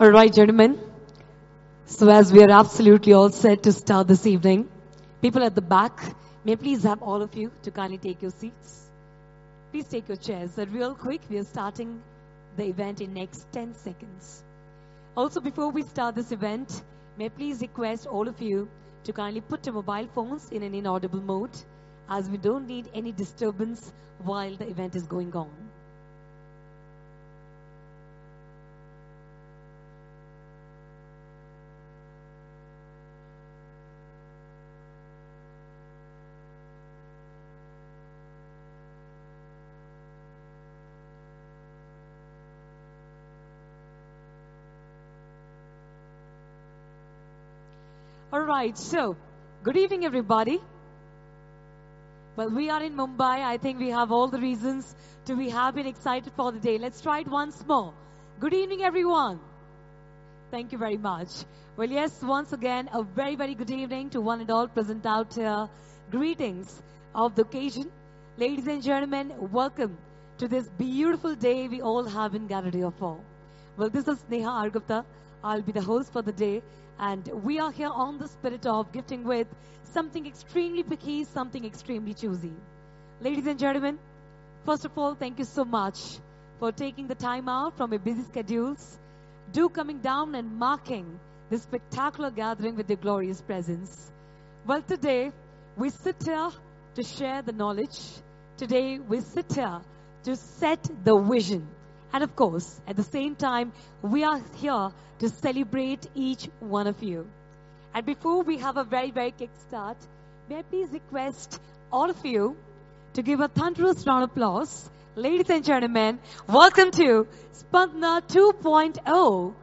All right, gentlemen. So as we are absolutely all set to start this evening, people at the back, may I please have all of you to kindly take your seats. Please take your chairs. Real quick, we are starting the event in next 10 seconds. Also, before we start this event, may I please request all of you to kindly put your mobile phones in an inaudible mode, as we don't need any disturbance while the event is going on. All right, so good evening, everybody. Well, we are in Mumbai. I think we have all the reasons to be happy and excited for the day. Let's try it once more. Good evening, everyone. Thank you very much. Well, yes, once again, a very, very good evening to one and all present out here. Greetings of the occasion. Ladies and gentlemen, welcome to this beautiful day we all have in gathered here for. Well, this is Neha Argupta. I'll be the host for the day. And we are here on the spirit of gifting with something extremely picky, something extremely choosy. Ladies and gentlemen, first of all, thank you so much for taking the time out from your busy schedules. Do coming down and marking this spectacular gathering with your glorious presence. Well, today we sit here to share the knowledge. Today we sit here to set the vision. And of course, at the same time, we are here to celebrate each one of you. And before we have a very, very kick start, may I please request all of you to give a thunderous round of applause. Ladies and gentlemen, welcome to Spandana 2.0.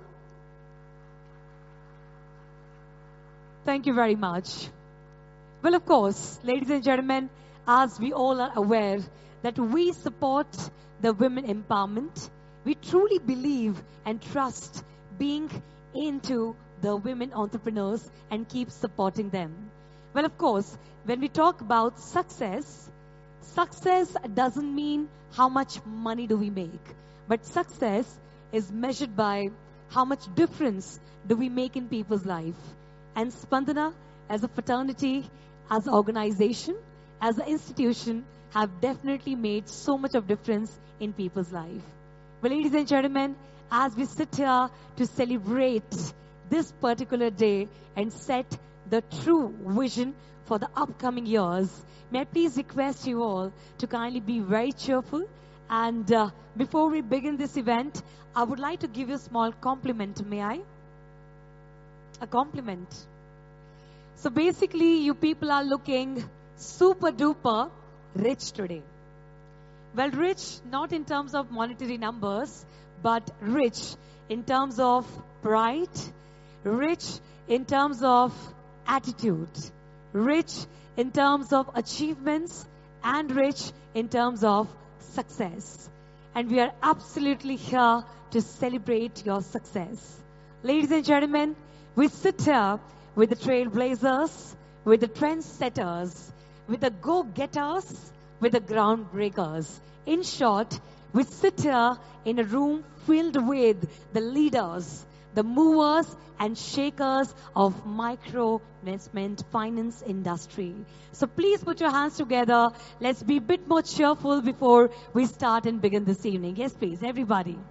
Thank you very much. Well, of course, ladies and gentlemen, as we all are aware that we support the women empowerment, we truly believe and trust being into the women entrepreneurs and keep supporting them. Well, of course, when we talk about success, success doesn't mean how much money do we make, but success is measured by how much difference do we make in people's life. And Spandana, as a fraternity, as an organization, as an institution, have definitely made so much of difference in people's life. Well, ladies and gentlemen, as we sit here to celebrate this particular day and set the true vision for the upcoming years, may I please request you all to kindly be very cheerful. And before we begin this event, I would like to give you a small compliment. May I? A compliment. So basically, you people are looking super duper rich today. Well, rich not in terms of monetary numbers, but rich in terms of pride, rich in terms of attitude, rich in terms of achievements, and rich in terms of success. And we are absolutely here to celebrate your success. Ladies and gentlemen, we sit here with the trailblazers, with the trendsetters, with the go-getters, with the groundbreakers. In short, we sit here in a room filled with the leaders, the movers and shakers of micro investment finance industry. So please put your hands together. Let's be a bit more cheerful before we start and begin this evening. Yes, please, everybody.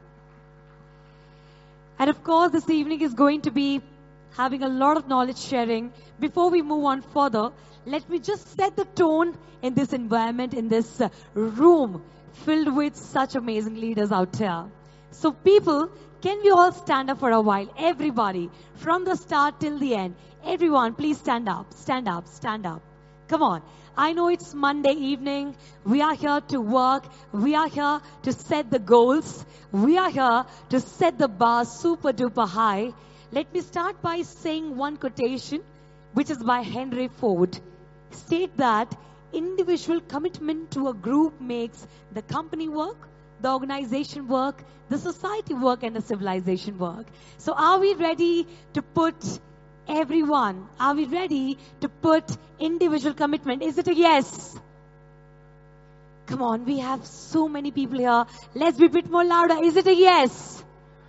And of course, this evening is going to be having a lot of knowledge sharing. Before we move on further, let me just set the tone in this environment, in this room filled with such amazing leaders out here. So people, can we all stand up for a while? Everybody, from the start till the end. Everyone, please stand up, stand up, stand up. Come on. I know it's Monday evening. We are here to work. We are here to set the goals. We are here to set the bar super duper high. Let me start by saying one quotation, which is by Henry Ford. State that individual commitment to a group makes the company work, the organization work, the society work, and the civilization work. So are we ready to put everyone? Are we ready to put individual commitment? Is it a yes? Come on, we have so many people here. Let's be a bit more louder. Is it a yes?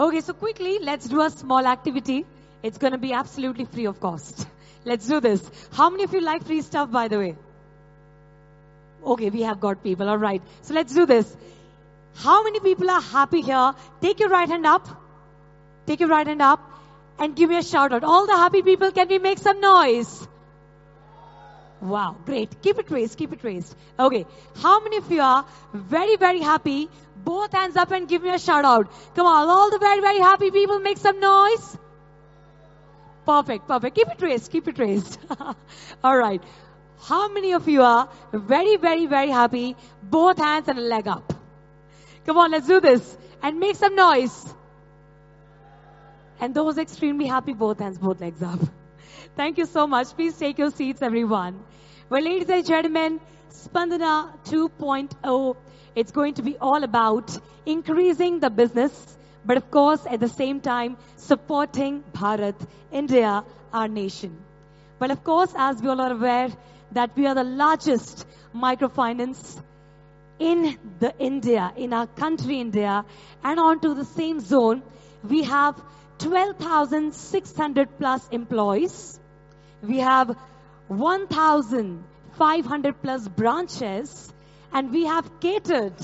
Okay, so quickly, let's do a small activity. It's going to be absolutely free of cost. Let's do this. How many of you like free stuff, by the way? Okay, we have got people. All right. So let's do this. How many people are happy here? Take your right hand up. Take your right hand up and give me a shout out. All the happy people, can we make some noise? Wow, great. Keep it raised, keep it raised. Okay, how many of you are very, very happy? Both hands up and give me a shout out. Come on, all the very, very happy people, make some noise. Perfect, perfect. Keep it raised, keep it raised. All right. How many of you are very, very, very happy? Both hands and a leg up. Come on, let's do this. And make some noise. And those extremely happy, both hands, both legs up. Thank you so much. Please take your seats, everyone. Well, ladies and gentlemen, Spandana 2.0, it's going to be all about increasing the business, but of course, at the same time, supporting Bharat, India, our nation. But of course, as we all are aware, that we are the largest microfinance in India, in our country India, and onto the same zone, we have 12,600 plus employees. We have 1,500 plus branches, and we have catered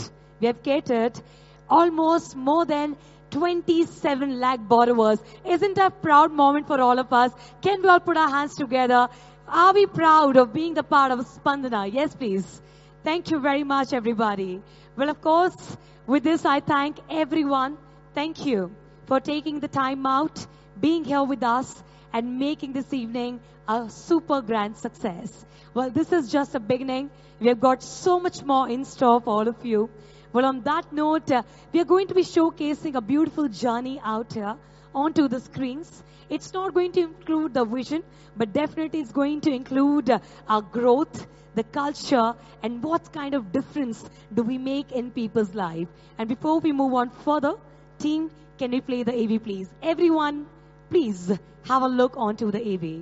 almost more than 27 lakh borrowers. Isn't a proud moment for all of us? Can we all put our hands together? Are we proud of being the part of Spandana? Yes, please. Thank you very much, everybody. Well, of course, with this, I thank everyone. Thank you for taking the time out, being here with us, and making this evening a super grand success. Well, this is just a beginning. We have got so much more in store for all of you. Well, on that note, we are going to be showcasing a beautiful journey out here onto the screens. It's not going to include the vision, but definitely it's going to include our growth, the culture, and what kind of difference do we make in people's life. And before we move on further, team, can we play the AV, please? Everyone, please have a look onto the AV.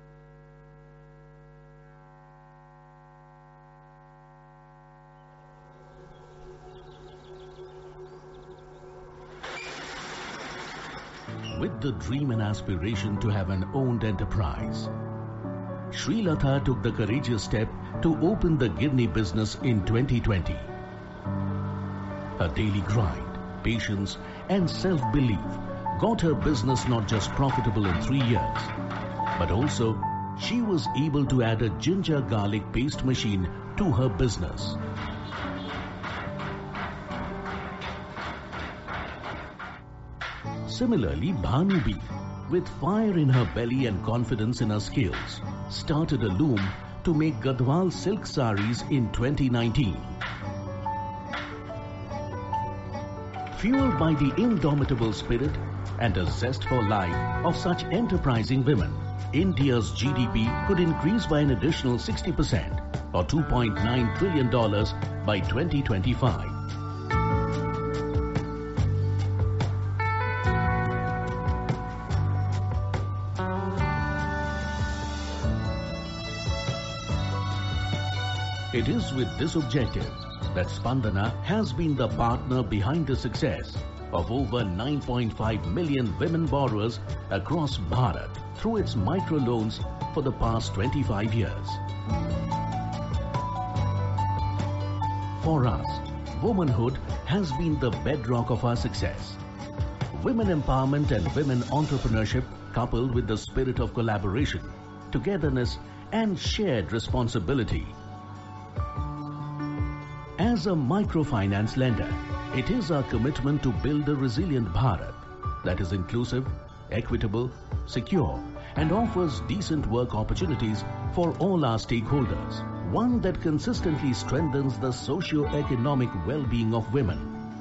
With the dream and aspiration to have an owned enterprise, Srilatha took the courageous step to open the Girni business in 2020. Her daily grind, patience, and self-belief got her business not just profitable in 3 years, but also she was able to add a ginger garlic paste machine to her business. Similarly, Bhanubi, with fire in her belly and confidence in her skills, started a loom to make Gadwal silk saris in 2019. Fueled by the indomitable spirit and a zest for life of such enterprising women, India's GDP could increase by an additional 60% or $2.9 trillion by 2025. It is with this objective that Spandana has been the partner behind the success of over 9.5 million women borrowers across Bharat through its microloans for the past 25 years. For us, womanhood has been the bedrock of our success. Women empowerment and women entrepreneurship coupled with the spirit of collaboration, togetherness and shared responsibility. As a microfinance lender, it is our commitment to build a resilient Bharat that is inclusive, equitable, secure, and offers decent work opportunities for all our stakeholders. One that consistently strengthens the socio-economic well-being of women.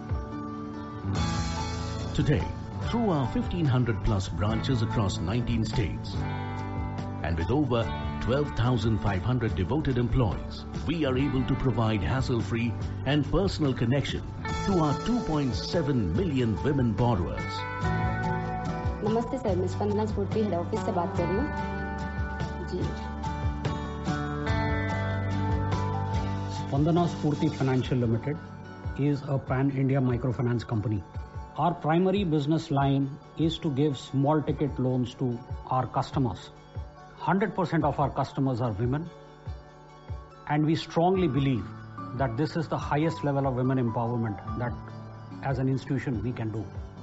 Today, through our 1,500 plus branches across 19 states, and with over 12,500 devoted employees, we are able to provide hassle-free and personal connection to our 2.7 million women borrowers. नमस्ते sir, मैं स्पंदना स्फूर्ति head office से बात कर रही हूँ जी। Spandana Spurti Financial Limited is a pan-India microfinance company. Our primary business line is to give small ticket loans to our customers. 100% of our customers are women, and we strongly believe that this is the highest level of women empowerment that as an institution we can do.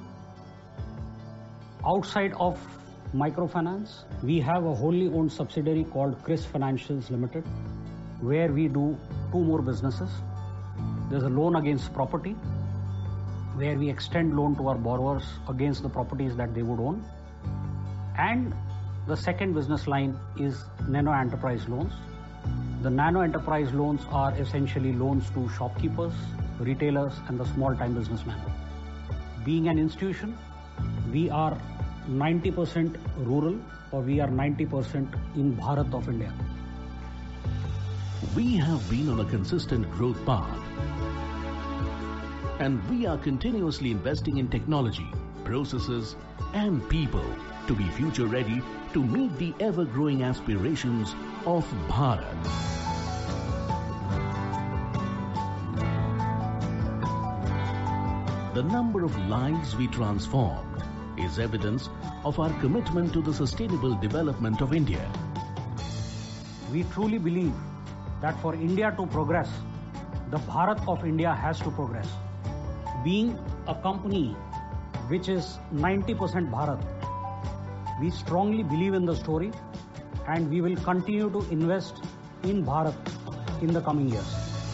Outside of microfinance, we have a wholly owned subsidiary called Chris Financials Limited, where we do two more businesses. There's a loan against property, where we extend loan to our borrowers against the properties that they would own. And the second business line is Nano Enterprise Loans. The Nano Enterprise Loans are essentially loans to shopkeepers, retailers, and the small-time businessmen. Being an institution, we are 90% rural, or we are 90% in Bharat of India. We have been on a consistent growth path, and we are continuously investing in technology, processes, and people to be future ready to meet the ever-growing aspirations of Bharat. The number of lives we transformed is evidence of our commitment to the sustainable development of India. We truly believe that for India to progress, the Bharat of India has to progress. Being a company which is 90% Bharat, we strongly believe in the story, and we will continue to invest in Bharat in the coming years.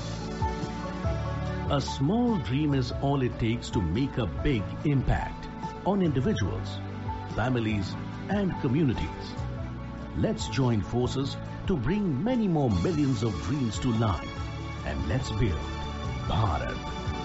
A small dream is all it takes to make a big impact on individuals, families, and communities. Let's join forces to bring many more millions of dreams to life, and let's build Bharat.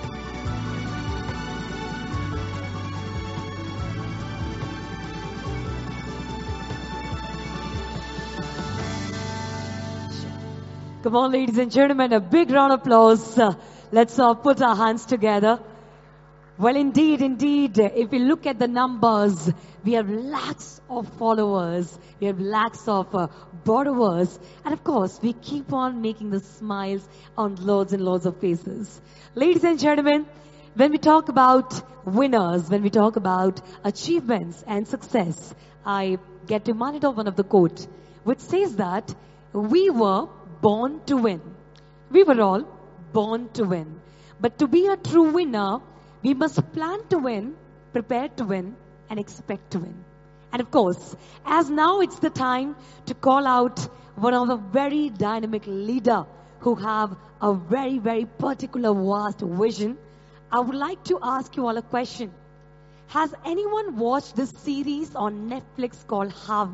Come on, ladies and gentlemen, a big round of applause. Let's put our hands together. Well, indeed, if we look at the numbers, we have lakhs of followers, we have lakhs of borrowers, and of course, we keep on making the smiles on loads and loads of faces. Ladies and gentlemen, when we talk about winners, when we talk about achievements and success, I get reminded of one of the quote, which says that we were born to win. We were all born to win. But to be a true winner, we must plan to win, prepare to win, and expect to win. And of course, as now it's the time to call out one of the very dynamic leader who have a very, very particular vast vision, I would like to ask you all a question. Has anyone watched this series on Netflix called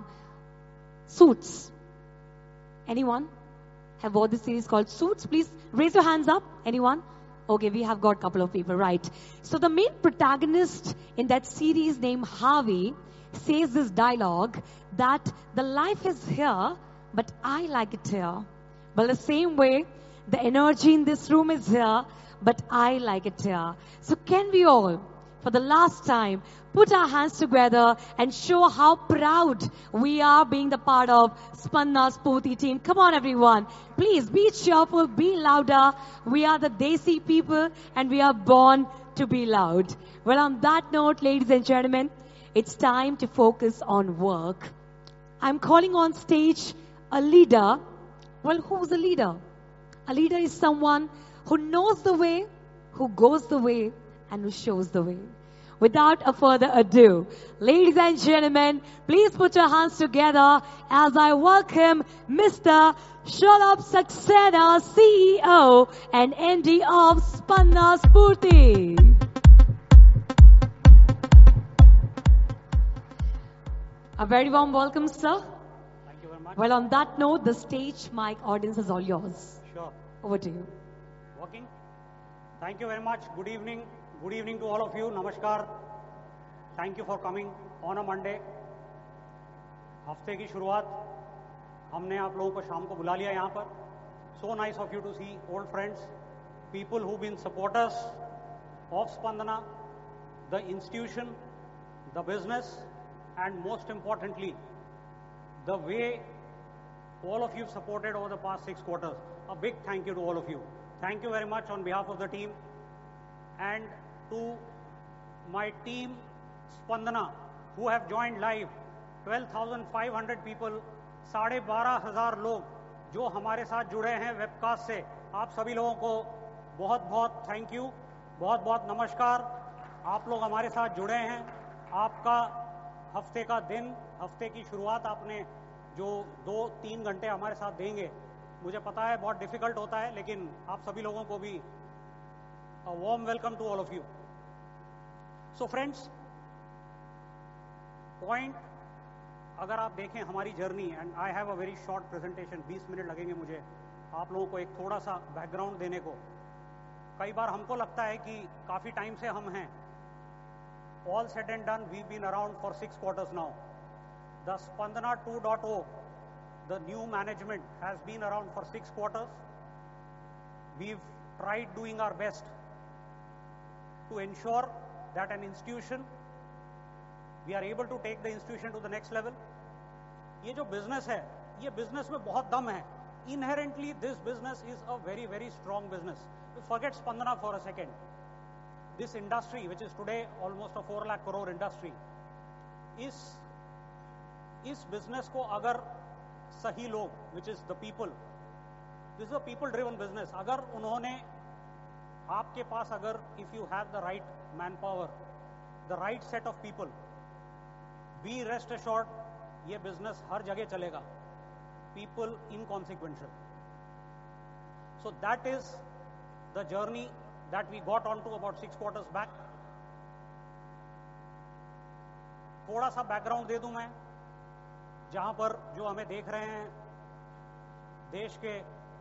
Suits? Anyone have watched this series called Suits? Please raise your hands up. Anyone? Okay, we have got a couple of people, right. So the main protagonist in that series named Harvey says this dialogue that the life is here, but I like it here. Well, the same way, the energy in this room is here, but I like it here. So can we all, for the last time, put our hands together and show how proud we are being the part of Spandana Spurti team. Come on, everyone. Please be cheerful, be louder. We are the Desi people and we are born to be loud. Well, on that note, ladies and gentlemen, it's time to focus on work. I'm calling on stage a leader. Well, who's a leader? A leader is someone who knows the way, who goes the way, and who shows the way. Without a further ado, ladies and gentlemen, please put your hands together as I welcome Mr. Shalabh Saxena, CEO and MD of Spandana Spurti. A very warm welcome, sir. Thank you very much. Well, on that note, the stage mic audience is all yours. Sure. Over to you. Working? Thank you very much. Good evening. Good evening to all of you. Namaskar. Thank you for coming on a Monday. हफ्ते की शुरुआत हमने आप लोगों को शाम को बुला लिया यहाँ पर. So nice of you to see old friends, people who've been supporters of Spandana, the institution, the business, and most importantly, the way all of you supported over the past 6 quarters. A big thank you to all of you. Thank you very much on behalf of the team. And to my team Spandana, who have joined live, 12,500 people, 12,500 लोग जो हमारे साथ जुड़े हैं webcast से, आप सभी लोगों को बहुत बहुत थैंक यू, बहुत बहुत नमस्कार। आप लोग हमारे साथ जुड़े हैं, आपका हफ्ते का दिन, हफ्ते की शुरुआत आपने जो 2-3 घंटे हमारे साथ देंगे, मुझे पता है बहुत डिफिकल्ट होता है, लेकिन आप सभी लोगों को भी a warm welcome to all of you. So friends, point अगर आप देखें हमारी journey, and I have a very short presentation, 20 minute लगेंगे मुझे आप लोगों को एक थोड़ा सा बैकग्राउंड देने को। कई बार हमको लगता है कि काफी टाइम से हम हैं, all said and done, we've been around for 6 quarters now. The Spandana 2.0, the new management has been around for 6 quarters. We've tried doing our best to ensure that an institution, we are able to take the institution to the next level. ये जो business है, ये business में बहुत दम है. Inherently, this business is a very, very strong business. Forget Spandana for a second. This industry, which is today almost a 4 lakh crore industry, इस business को अगर सही लोग, which is the people, this is a people-driven business. अगर उन्होंने आपके पास अगर if you have the right manpower, the right set of people, be rest assured, ये business हर जगह चलेगा. People inconsequential. So that is the journey that we got onto about 6 quarters back. थोड़ा सा background दे दूं मैं, जहां पर जो हमें देख रहे हैं, देश के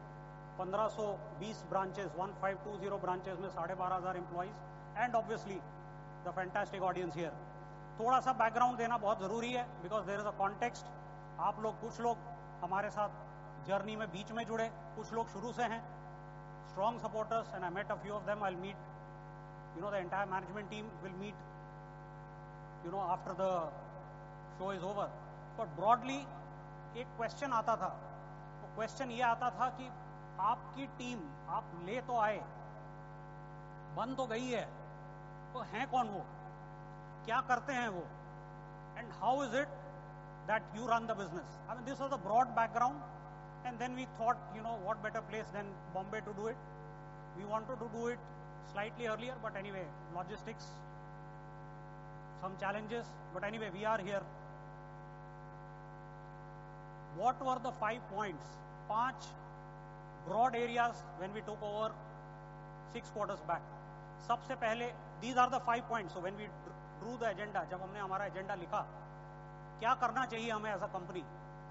1520 ब्रांचेस, 1520 ब्रांचेस में 12,500 employees, and obviously the fantastic audience here. थोड़ा सा बैकग्राउंड देना बहुत जरूरी है, because there is a context. आप लोग, कुछ लोग हमारे साथ जर्नी में बीच में जुड़े, कुछ लोग शुरू से हैं, strong supporters, and I met a few of them. I'll meet, the entire management team will meet, after the show is over. But broadly, एक question आता था. वो question ये आता था कि आपकी टीम, आप ले तो आए, बन तो गई है, तो हैं कौन वो, क्या करते हैं वो, and how is it that you run the business? I mean, this was the broad background. And then we thought, what better place than Bombay to do it. We wanted to do it slightly earlier, but anyway, logistics, some challenges, but anyway, we are here. What were the 5 points? 5 broad areas when we took over 6 quarters back. सबसे पहले, these are the 5 points. So when we drew the agenda, जब हमने हमारा agenda लिखा, क्या करना चाहिए हमें as a company?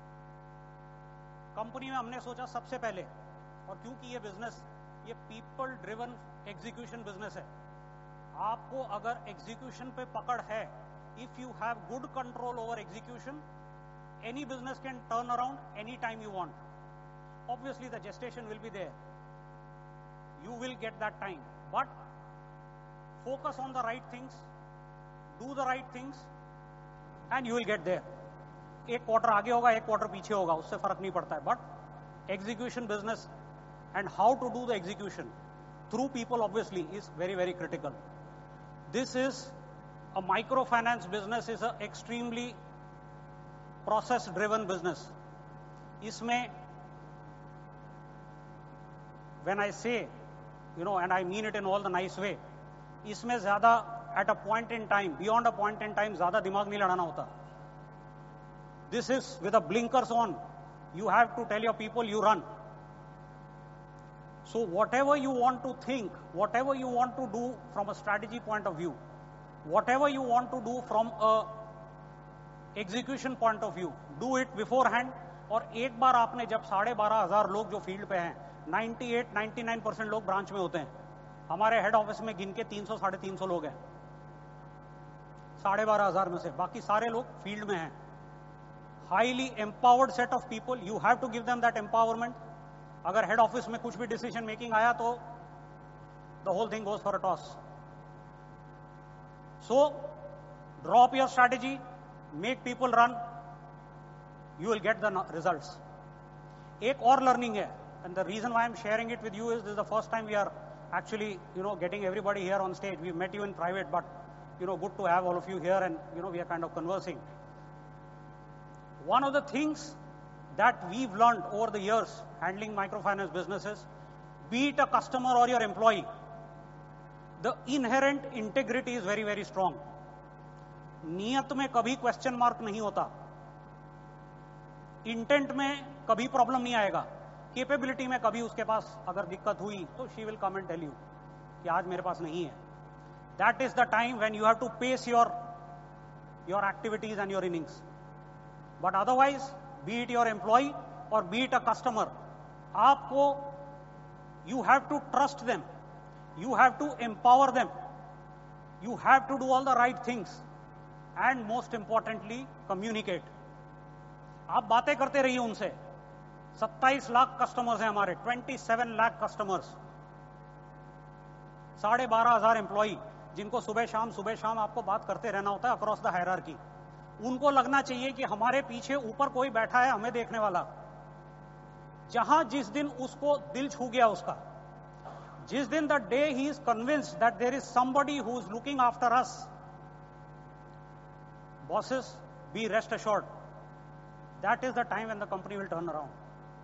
कंपनी में हमने सोचा सबसे पहले, और क्योंकि ये बिजनेस, ये पीपल ड्रिवन एग्जीक्यूशन बिजनेस है, आपको अगर एग्जीक्यूशन पे पकड़ है, if you have good control over execution, any business can turn around any time you want. Obviously the gestation will be there, you will get that time, but focus on the right things, do the right things, and you will get there. एक quarter आगे होगा, एक quarter पीछे होगा, उससे फर्क नहीं पड़ता है, but execution business and how to do the execution through people obviously is very very critical. This is a micro finance business, is a extremely process driven business. इसमें when I say, and I mean it in all the nice way, इसमें ज्यादा at a point in time, beyond a point in time ज्यादा दिमाग नहीं लड़ाना होता. This is with the blinkers on. You have to tell your people you run. So whatever you want to think, whatever you want to do from a strategy point of view, whatever you want to do from a execution point of view, do it beforehand. और एक बार आपने जब 12,500 लोग जो field पे हैं, 98-99% लोग branch में होते हैं. हमारे हेड ऑफिस में गिन के 300-350 लोग हैं, 12,500 में से, बाकी सारे लोग फील्ड में हैं. Highly empowered set of people, you have to give them that empowerment. अगर हेड ऑफिस में कुछ भी डिसीजन मेकिंग आया तो the whole thing goes for a toss. So draw up your strategy, make people run, you will get the results. एक और learning है, and the reason why I'm sharing it with you is this is the first time we are actually getting everybody here on stage. We met you in private, but good to have all of you here, and we are kind of conversing. One of the things that we've learned over the years handling microfinance businesses, be it a customer or your employee, the inherent integrity is very, very strong. नियत में कभी question mark नहीं होता, intent में कभी problem नहीं आएगा, capability में कभी उसके पास अगर दिक्कत हुई तो she will come and tell you कि आज मेरे पास नहीं है. That is the time when you have to pace your activities and your innings. But otherwise, be it your employ और बी इट अ कस्टमर, आपको you have to trust them, you have to empower them, you have to do all the right things, and most importantly communicate. आप बातें करते रहिए उनसे. 27 lakh customers हैं हमारे, 27 lakh customers, 12,500 employee, जिनको सुबह शाम आपको बात करते रहना होता है अक्रॉस द हायरार्की. उनको लगना चाहिए कि हमारे पीछे ऊपर कोई बैठा है हमें देखने वाला. जहां जिस दिन उसको दिल छू गया उसका, जिस दिन the day he is convinced that there is somebody who is looking after us, bosses, be rest assured, that is the time when the company will turn around.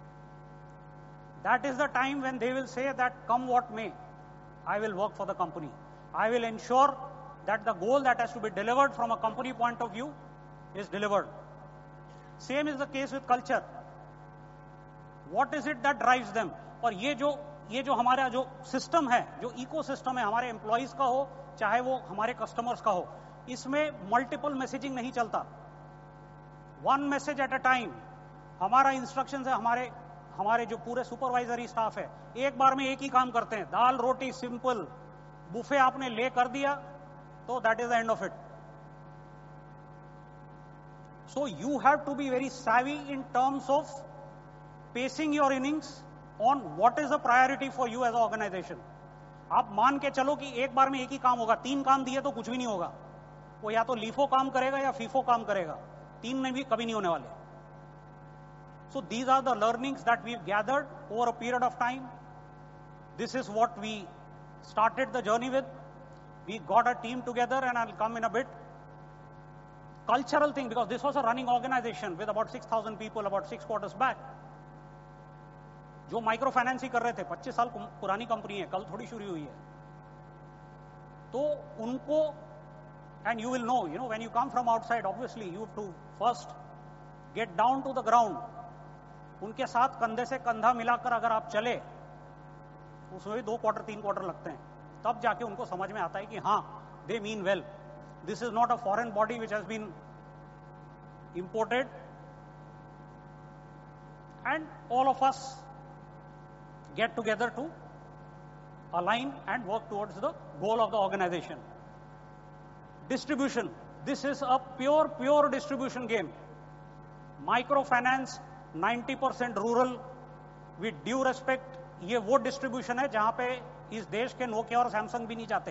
That is the time when they will say that come what may, I will work for the company. I will ensure that the goal that has to be delivered from a company point of view is delivered. Same is the case with culture. What is it that drives them? और ये जो हमारा जो system है, जो eco system है, हमारे employees का हो चाहे वो हमारे कस्टमर्स का हो, इसमें मल्टीपल मैसेजिंग नहीं चलता. One message at a time. हमारा इंस्ट्रक्शंस है, हमारे जो पूरे सुपरवाइजरी स्टाफ है, एक बार में एक ही काम करते हैं. दाल रोटी सिंपल, बुफे आपने ले कर दिया तो that is the end of it. So you have to be very savvy in terms of pacing your innings on what is the priority for you as an organization. आप मान के चलो कि एक बार में एक ही काम होगा, 3 काम दिए तो कुछ भी नहीं होगा. वो या तो लीफो काम करेगा या फीफो काम करेगा, 3 में भी कभी नहीं होने वाले. So these are the learnings that we've gathered over a period of time. This is what we started the journey with. We got a team together, and I'll come in a bit. Cultural thing, because this was a running organization with about 6,000 people about 6 quarters back. जो micro finance ही कर रहे थे, 25 साल पुरानी company है, कल थोड़ी शुरू हुई है. तो उनको, and you will know, when you come from outside, obviously you have to first get down to the ground. उनके साथ कंधे से कंधा मिलाकर अगर आप चले, उसमें भी 2 क्वार्टर 3 क्वार्टर लगते हैं, तब जाके उनको समझ में आता है कि हाँ, they mean well. This is not a foreign body which has been imported, and all of us get together to align and work towards the goal of the organization. Distribution. This is a pure distribution game. Microfinance 90% rural. With due respect, ये वो distribution है जहां पे इस देश के Nokia और Samsung भी नहीं जाते.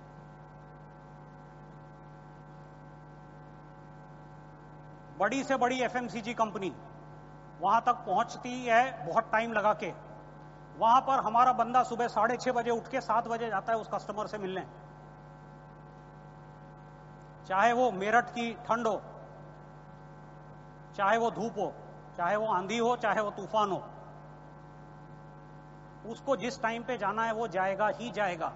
बड़ी से बड़ी FMCG कंपनी वहां तक पहुंचती है बहुत टाइम लगा के. वहां पर हमारा बंदा सुबह 6:30 बजे उठ के 7 बजे जाता है उस कस्टमर से मिलने. चाहे वो मेरठ की ठंड हो, चाहे वो धूप हो, चाहे वो आंधी हो, चाहे वो तूफान हो, उसको जिस टाइम पे जाना है वो जाएगा ही जाएगा.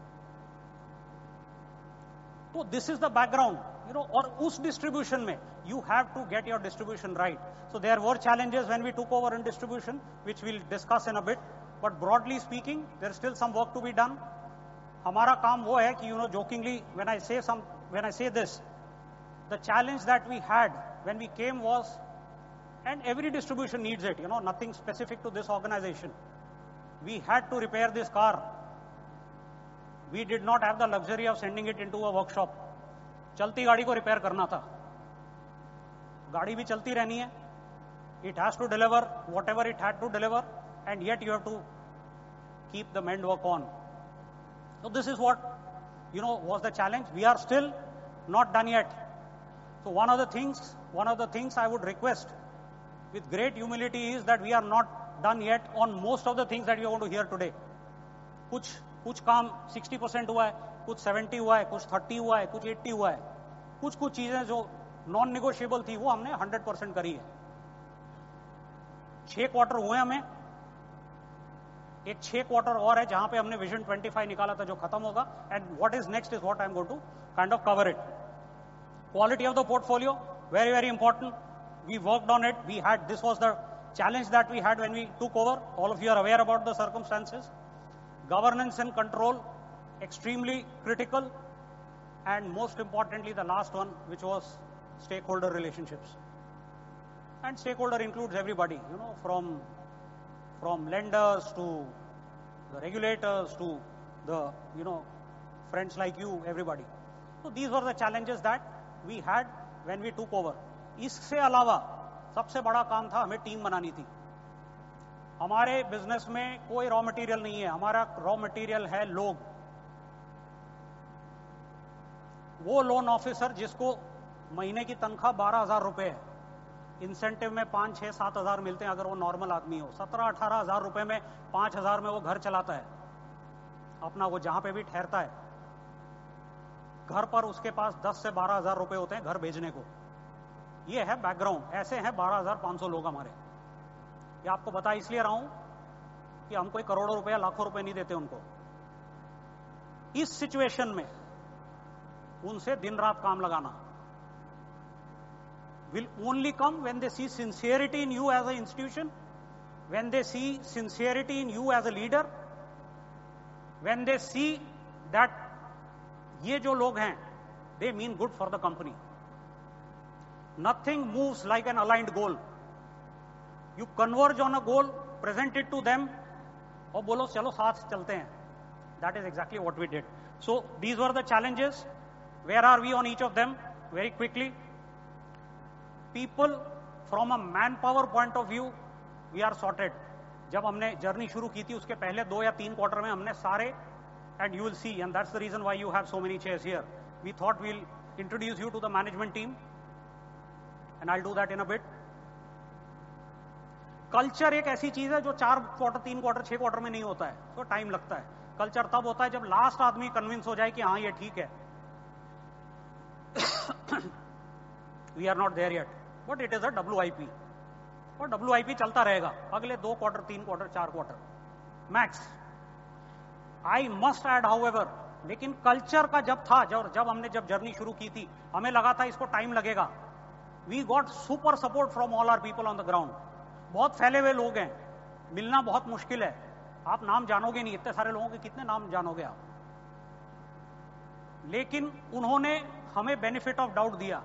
तो दिस इज द बैकग्राउंड, और उस डिस्ट्रीब्यूशन में you have to get your distribution right. So there were challenges when we took over in distribution, which we'll discuss in a bit. But broadly speaking, there's still some work to be done. हमारा काम वो है कि jokingly when I say this, the challenge that we had when we came was, and every distribution needs it, nothing specific to this organization. We had to repair this car. We did not have the luxury of sending it into a workshop. चलती गाड़ी को repair करना था. गाड़ी भी चलती रहनी है. It has to deliver whatever it had to deliver, and yet you have to keep the mend work on. So this is what was the challenge. We are still not done yet. So one of the things I would request with great humility is that we are not done yet on most of the things that you are going to hear today. कुछ काम 60% हुआ है, कुछ 70 हुआ है, कुछ 30 हुआ है, कुछ 80 हुआ है। कुछ कुछ चीजें जो नॉन निगोशिएबल थी वो हमने 100% करी है। 6 क्वार्टर हुए हमें, एक 6 क्वार्टर और है जहां पे हमने विजन 25 निकाला था जो खत्म होगा, and what is next is what I am going to kind of cover it. Quality of the portfolio, very very important, we worked on it, we had, this was the challenge that we had when we took over. All of you are aware about the circumstances. Governance and control, extremely critical, and most importantly the last one, which was stakeholder relationships. And stakeholder includes everybody, you know, from lenders to the regulators to the, you know, friends like you, everybody. So these were the challenges that we had when we took over. इससे अलावा सबसे बड़ा काम था हमें team बनानी थी। हमारे बिजनेस में कोई रॉ मटेरियल नहीं है, हमारा रॉ मटेरियल है लोग। वो लोन ऑफिसर जिसको महीने की तनख्वाह 12,000 रुपए है, इंसेंटिव में 5, 6, 7 हजार मिलते हैं अगर वो नॉर्मल आदमी हो, 17, 18 हजार रुपए में 5,000 में वो घर चलाता है अपना, वो जहां पे भी ठहरता है। घर पर उसके पास 10 से 12 हजार रुपए होते हैं घर भेजने को। ये है बैकग्राउंड, ऐसे हैं 12,500 लोग हमारे। ये आपको बता इसलिए रहा हूं कि हम कोई करोड़ों रुपया, लाखों रुपए नहीं देते उनको। इस सिचुएशन में उनसे दिन रात काम लगाना will only come when they see sincerity in you as an institution, when they see sincerity in you as a leader, when they see that ये जो लोग हैं they mean good for the company. Nothing moves like an aligned goal. You converge on a goal, present it to them, और बोलो चलो साथ चलते हैं. That is exactly what we did. So these were the challenges. Where are we on each of them? Very quickly. People, from a manpower point of view, we are sorted. जब हमने journey शुरू की थी उसके पहले 2 या 3 quarter में हमने सारे, and you will see, and that's the reason why you have so many chairs here. We thought we'll introduce you to the management team, and I'll do that in a bit. Culture एक ऐसी चीज है जो 4 quarter, 3 quarter, 6 quarter में नहीं होता है, तो टाइम लगता है। कल्चर तब होता है जब लास्ट आदमी कन्विंस हो जाए कि हाँ ये ठीक है। We are not there yet, but it is a WIP, और WIP चलता रहेगा अगले 2 quarter, 3 quarter, 4 quarter max. I must add however, लेकिन कल्चर का जब था, जब हमने जर्नी शुरू की थी, हमें लगा था इसको टाइम लगेगा। We got super support from all our people on the ground. बहुत फैले हुए लोग हैं, मिलना बहुत मुश्किल है, आप नाम जानोगे नहीं, इतने सारे लोगों के कितने नाम जानोगे आप। लेकिन उन्होंने हमें बेनिफिट ऑफ डाउट दिया।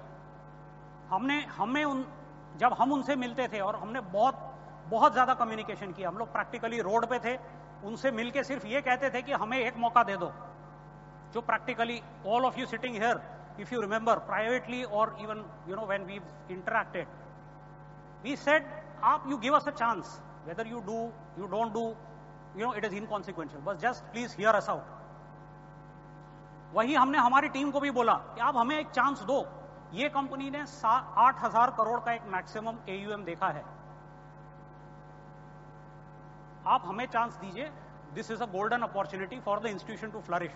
जब हम उनसे मिलते थे, और हमने बहुत ज्यादा कम्युनिकेशन किया, हम लोग प्रैक्टिकली रोड पे थे, उनसे मिलके सिर्फ ये कहते थे कि हमें एक मौका दे दो। जो practically all of you sitting here, if you remember privately or even you know when we interacted, we said आप you give us a chance, whether you do you don't do, you know it is inconsequential, बस just please hear us out. वही हमने हमारी team को भी बोला कि आप हमें एक चांस दो। ये कंपनी ने 8,000 करोड़ का एक मैक्सिमम AUM देखा है, आप हमें चांस दीजिए। This is a golden opportunity for the institution to flourish.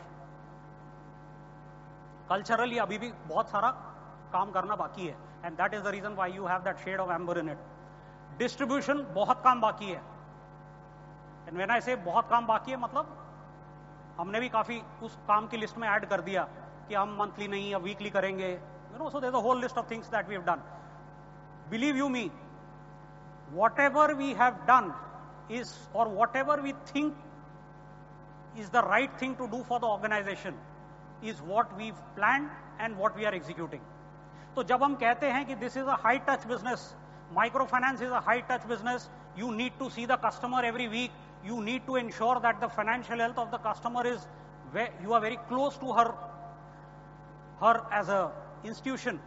Culturally अभी भी बहुत सारा काम करना बाकी है, and that is the reason why you have that shade of amber in it. Distribution बहुत काम बाकी है, एंड व्हेन आई से बहुत काम बाकी है, मतलब हमने भी काफी उस काम की लिस्ट में ऐड कर दिया कि हम मंथली नहीं या वीकली करेंगे, you know. So there is a whole list of things that we have done. Believe you me, whatever we have done is, or whatever we think is the right thing to do for the organization, is what we've planned and what we are executing. तो जब हम कहते हैं कि this is a high touch business, microfinance is a high touch business, you need to see the customer every week, you need to ensure that the financial health of the customer is, you are very close to her as a institution,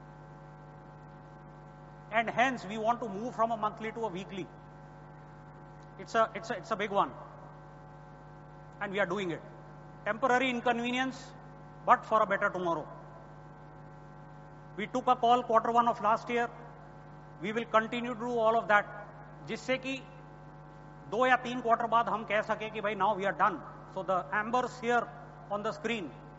and hence we want to move from a monthly to a weekly. It's a big one, and we are doing it. Temporary inconvenience, but for a better tomorrow. We took a call Q1 of last year. We will continue to do all of that, जिससे कि 2 या 3 quarter बाद हम कह सके कि भाई now we are done. So the ambers here on the screen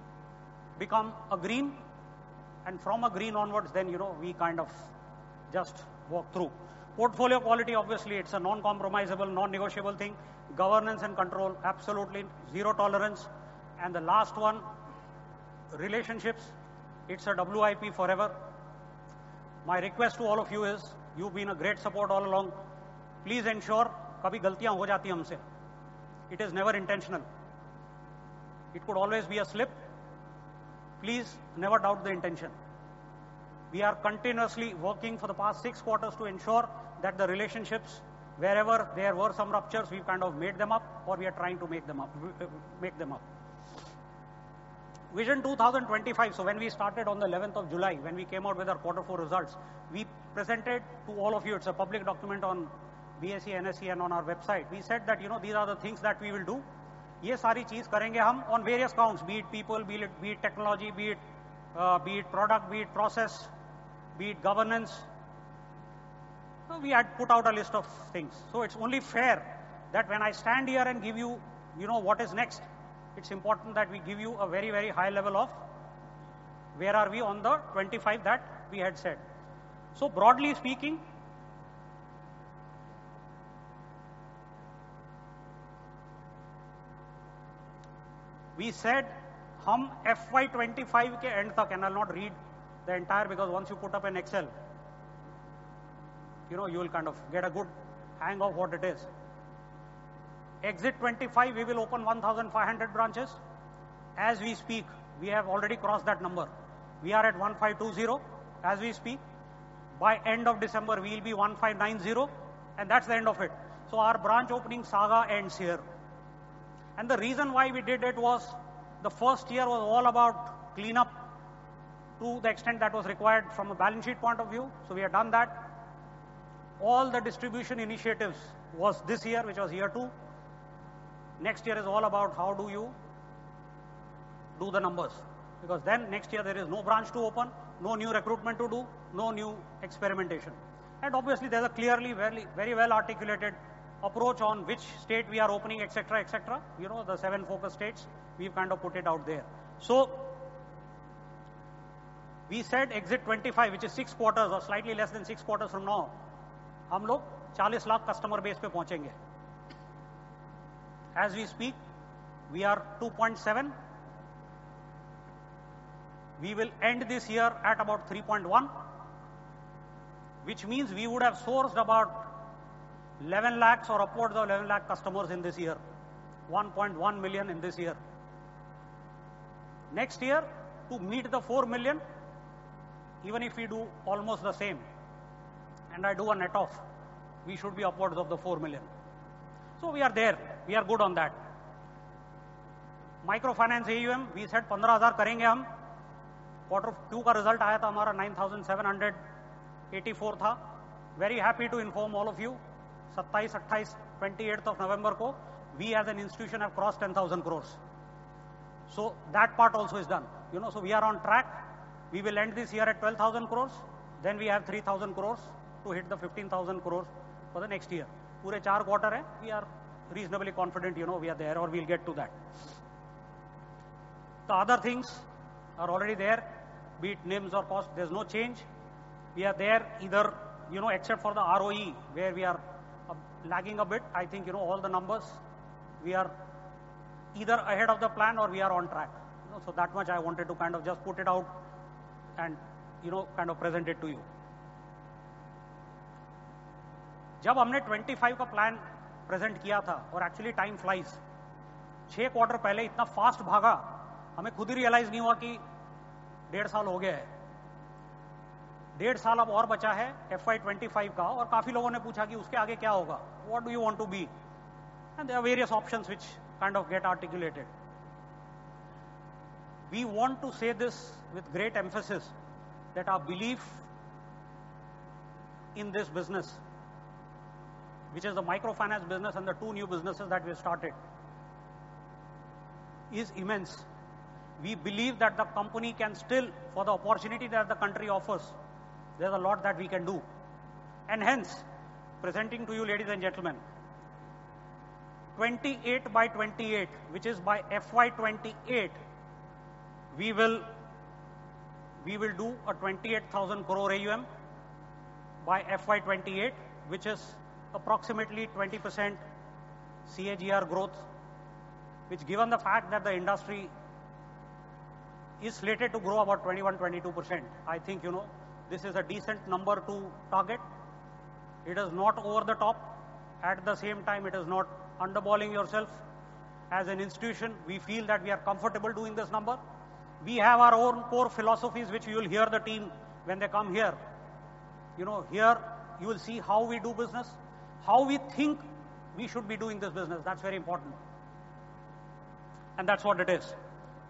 become a green, and from a green onwards, then, we kind of just walk through. Portfolio quality, obviously, it's a non-compromisable, non-negotiable thing. Governance and control, absolutely zero tolerance. And the last one, relationships, it's a WIP forever. My request to all of you is, you've been a great support all along. Please ensure, kabhi galtiyan ho jati humse. It is never intentional. It could always be a slip. Please never doubt the intention. We are continuously working for the past 6 quarters to ensure that the relationships, wherever there were some ruptures, we've kind of made them up, or we are trying to make them up. Vision 2025. So when we started on the 11th of July, when we came out with our Q4 results, we presented to all of you, it's a public document on BSE, NSE and on our website. We said that, these are the things that we will do. ये सारी चीज करेंगे हम on various counts, be it people, be it technology, be it product, be it process, be it governance. So we had put out a list of things. So it's only fair that when I stand here and give you, what is next, it's important that we give you a very, very high level of where are we on the 25 that we had said. So broadly speaking, we said hum FY25 ke end tak, and I'll not read the entire, because once you put up an Excel, you will kind of get a good hang of what it is. Exit 25, we will open 1,500 branches. As we speak, we have already crossed that number. We are at 1,520 as we speak. By end of December, we will be 1,590, and that's the end of it. So our branch opening saga ends here. And the reason why we did it was, the first year was all about cleanup to the extent that was required from a balance sheet point of view. So we have done that. All the distribution initiatives was this year, which was year 2. Next year is all about how do you do the numbers. Because then next year there is no branch to open, no new recruitment to do, no new experimentation. And obviously there's a clearly very, very well articulated approach on which state we are opening, etc., etc. The 7 focus states, we've kind of put it out there. So we said exit 25, which is 6 quarters or slightly less than 6 quarters from now, हम लोग 40 lakh customer base पे पहुंचेंगे. As we speak, we are 2.7. We will end this year at about 3.1, which means we would have sourced about 11 lakhs or upwards of 11 lakh customers in this year, 1.1 million in this year. Next year, to meet the 4 million, even if we do almost the same, and I do a net off, we should be upwards of the 4 million. So we are there, we are good on that. Microfinance AUM, we said 15,000 करेंगे हम. Q2 का result आया था हमारा 9,784 था. Very happy to inform all of you, 27, 28, 28th of November को, we as an institution have crossed 10,000 crores. So that part also is done. So we are on track. We will end this year at 12,000 crores. Then we have 3,000 crores to hit the 15,000 crores for the next year. पूरे 4 quarter है. We are reasonably confident, we are there, or we'll get to that. The other things are already there, be it NIMs or cost, there's no change. We are there either, except for the ROE, where we are lagging a bit. I think, all the numbers, we are either ahead of the plan or we are on track. So that much I wanted to kind of just put it out and, kind of present it to you. जब हमने 25 का plan present किया था, और actually time flies, 6 quarter पहले इतना fast भागा, हमें खुद ही रियलाइज नहीं हुआ कि 1.5 साल हो गया है. 1.5 साल अब और बचा है FY25 का, और काफी लोगों ने पूछा कि उसके आगे क्या होगा, what do you want to be, and there are various options which kind of get articulated. We want to say this with great emphasis that our belief in this business, which is the microfinance business and the 2 new businesses that we started, is immense. We believe that the company can still, for the opportunity that the country offers, there's a lot that we can do. And hence, presenting to you, ladies and gentlemen, 28 by 28, which is by FY28, we will do a 28,000 crore AUM by FY28, which is approximately 20% CAGR growth, which given the fact that the industry is slated to grow about 21-22%, I think, this is a decent number to target. It is not over the top. At the same time, it is not underballing yourself. As an institution, we feel that we are comfortable doing this number. We have our own core philosophies, which you will hear the team when they come here. Here you will see how we do business, how we think we should be doing this business. That's very important. And that's what it is.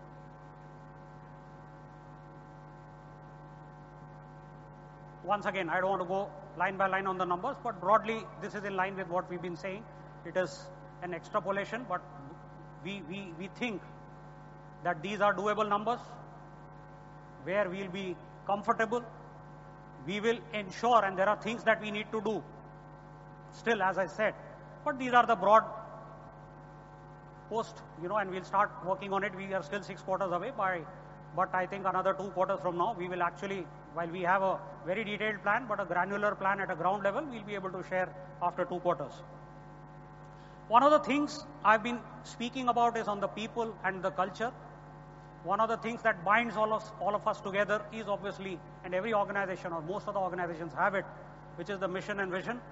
Once again, I don't want to go line by line on the numbers, but broadly, this is in line with what we've been saying. It is an extrapolation, but we think that these are doable numbers where we'll be comfortable. We will ensure, and there are things that we need to do still, as I said, but these are the broad post, and we'll start working on it. We are still 6 quarters away but I think another 2 quarters from now, we will actually, while we have a very detailed plan, but a granular plan at a ground level, we'll be able to share after 2 quarters. One of the things I've been speaking about is on the people and the culture. One of the things that binds all of us together is obviously, and every organization or most of the organizations have it, which is the mission and vision.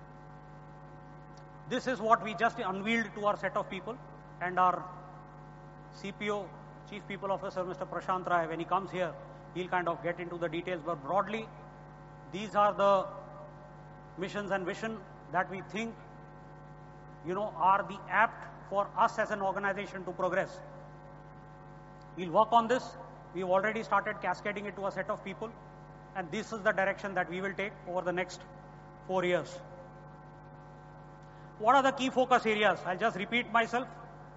This is what we just unveiled to our set of people, and our CPO, Chief People Officer, Mr. Prashant Rai, when he comes here, he'll kind of get into the details, but broadly, these are the missions and vision that we think, are the apt for us as an organization to progress. We'll work on this. We've already started cascading it to a set of people, and this is the direction that we will take over the next 4 years. What are the key focus areas? I'll just repeat myself.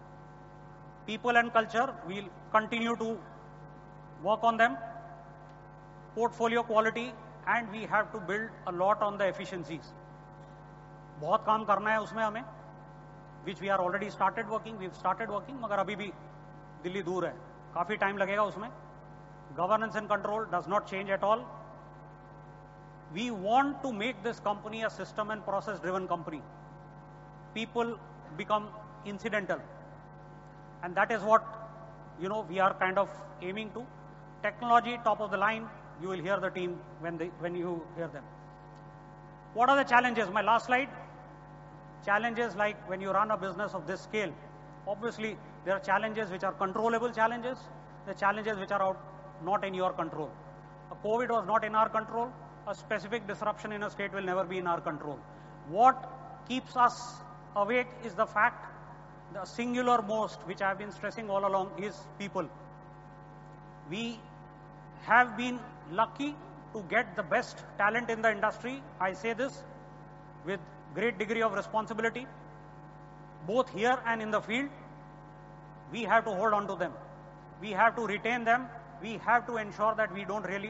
People and culture, we'll continue to work on them. Portfolio quality, and we have to build a lot on the efficiencies. बहुत काम करना है उसमें हमें, which we are already started working. We've started working, मगर अभी भी दिल्ली दूर है, काफी टाइम लगेगा उसमें. Governance and control does not change at all. We want to make this company a system and process driven company. People become incidental, and that is what we are kind of aiming to. Technology, top of the line. You will hear the team when you hear them. What are the challenges? My last slide. Challenges like when you run a business of this scale, obviously there are challenges which are controllable challenges, the challenges which are not in your control. COVID was not in our control. A specific disruption in a state will never be in our control. What keeps us awake is the fact, the singular most, which I have been stressing all along, is people. We have been lucky to get the best talent in the industry. I say this with great degree of responsibility, both here and in the field. We have to hold on to them. We have to retain them. We have to ensure that we don't really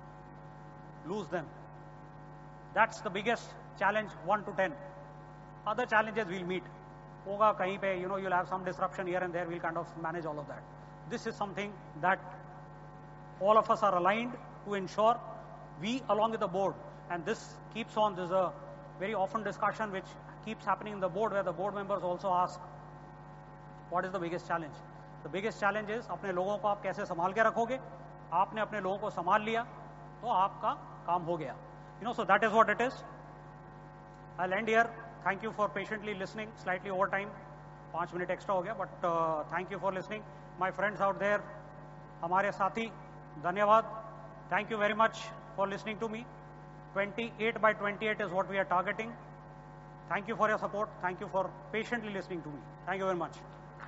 lose them. That's the biggest challenge, 1 to 10. Other challenges we'll meet. Hoga kahin pe, you'll have some disruption here and there. We'll kind of manage all of that. This is something that all of us are aligned to ensure, we along with the board, and this keeps on. There's a very often discussion which keeps happening in the board, where the board members also ask, what is the biggest challenge? The biggest challenge is, अपने लोगों को आप कैसे संभाल के रखोगे? आपने अपने लोगों को संभाल लिया, तो आपका काम हो गया. So that is what it is. I'll end here. Thank you for patiently listening. Slightly over time, 5 minutes extra हो गया, but thank you for listening. My friends out there, हमारे साथी, धन्यवाद. Thank you very much for listening to me. 28 by 28 is what we are targeting. Thank you for your support. Thank you for patiently listening to me. Thank you very much.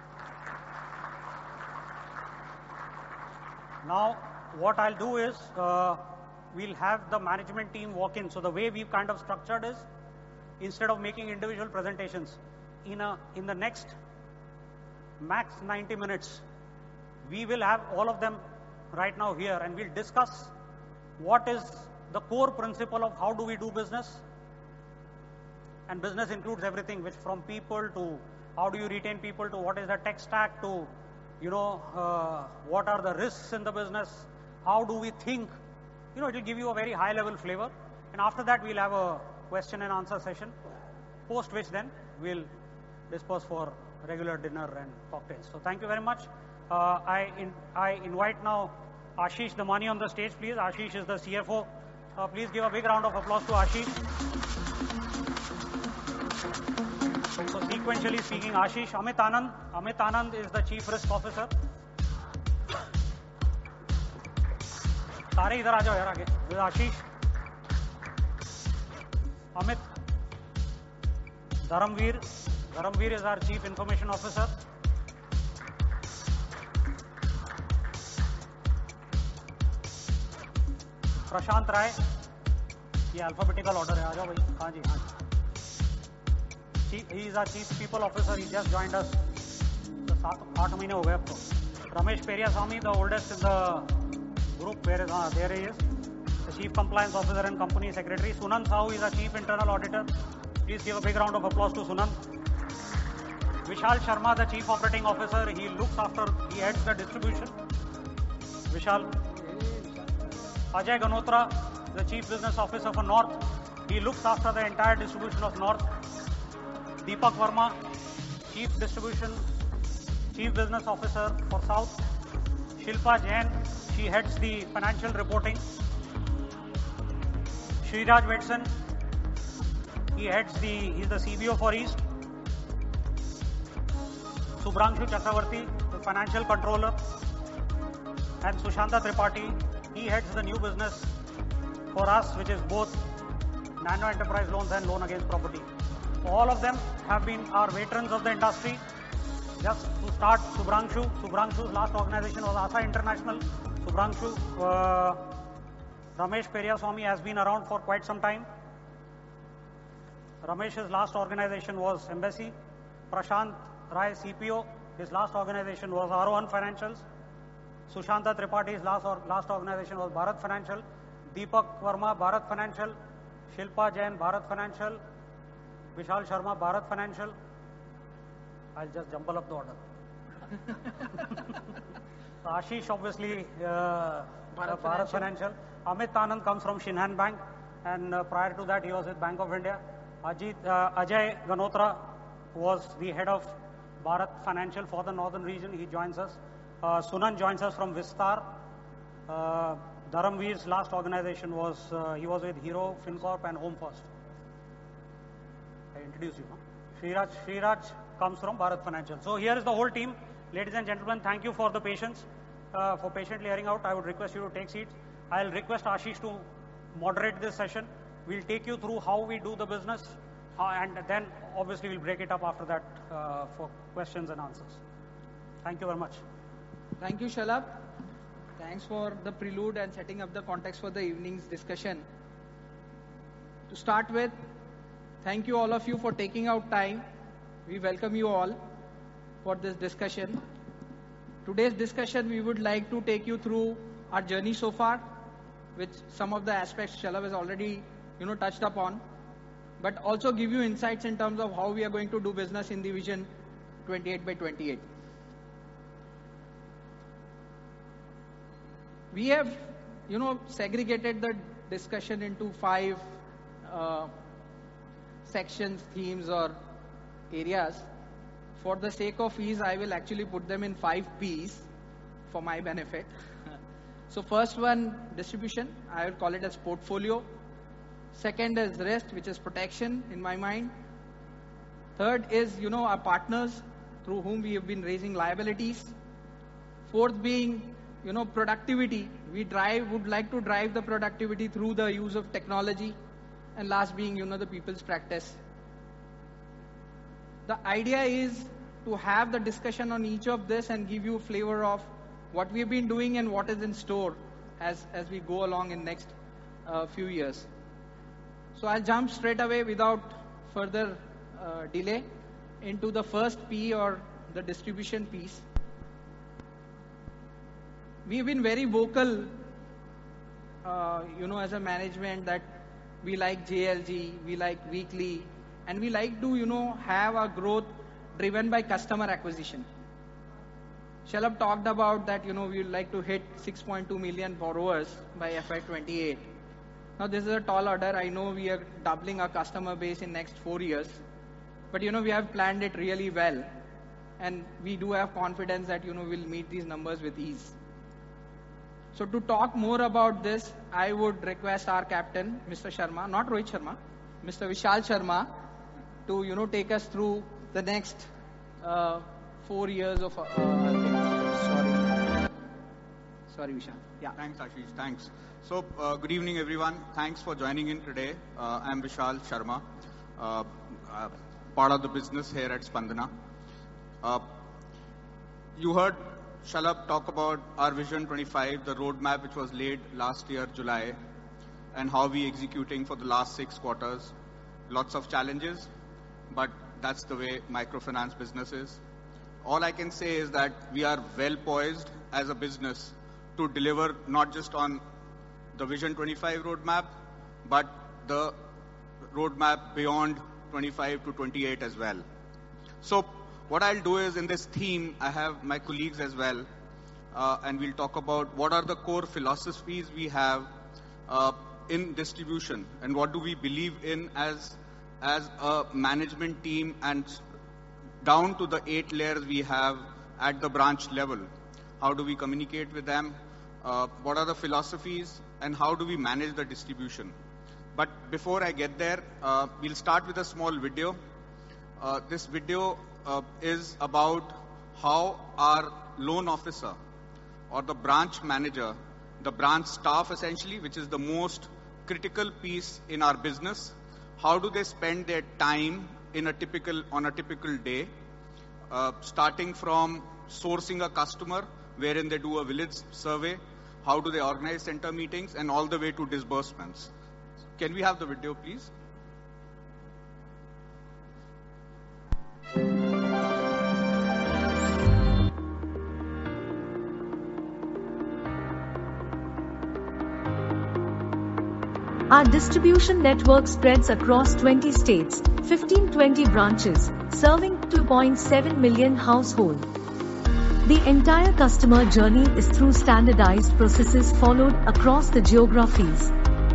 Now, what I'll do is, we'll have the management team walk in. So the way we've kind of structured is, instead of making individual presentations, in the next max 90 minutes, we will have all of them right now here, and we'll discuss what is the core principle of how do we do business. And business includes everything, which from people to how do you retain people, to what is the tech stack, to what are the risks in the business, how do we think, it will give you a very high level flavor. And after that, we'll have a question and answer session, post which then we'll disperse for regular dinner and cocktails. So thank you very much. I invite now Ashish Damani on the stage, please. Ashish is the CFO. Please give a big round of applause to Ashish. So sequentially speaking, Ashish. Amit Anand is the Chief Risk Officer. सारे इधर आ जाओ यार आगे. This is Ashish. Amit. Dharamveer is our Chief Information Officer. प्रशांत राय, ये alphabetical order है, आ जाओ भाई. हाँ जी. He is our Chief People Officer. He just joined us. 7-8 महीने हो गए अब तो. Ramesh Periaswamy, the oldest in the group. There he is. The Chief Compliance Officer and Company Secretary. Sunand Sahu is our Chief Internal Auditor. Please give a big round of applause to Sunand. Vishal Sharma, the Chief Operating Officer. He heads the distribution. Vishal. Ajay Ganotra, the Chief Business Officer for North. He looks after the entire distribution of North. Deepak Verma, Chief Business Officer for South. Shilpa Jain, she heads the financial reporting. Sriraj Vetsan, he's the CBO for East. Subhrangshu Chakravarti, the Financial Controller. And Sushanta Tripathi, he heads the new business for us, which is both nano enterprise loans and loan against property. All of them have been our veterans of the industry. Just to start, Subhrangshu's last organization was ASA International. Ramesh Periaswamy has been around for quite some time. Ramesh's last organization was Embassy. Prashant Rai, CPO, his last organization was R1 Financials. Sushanta Tripathi's last organization was Bharat Financial. Deepak Verma, Bharat Financial. Shilpa Jain, Bharat Financial. Vishal Sharma, Bharat Financial. I'll just jumble up the order. Ashish, obviously, Bharat Financial. Amit Anand comes from Shinhan Bank, and prior to that, he was with Bank of India. Ajay Ganotra was the head of Bharat Financial for the northern region. He joins us. Sunand joins us from Vistar. Dharamveer's last organization was, he was with Hero, FinCorp and Home First. I introduce you. Huh? Sriraj comes from Bharat Financial. So here is the whole team. Ladies and gentlemen, thank you for the patience, for patiently hearing out. I would request you to take seats. I'll request Ashish to moderate this session. We'll take you through how we do the business, and then obviously we'll break it up after that for questions and answers. Thank you very much. Thank you, Shalabh. Thanks for the prelude and setting up the context for the evening's discussion. To start with, thank you all of you for taking out time. We welcome you all for this discussion. Today's discussion, we would like to take you through our journey so far, which some of the aspects Shalabh has already, touched upon, but also give you insights in terms of how we are going to do business in the Vision 28 by 28. We have, segregated the discussion into 5 sections, themes, or areas. For the sake of ease, I will actually put them in 5 P's for my benefit. So first one, distribution. I will call it as portfolio. Second is risk, which is protection in my mind. Third is, our partners through whom we have been raising liabilities. Fourth being, productivity. We would like to drive the productivity through the use of technology. And last being, the people's practice. The idea is to have the discussion on each of this and give you a flavor of what we've been doing and what is in store as we go along in next few years. So I'll jump straight away without further delay into the first P, or the distribution piece. We've been very vocal, as a management, that we like JLG, we like weekly, and we like to, have our growth driven by customer acquisition. Shalabh talked about that, we would like to hit 6.2 million borrowers by FY28. Now, this is a tall order. I know we are doubling our customer base in next 4 years. But, we have planned it really well. And we do have confidence that, we'll meet these numbers with ease. So, to talk more about this, I would request our captain, Mr. Sharma, not Rohit Sharma, Mr. Vishal Sharma, to, take us through the next 4 years of Sorry, Vishal. Yeah. Thanks, Ashish. Thanks. So, good evening, everyone. Thanks for joining in today. I'm Vishal Sharma, part of the business here at Spandana. You heard Shalabh talk about our Vision 25, the roadmap which was laid last year, July, and how we executing for the last 6 quarters. Lots of challenges, but that's the way microfinance business is. All I can say is that we are well poised as a business to deliver not just on the Vision 25 roadmap, but the roadmap beyond 25 to 28 as well. So what I'll do is, in this theme, I have my colleagues as well, and we'll talk about what are the core philosophies we have in distribution, and what do we believe in as a management team, and down to the 8 layers we have at the branch level. How do we communicate with them? What are the philosophies, and how do we manage the distribution? But before I get there, we'll start with a small video. This video is about how our loan officer or the branch manager, the branch staff essentially, which is the most critical piece in our business, how do they spend their time on a typical day, starting from sourcing a customer, wherein they do a village survey, how do they organize center meetings, and all the way to disbursements. Can we have the video, please? Our distribution network spreads across 20 states, 15-20 branches, serving 2.7 million households. The entire customer journey is through standardized processes followed across the geographies.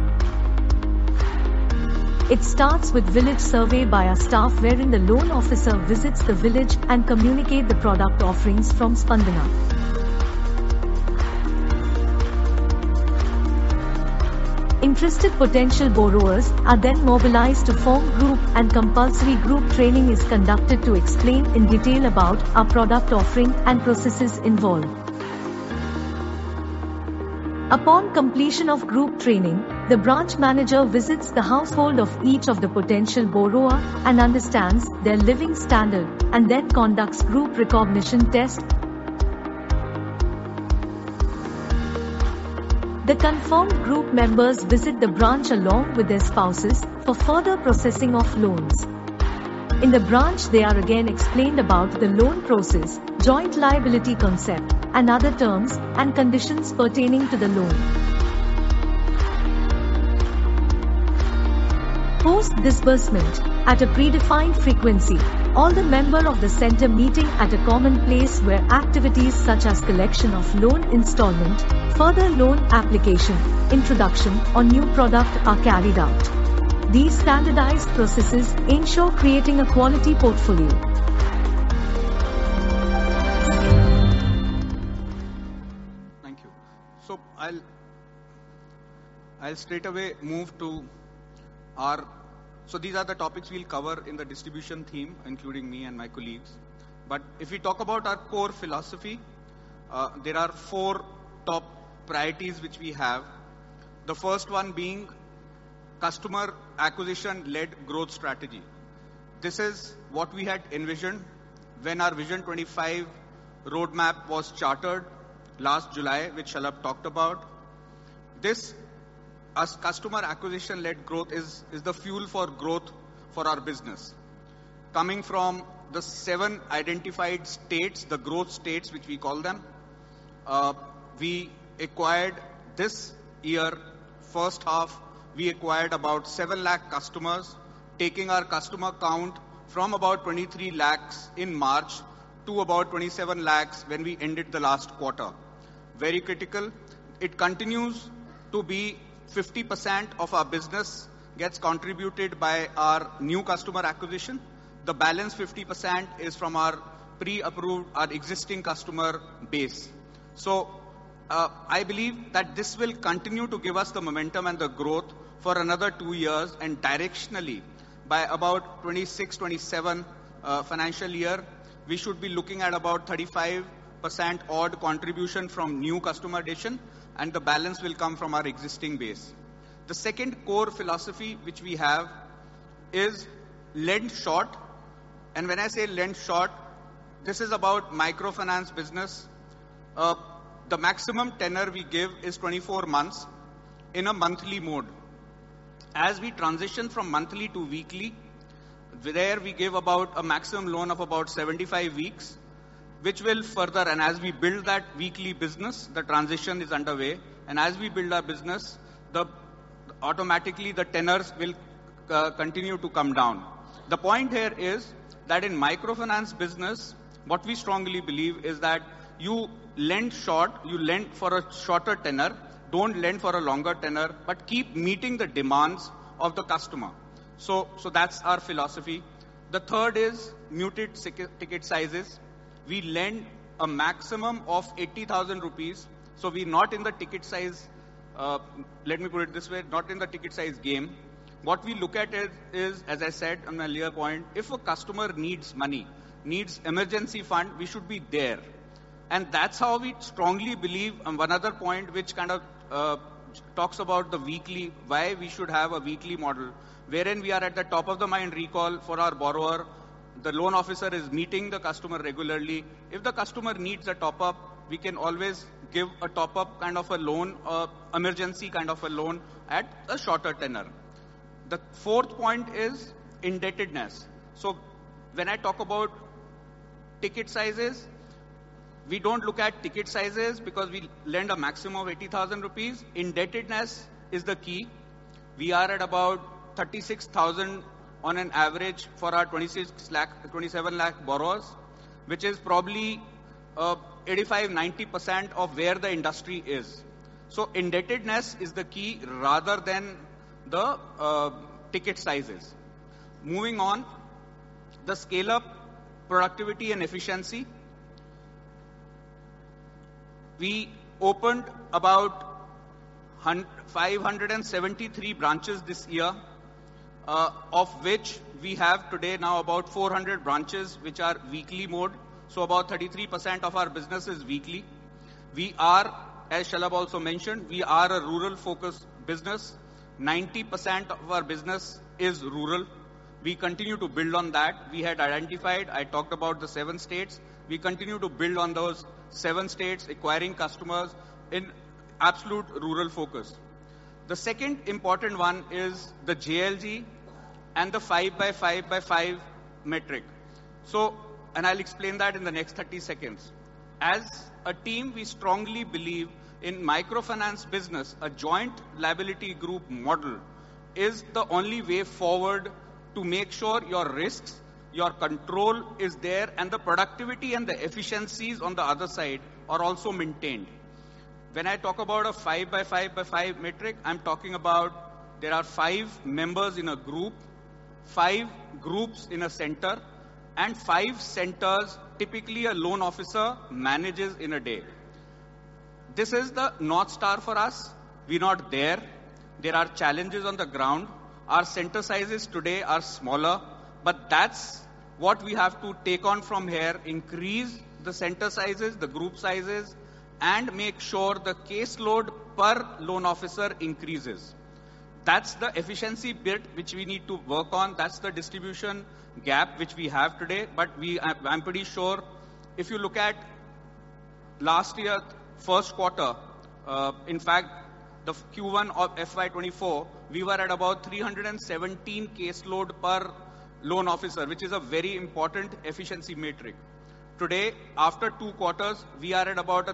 It starts with village survey by our staff, wherein the loan officer visits the village and communicate the product offerings from Spandana. Interested potential borrowers are then mobilized to form group, and compulsory group training is conducted to explain in detail about our product offering and processes involved. Upon completion of group training, the branch manager visits the household of each of the potential borrower and understands their living standard, and then conducts group recognition test. The confirmed group members visit the branch along with their spouses for further processing of loans. In the branch, they are again explained about the loan process, joint liability concept, and other terms and conditions pertaining to the loan. Post-disbursement, at a predefined frequency, all the members of the center meeting at a common place where activities such as collection of loan installment, further loan application, introduction or new product are carried out. These standardized processes ensure creating a quality portfolio. Thank you. So I'll straight away move to so these are the topics we'll cover in the distribution theme, including me and my colleagues. But if we talk about our core philosophy, there are 4 top priorities which we have. The first one being customer acquisition-led growth strategy. This is what we had envisioned when our Vision 25 roadmap was chartered last July, which Shalabh talked about. This as customer acquisition-led growth is the fuel for growth for our business. Coming from the 7 identified states, the growth states which we call them, we acquired this year, first half, we acquired about 7 lakh customers, taking our customer count from about 23 lakhs in March to about 27 lakhs when we ended the last quarter. Very critical. It continues to be 50% of our business gets contributed by our new customer acquisition. The balance 50% is from our pre-approved, our existing customer base. So I believe that this will continue to give us the momentum and the growth for another 2 years, and directionally by about 26-27 financial year, we should be looking at about 35% odd contribution from new customer addition, and the balance will come from our existing base. The second core philosophy which we have is lend short. And when I say lend short, this is about microfinance business. The maximum tenor we give is 24 months in a monthly mode. As we transition from monthly to weekly, there we give about a maximum loan of about 75 weeks, which will further, and as we build that weekly business, the transition is underway. And as we build our business, automatically the tenors will continue to come down. The point here is that in microfinance business, what we strongly believe is that you lend short, you lend for a shorter tenor, don't lend for a longer tenor, but keep meeting the demands of the customer. So that's our philosophy. The third is muted ticket sizes. We lend a maximum of 80,000 rupees. So we're not in the ticket size, let me put it this way, not in the ticket size game. What we look at is, as I said on my earlier point, if a customer needs money, needs emergency fund, we should be there. And that's how we strongly believe. One other point which kind of talks about the weekly, why we should have a weekly model, wherein we are at the top of the mind recall for our borrower. The loan officer is meeting the customer regularly. If the customer needs a top-up, we can always give a top-up kind of a loan, emergency kind of a loan at a shorter tenor. The fourth point is indebtedness. So when I talk about ticket sizes, we don't look at ticket sizes because we lend a maximum of 80,000 rupees. Indebtedness is the key. We are at about 36,000 on an average for our 27 lakh borrowers, which is probably 85-90% of where the industry is. So indebtedness is the key rather than the ticket sizes. Moving on, the scale up, productivity and efficiency. We opened about 573 branches this year, of which we have today now about 400 branches which are weekly mode. So about 33% of our business is weekly. We are, as Shalabh also mentioned, we are a rural focused business. 90% of our business is rural. We continue to build on that. We had identified, I talked about the 7 states. We continue to build on those 7 states, acquiring customers in absolute rural focus. The second important one is the JLG and the 5x5x5 metric. So, and I'll explain that in the next 30 seconds. As a team, we strongly believe in microfinance business, a joint liability group model is the only way forward to make sure your risks, your control is there, and the productivity and the efficiencies on the other side are also maintained. When I talk about a 5x5x5 metric, I'm talking about there are 5 members in a group, 5 groups in a center, and 5 centers typically a loan officer manages in a day. This is the North Star for us. We're not there. There are challenges on the ground. Our center sizes today are smaller, but that's what we have to take on from here, increase the center sizes, the group sizes, and make sure the caseload per loan officer increases. That's the efficiency bit which we need to work on. That's the distribution gap which we have today. But I'm pretty sure if you look at last year, first quarter, in fact, the Q1 of FY24, we were at about 317 caseload per loan officer, which is a very important efficiency metric. Today, after 2 quarters, we are at about a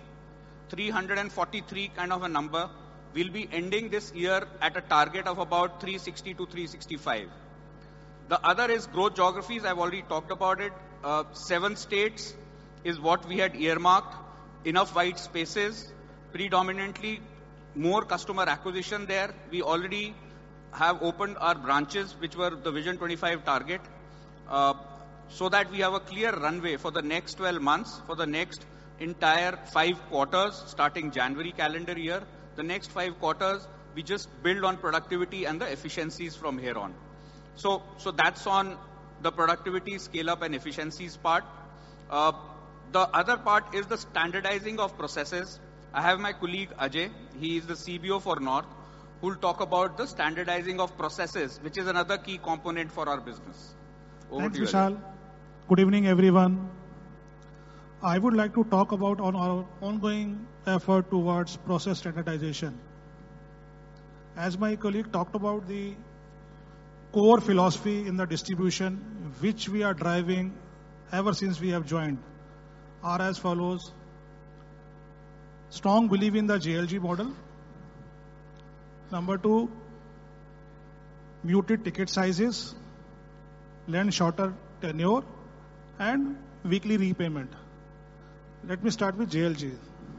343 kind of a number. We'll be ending this year at a target of about 360 to 365. The other is growth geographies. I've already talked about it. 7 states is what we had earmarked. Enough white spaces, predominantly more customer acquisition there. We already have opened our branches, which were the Vision 25 target, so that we have a clear runway for the next 12 months, for the next entire 5 quarters, starting January calendar year. The next 5 quarters, we just build on productivity and the efficiencies from here on. So that's on the productivity, scale up and efficiencies part. The other part is the standardizing of processes. I have my colleague Ajay, he is the CBO for North, who will talk about the standardizing of processes, which is another key component for our business. Thanks, Vishal. Good evening, everyone. I would like to talk about our ongoing effort towards process standardization. As my colleague talked about the core philosophy in the distribution, which we are driving ever since we have joined, are as follows. Strong belief in the JLG model. Number 2, muted ticket sizes, lend shorter tenure, and weekly repayment. Let me start with JLG.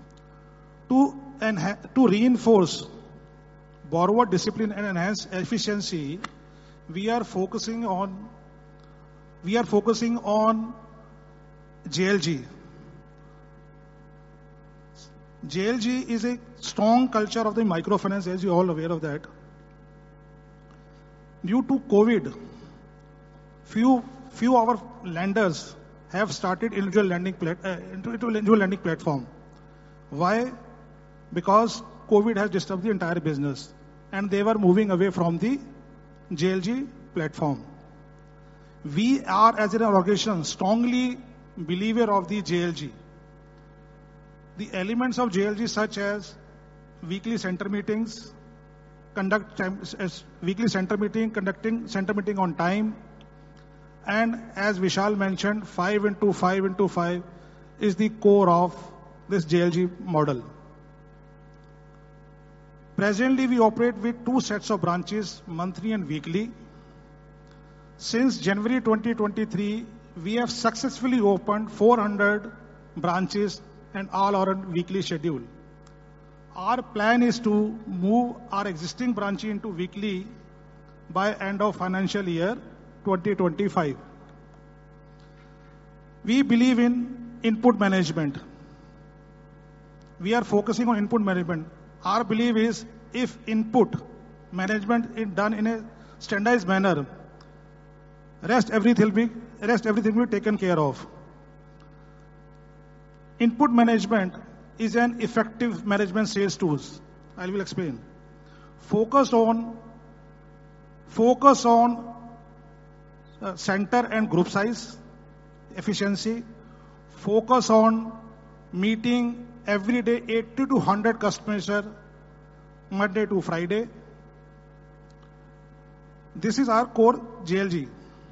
To reinforce borrower discipline and enhance efficiency, we are focusing on JLG. JLG is a strong culture of the microfinance, as you're all aware of that. Due to COVID, few of our lenders have started individual lending platform. Why? Because COVID has disturbed the entire business, and they were moving away from the JLG platform. We are, as an organization, strongly believer of the JLG. The elements of JLG, such as weekly center meetings, conducting center meeting on time, and as Vishal mentioned, 5x5x5 is the core of this JLG model. Presently, we operate with 2 sets of branches, monthly and weekly. Since January 2023, we have successfully opened 400 branches and all are on weekly schedule. Our plan is to move our existing branch into weekly by end of financial year 2025. We believe in input management. We are focusing on input management. Our belief is if input management is done in a standardized manner, rest everything will be taken care of. Input management is an effective management sales tools. I will explain. Focus on center and group size, efficiency. Focus on meeting every day 80 to 100 customers, Monday to Friday. This is our core JLG.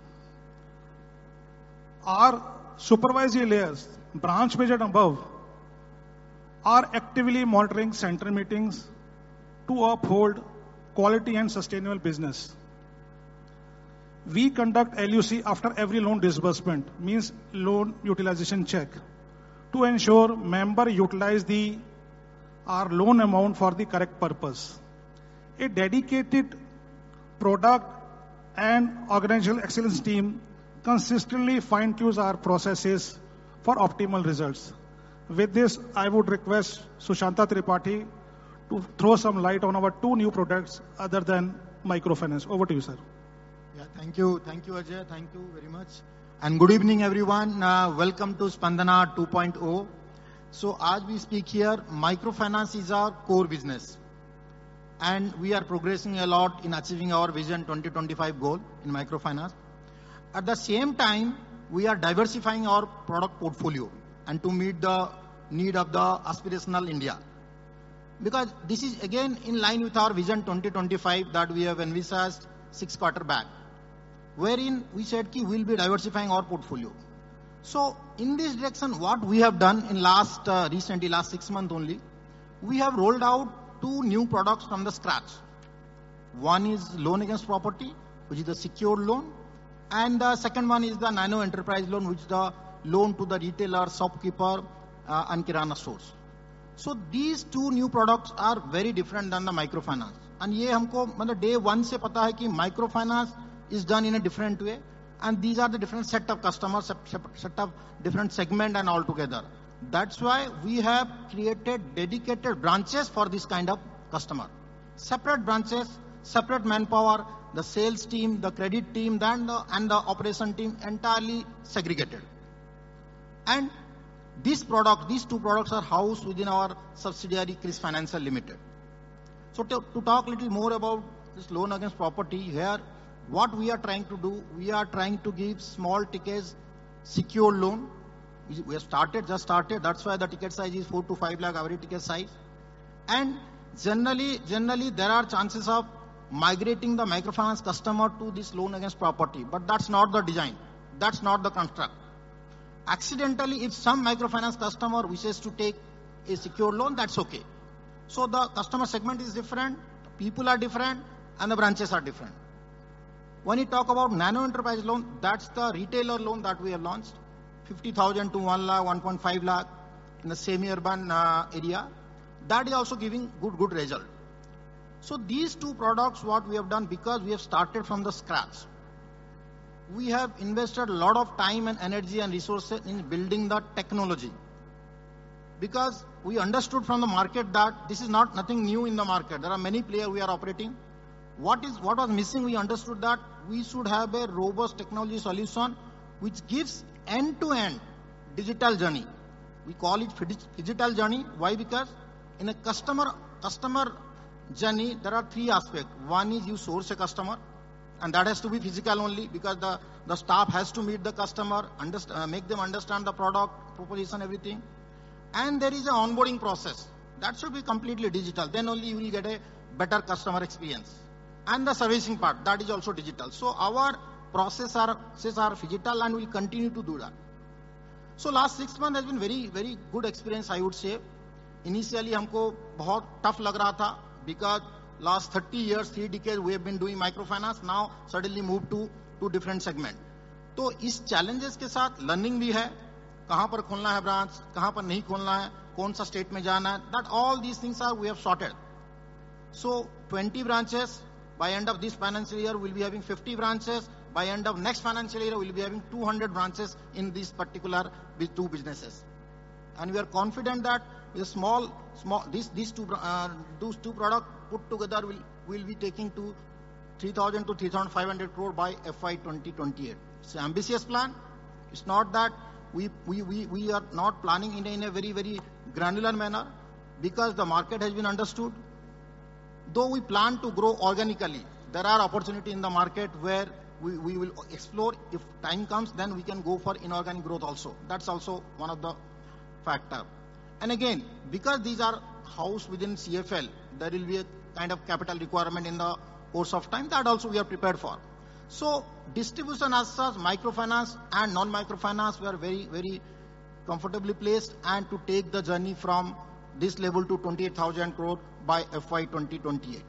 Our supervisory layers, branch manager and above, are actively monitoring center meetings to uphold quality and sustainable business. We conduct LUC after every loan disbursement, means loan utilization check, to ensure member utilize our loan amount for the correct purpose. A dedicated product and organizational excellence team consistently fine-tunes our processes for optimal results. With this, I would request Sushanta Tripathi to throw some light on our 2 new products other than microfinance. Over to you, sir. Yeah, thank you Ajay, thank you very much. And good evening everyone, welcome to Spandana 2.0. So as we speak here, microfinance is our core business. And we are progressing a lot in achieving our Vision 2025 goal in microfinance. At the same time, we are diversifying our product portfolio and to meet the need of the aspirational India. Because this is again in line with our Vision 2025 that we have envisaged 6 quarters back, wherein we said we will be diversifying our portfolio. So in this direction, what we have done in last 6 months only, we have rolled out 2 new products from the scratch. One is loan against property, which is the secured loan, And the second one is the nano enterprise loan, which is the loan to the retailer, shopkeeper, and kirana stores. So these two new products are very different than the microfinance. And ये हमको मतलब day one से पता है कि microfinance is done in a different way. And these are the different set of customers, set of different segment and all together. That's why we have created dedicated branches for this kind of customer. Separate branches, separate manpower, the sales team, the credit team, and the operation team entirely segregated. And these two products are housed within our subsidiary Chris Financial Limited. So to talk a little more about this loan against property here, what we are trying to do, we are trying to give small tickets secure loan. We have just started. That's why the ticket size is 4 to 5 lakh average ticket size. And generally there are chances of migrating the microfinance customer to this loan against property. But that's not the design. That's not the construct. Accidentally, if some microfinance customer wishes to take a secure loan, that's okay. So the customer segment is different, people are different, and the branches are different. When you talk about nano enterprise loan, that's the retailer loan that we have launched. 50,000 to 1 lakh, 1.5 lakh in the semi-urban area. That is also giving good result. So these two products, what we have done, because we have started from the scratch, we have invested a lot of time and energy and resources in building the technology. Because we understood from the market that this is nothing new in the market. There are many players we are operating. What was missing, we understood that we should have a robust technology solution which gives end-to-end digital journey. We call it digital journey. Why? Because in a customer journey, there are three aspects. One is you source a customer, and that has to be physical only, because the staff has to meet the customer, make them understand the product, proposition, everything. And there is an onboarding process. That should be completely digital. Then only you will get a better customer experience. And the servicing part, that is also digital. So our processes are digital, and we'll continue to do that. So last 6 months has been very, very good experience, I would say. Initially, हमको बहुत tough लग रहा था, because last 30 years, 3 decades, we have been doing microfinance. Now suddenly moved to different segment. तो इस challenges के साथ learning भी है, कहाँ पर खोलना है branch, कहाँ पर नहीं खोलना है, कौन सा state में जाना है. That all these things we have sorted. So 20 branches. By end of this financial year, we'll be having 50 branches. By end of next financial year, we'll be having 200 branches in this particular two businesses. And we are confident that with these two products put together will be taking to 3,000 to 3,500 crore by FY 2028. It's an ambitious plan. It's not that we are not planning in a very, very granular manner, because the market has been understood. Though we plan to grow organically, there are opportunities in the market where we will explore. If time comes, then we can go for inorganic growth also. That's also one of the factors. And again, because these are housed within CFL, there will be a kind of capital requirement in the course of time. That also we are prepared for. So distribution as such, microfinance and non-microfinance, we are very, very comfortably placed, and to take the journey from this level to 28,000 crore by FY 2028.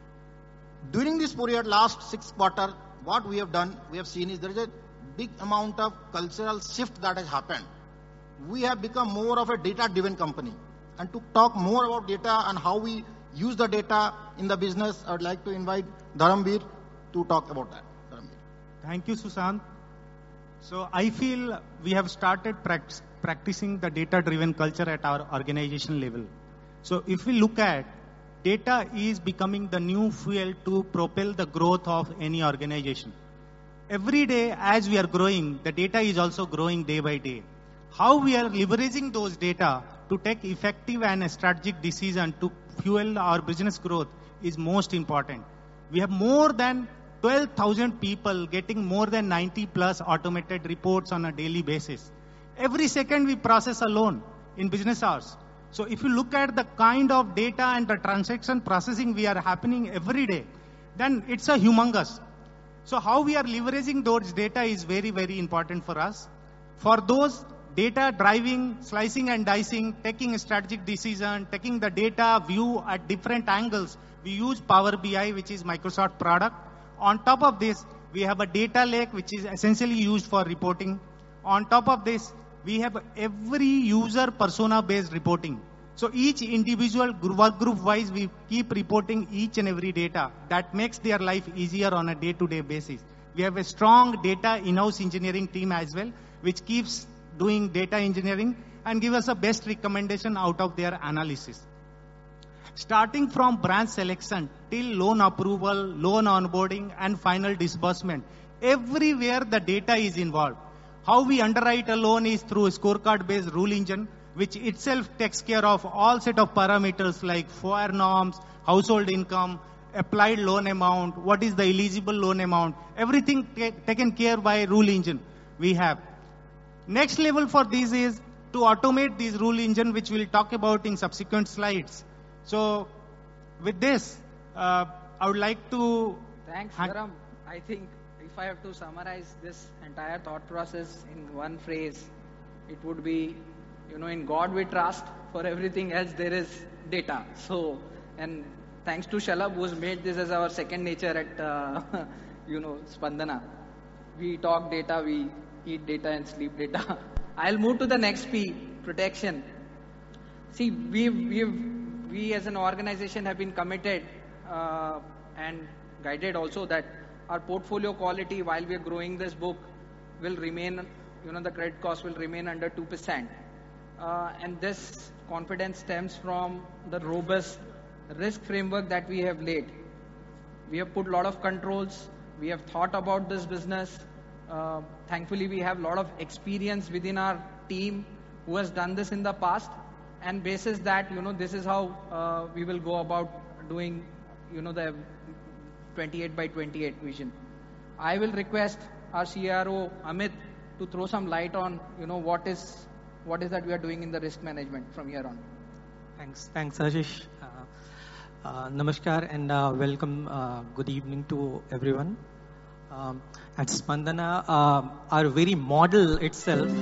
During this period, last 6 quarters, what we have done, we have seen is there is a big amount of cultural shift that has happened. We have become more of a data-driven company. And to talk more about data and how we use the data in the business, I would like to invite Dharamveer to talk about that. Thank you, Sushant. So I feel we have started practicing the data-driven culture at our organization level. So if we look at, data is becoming the new fuel to propel the growth of any organization. Every day as we are growing, the data is also growing day by day. How we are leveraging those data to take effective and strategic decisions to fuel our business growth is most important. We have more than 12,000 people getting more than 90 plus automated reports on a daily basis. Every second we process a loan in business hours. So if you look at the kind of data and the transaction processing we are happening every day, then it's a humongous. So how we are leveraging those data is very, very important for us. For those data driving, slicing and dicing, taking a strategic decision, taking the data view at different angles, we use Power BI, which is Microsoft product. On top of this, We have a data lake which is essentially used for reporting. On top of this, we have every user persona based reporting. So each individual work group wise, we keep reporting each and every data. That makes their life easier on a day-to-day basis. We have a strong data in-house engineering team as well, which keeps doing data engineering and give us a best recommendation out of their analysis. Starting from branch selection till loan approval, loan onboarding, and final disbursement, everywhere the data is involved. How we underwrite a loan is through a scorecard-based rule engine, which itself takes care of all set of parameters like FOIR norms, household income, applied loan amount, what is the eligible loan amount, everything taken care by rule engine we have. Next level for this is to automate this rule engine, which we'll talk about in subsequent slides. So with this, I would like to... Thanks, Dharam. I think if I have to summarize this entire thought process in one phrase, it would be, in God we trust, for everything else there is data. So, and thanks to Shalabh, who's made this as our second nature at, Spandana. We talk data, we eat data and sleep data. I'll move to the next P, protection. See, we as an organization have been committed and guided also that our portfolio quality while we are growing this book will remain, the credit cost will remain under 2%. And this confidence stems from the robust risk framework that we have laid. We have put a lot of controls. We have thought about this business. Thankfully, we have a lot of experience within our team who has done this in the past. And basis that, this is how we will go about doing, the 28 by 28 vision. I will request our CRO, Amit, to throw some light on, what is that we are doing in the risk management from here on. Thanks, Ashish. Namaskar and welcome. Good evening to everyone. At Spandana, our very model itself,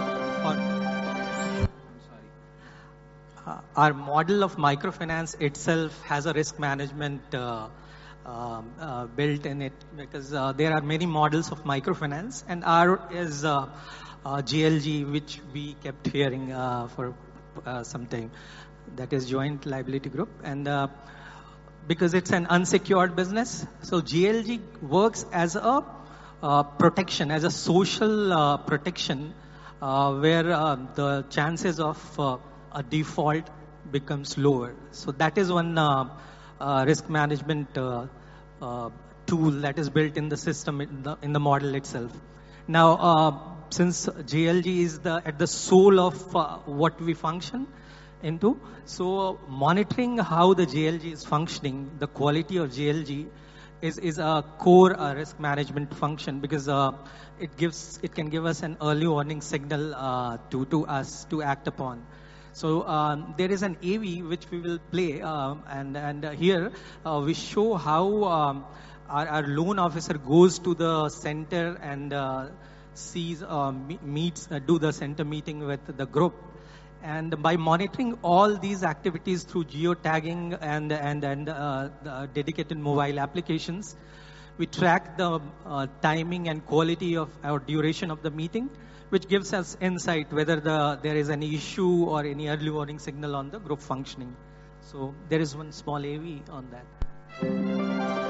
our model of microfinance itself has a risk management built in it, because there are many models of microfinance, and our is JLG, which we kept hearing for some time. That is Joint Liability Group, and because it's an unsecured business, so JLG works as a protection, as a social protection, where the chances of a default becomes lower. So that is one risk management tool that is built in the system, in the model itself. Now, since JLG is at the soul of what we function into, so monitoring how the JLG is functioning, the quality of JLG is a core risk management function, because it can give us an early warning signal to us to act upon. So there is an AV which we will play, and here we show how our loan officer goes to the center and sees, do the center meeting with the group. And by monitoring all these activities through geotagging and the dedicated mobile applications, we track the timing and quality of our duration of the meeting, which gives us insight whether there is any issue or any early warning signal on the group functioning. So there is one small AV on that.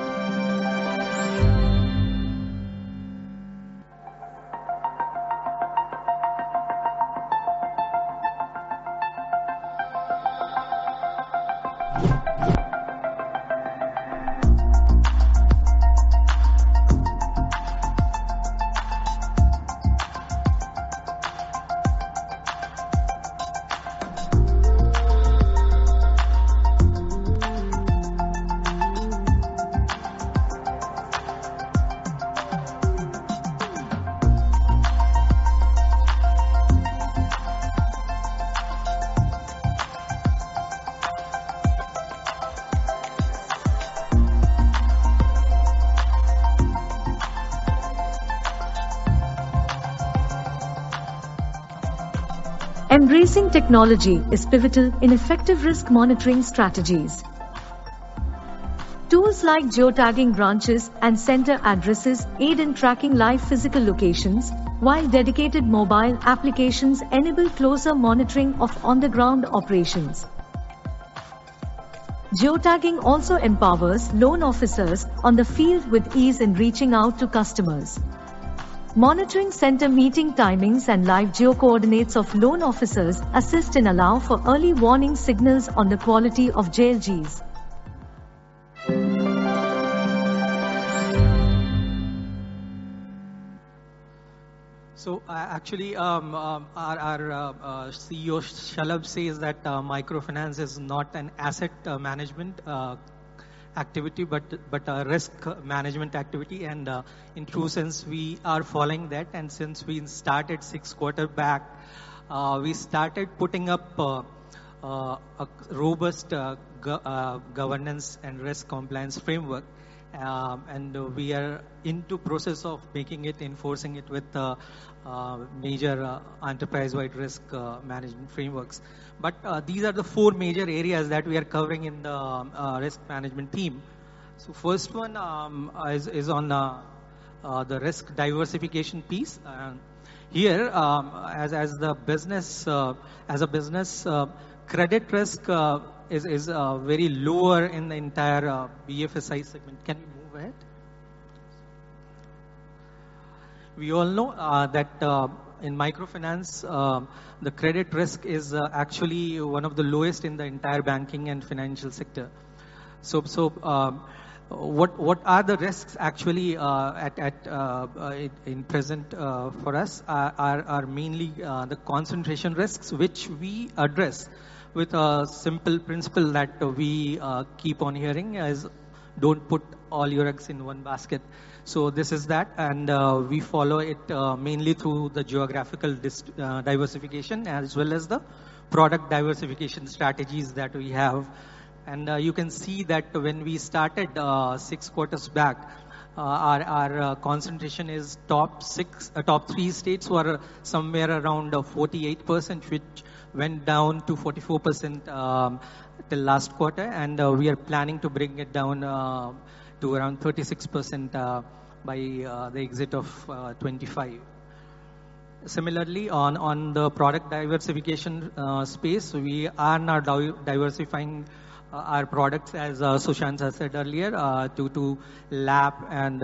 Embracing technology is pivotal in effective risk monitoring strategies. Tools Tools like geotagging branches and center addresses aid in tracking live physical locations, while dedicated mobile applications enable closer monitoring of on-the-ground operations. Geotagging also empowers loan officers on the field with ease in reaching out to customers. Monitoring center meeting timings and live geo-coordinates of loan officers assist in allow for early warning signals on the quality of JLGs. So actually, our CEO Shalabh says that microfinance is not an asset management activity, but a risk management activity. And in true sense, we are following that. And since we started 6 quarters back, we started putting up a robust governance and risk compliance framework. And we are into process of making it, enforcing it with major enterprise-wide risk management frameworks. But these are the 4 major areas that we are covering in the risk management team. So first one is on the risk diversification piece. Here, as the business, as a business, credit risk is very lower in the entire BFSI segment. Can we move ahead? We all know that in microfinance, the credit risk is actually one of the lowest in the entire banking and financial sector. So what are the risks actually in present for us are mainly the concentration risks, which we address with a simple principle that we keep on hearing as don't put all your eggs in one basket. So this is that, and we follow it mainly through the geographical diversification as well as the product diversification strategies that we have. And you can see that when we started 6 quarters back, our concentration is top 3 states were somewhere around 48%, which went down to 44% till last quarter, and we are planning to bring it down to around 36% by the exit of 25. Similarly, on the product diversification space, we are now diversifying our products, as Sushant has said earlier, to LAP and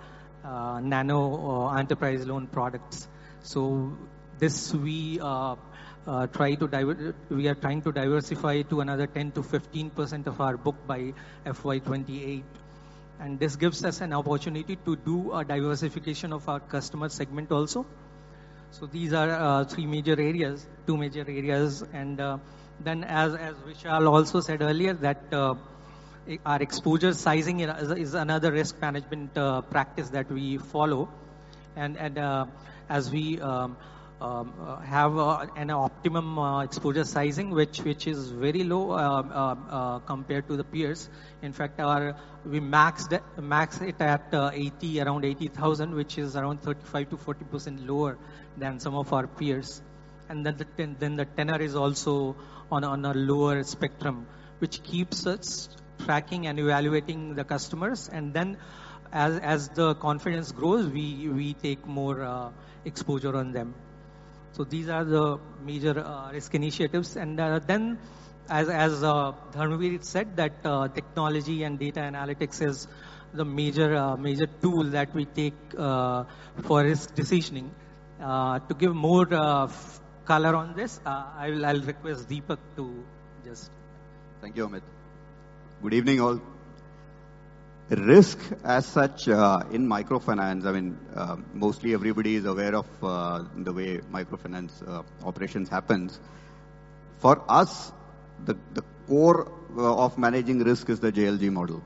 nano enterprise loan products. So this we are trying to diversify to another 10 to 15% of our book by FY28. And this gives us an opportunity to do a diversification of our customer segment also. So these are 2 major areas. And then as Vishal also said earlier, that our exposure sizing is another risk management practice that we follow. And as we have an optimum exposure sizing, which is very low compared to the peers. In fact, we max it at around 80,000, which is around 35 to 40% lower than some of our peers. And then the tenor is also on a lower spectrum, which keeps us tracking and evaluating the customers. And then as the confidence grows, we take more exposure on them. So these are the major risk initiatives. And then, as Dharmveer said, that technology and data analytics is the major tool that we take for risk decisioning. To give more color on this, I'll request Deepak to just. Thank you, Amit. Good evening, all. Risk as such in microfinance, I mean, mostly everybody is aware of the way microfinance operations happens. For us, the core of managing risk is the JLG model.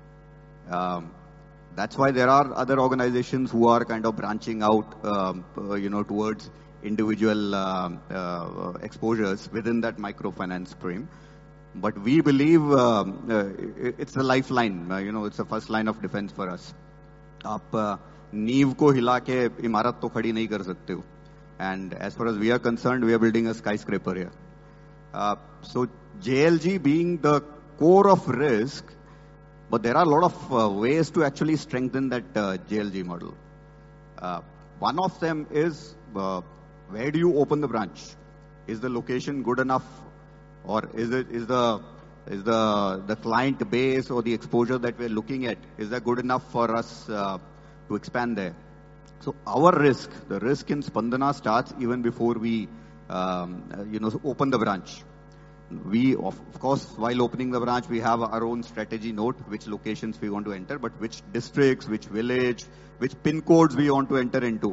That's why there are other organizations who are kind of branching out, towards individual exposures within that microfinance frame. But we believe it's a lifeline, it's a first line of defense for us. आप नींव को हिला के इमारत तो खड़ी नहीं कर सकते हो. And as far as we are concerned, we are building a skyscraper here. So JLG being the core of risk, But there are a lot of ways to actually strengthen that JLG model. One of them is where do you open the branch? Is the location good enough, or is the client base or the exposure that we're looking at, is that good enough for us to expand there? So our risk, the risk in Spandana starts even before we open the branch. We, of course, while opening the branch, we have our own strategy note, which locations we want to enter, but which districts, which village, which pin codes we want to enter into.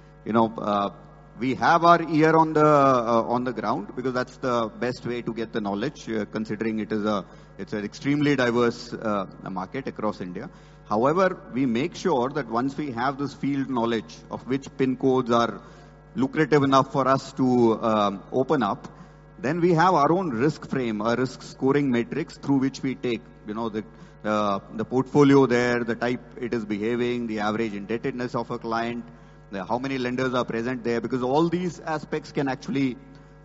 We have our ear on the ground, because that's the best way to get the knowledge, considering it's an extremely diverse market across India. However, we make sure that once we have this field knowledge of which pin codes are lucrative enough for us to open up, then we have our own risk frame, a risk scoring matrix through which we take, the portfolio there, the type it is behaving, the average indebtedness of a client, how many lenders are present there, because all these aspects can actually,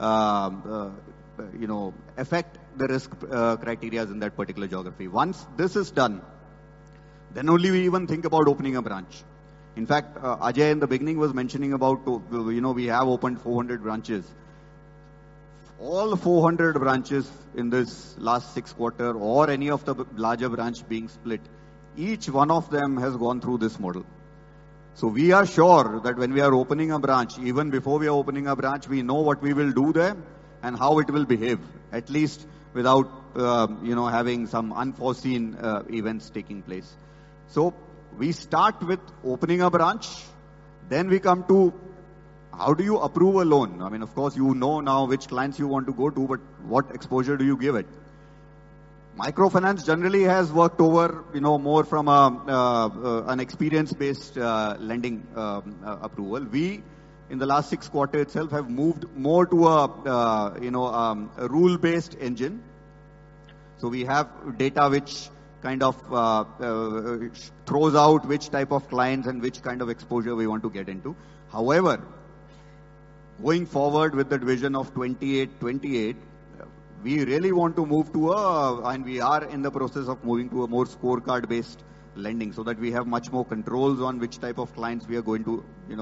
affect the risk criteria in that particular geography. Once this is done, then only we even think about opening a branch. In fact, Ajay in the beginning was mentioning about, we have opened 400 branches. All 400 branches in this last 6 quarters, or any of the larger branch being split, each one of them has gone through this model. So we are sure that when we are opening a branch, even before we are opening a branch, we know what we will do there and how it will behave, at least without, having some unforeseen events taking place. So we start with opening a branch, then we come to how do you approve a loan? I mean, of course, you know now which clients you want to go to, but what exposure do you give it? Microfinance generally has worked over, more from an experience-based lending approval. We, in the last 6 quarters itself, have moved more to a rule-based engine. So we have data which kind of throws out which type of clients and which kind of exposure we want to get into. However, going forward with the vision of 28, we really want to move to and we are in the process of moving to a more scorecard-based lending, so that we have much more controls on which type of clients we are going to,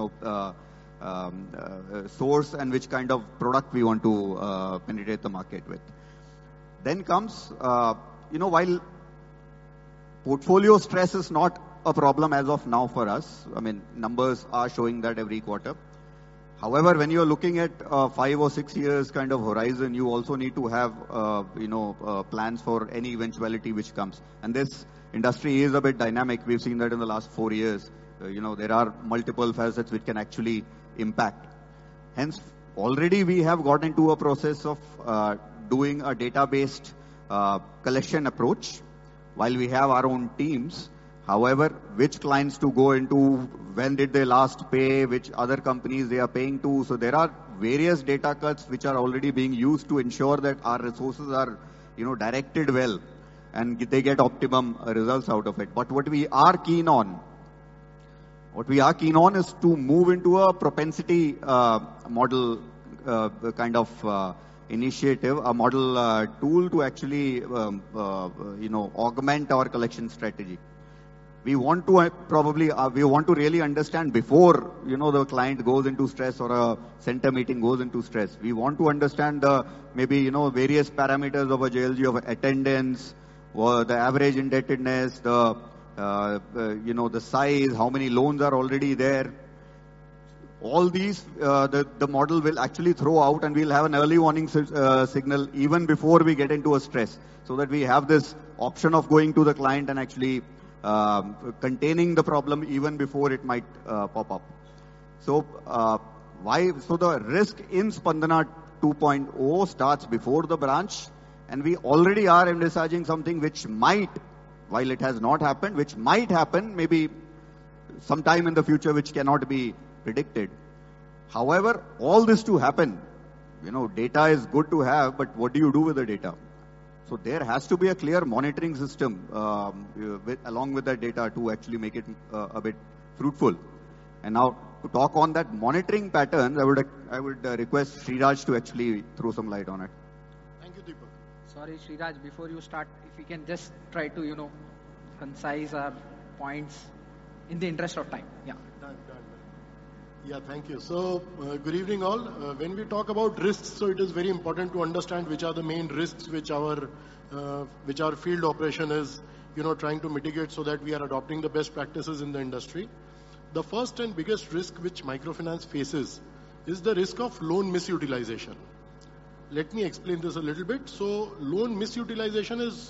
source, and which kind of product we want to penetrate the market with. Then comes, while portfolio stress is not a problem as of now for us, I mean, numbers are showing that every quarter. However, when you are looking at 5 or 6 years kind of horizon, you also need to have, plans for any eventuality which comes. And this industry is a bit dynamic. We've seen that in the last 4 years. There are multiple facets which can actually impact. Hence, already we have got into a process of doing a data-based collection approach while we have our own teams. However, which clients to go into, when did they last pay, which other companies they are paying to. So there are various data cuts which are already being used to ensure that our resources are, directed well and they get optimum results out of it. But what we are keen on is to move into a propensity model kind of initiative, a model tool to actually, augment our collection strategy. We want to really understand before, the client goes into stress or a center meeting goes into stress. We want to understand various parameters of a JLG, of attendance, or the average indebtedness, the size, how many loans are already there. All these, the model will actually throw out, and we'll have an early warning signal even before we get into a stress, so that we have this option of going to the client and actually containing the problem even before it might pop up. So, So the risk in Spandana 2.0 starts before the branch, and we already are envisaging something which might, while it has not happened, which might happen maybe sometime in the future, which cannot be predicted. However, all this to happen, data is good to have, but what do you do with the data? So there has to be a clear monitoring system along with that data to actually make it a bit fruitful. And now to talk on that monitoring patterns, I would request Sriraj to actually throw some light on it. Thank you, Deepak. Sorry, Sriraj, before you start, if you can just try to, concise our points in the interest of time. Yeah. Yeah, thank you. So, good evening all. When we talk about risks, so it is very important to understand which are the main risks which our field operation is, trying to mitigate so that we are adopting the best practices in the industry. The first and biggest risk which microfinance faces is the risk of loan misutilization. Let me explain this a little bit. So, loan misutilization is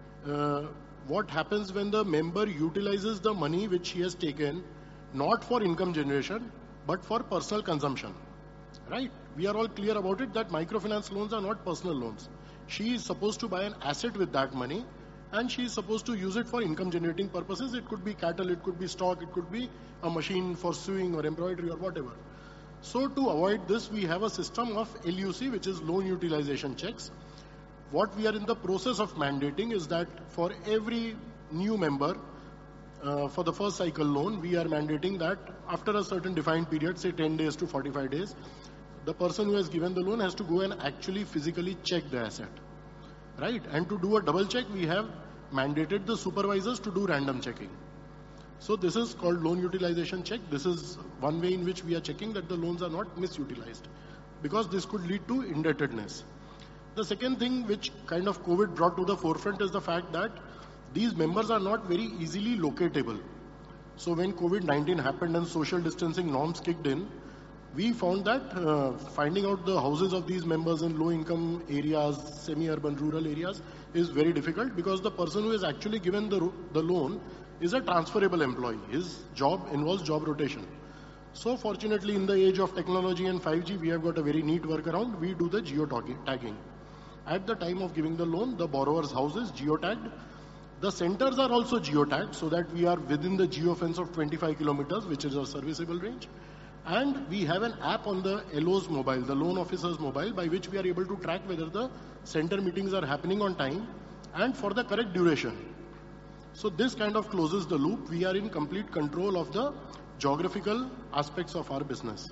what happens when the member utilizes the money which he has taken not for income generation but for personal consumption, right? We are all clear about it that microfinance loans are not personal loans. She is supposed to buy an asset with that money and she is supposed to use it for income generating purposes. It could be cattle, it could be stock, it could be a machine for sewing or embroidery or whatever. So to avoid this, we have a system of LUC, which is loan utilization checks. What we are in the process of mandating is that for every new member, for the first cycle loan, we are mandating that after a certain defined period, say 10 days to 45 days, the person who has given the loan has to go and actually physically check the asset, right? And to do a double check, we have mandated the supervisors to do random checking. So this is called loan utilization check. This is one way in which we are checking that the loans are not misutilized, because this could lead to indebtedness. The second thing which kind of COVID brought to the forefront is the fact that these members are not very easily locatable. So when COVID-19 happened and social distancing norms kicked in, we found that finding out the houses of these members in low-income areas, semi-urban, rural areas is very difficult, because the person who has actually given the loan is a transferable employee. His job involves job rotation. So fortunately, in the age of technology and 5G, we have got a very neat workaround. We do the geo-tagging. At the time of giving the loan, the borrower's house is geo-tagged. The centers are also geo-tagged so that we are within the geo-fence of 25 kilometers, which is our serviceable range. And we have an app on the LO's mobile, the loan officer's mobile, by which we are able to track whether the center meetings are happening on time and for the correct duration. So this kind of closes the loop. We are in complete control of the geographical aspects of our business.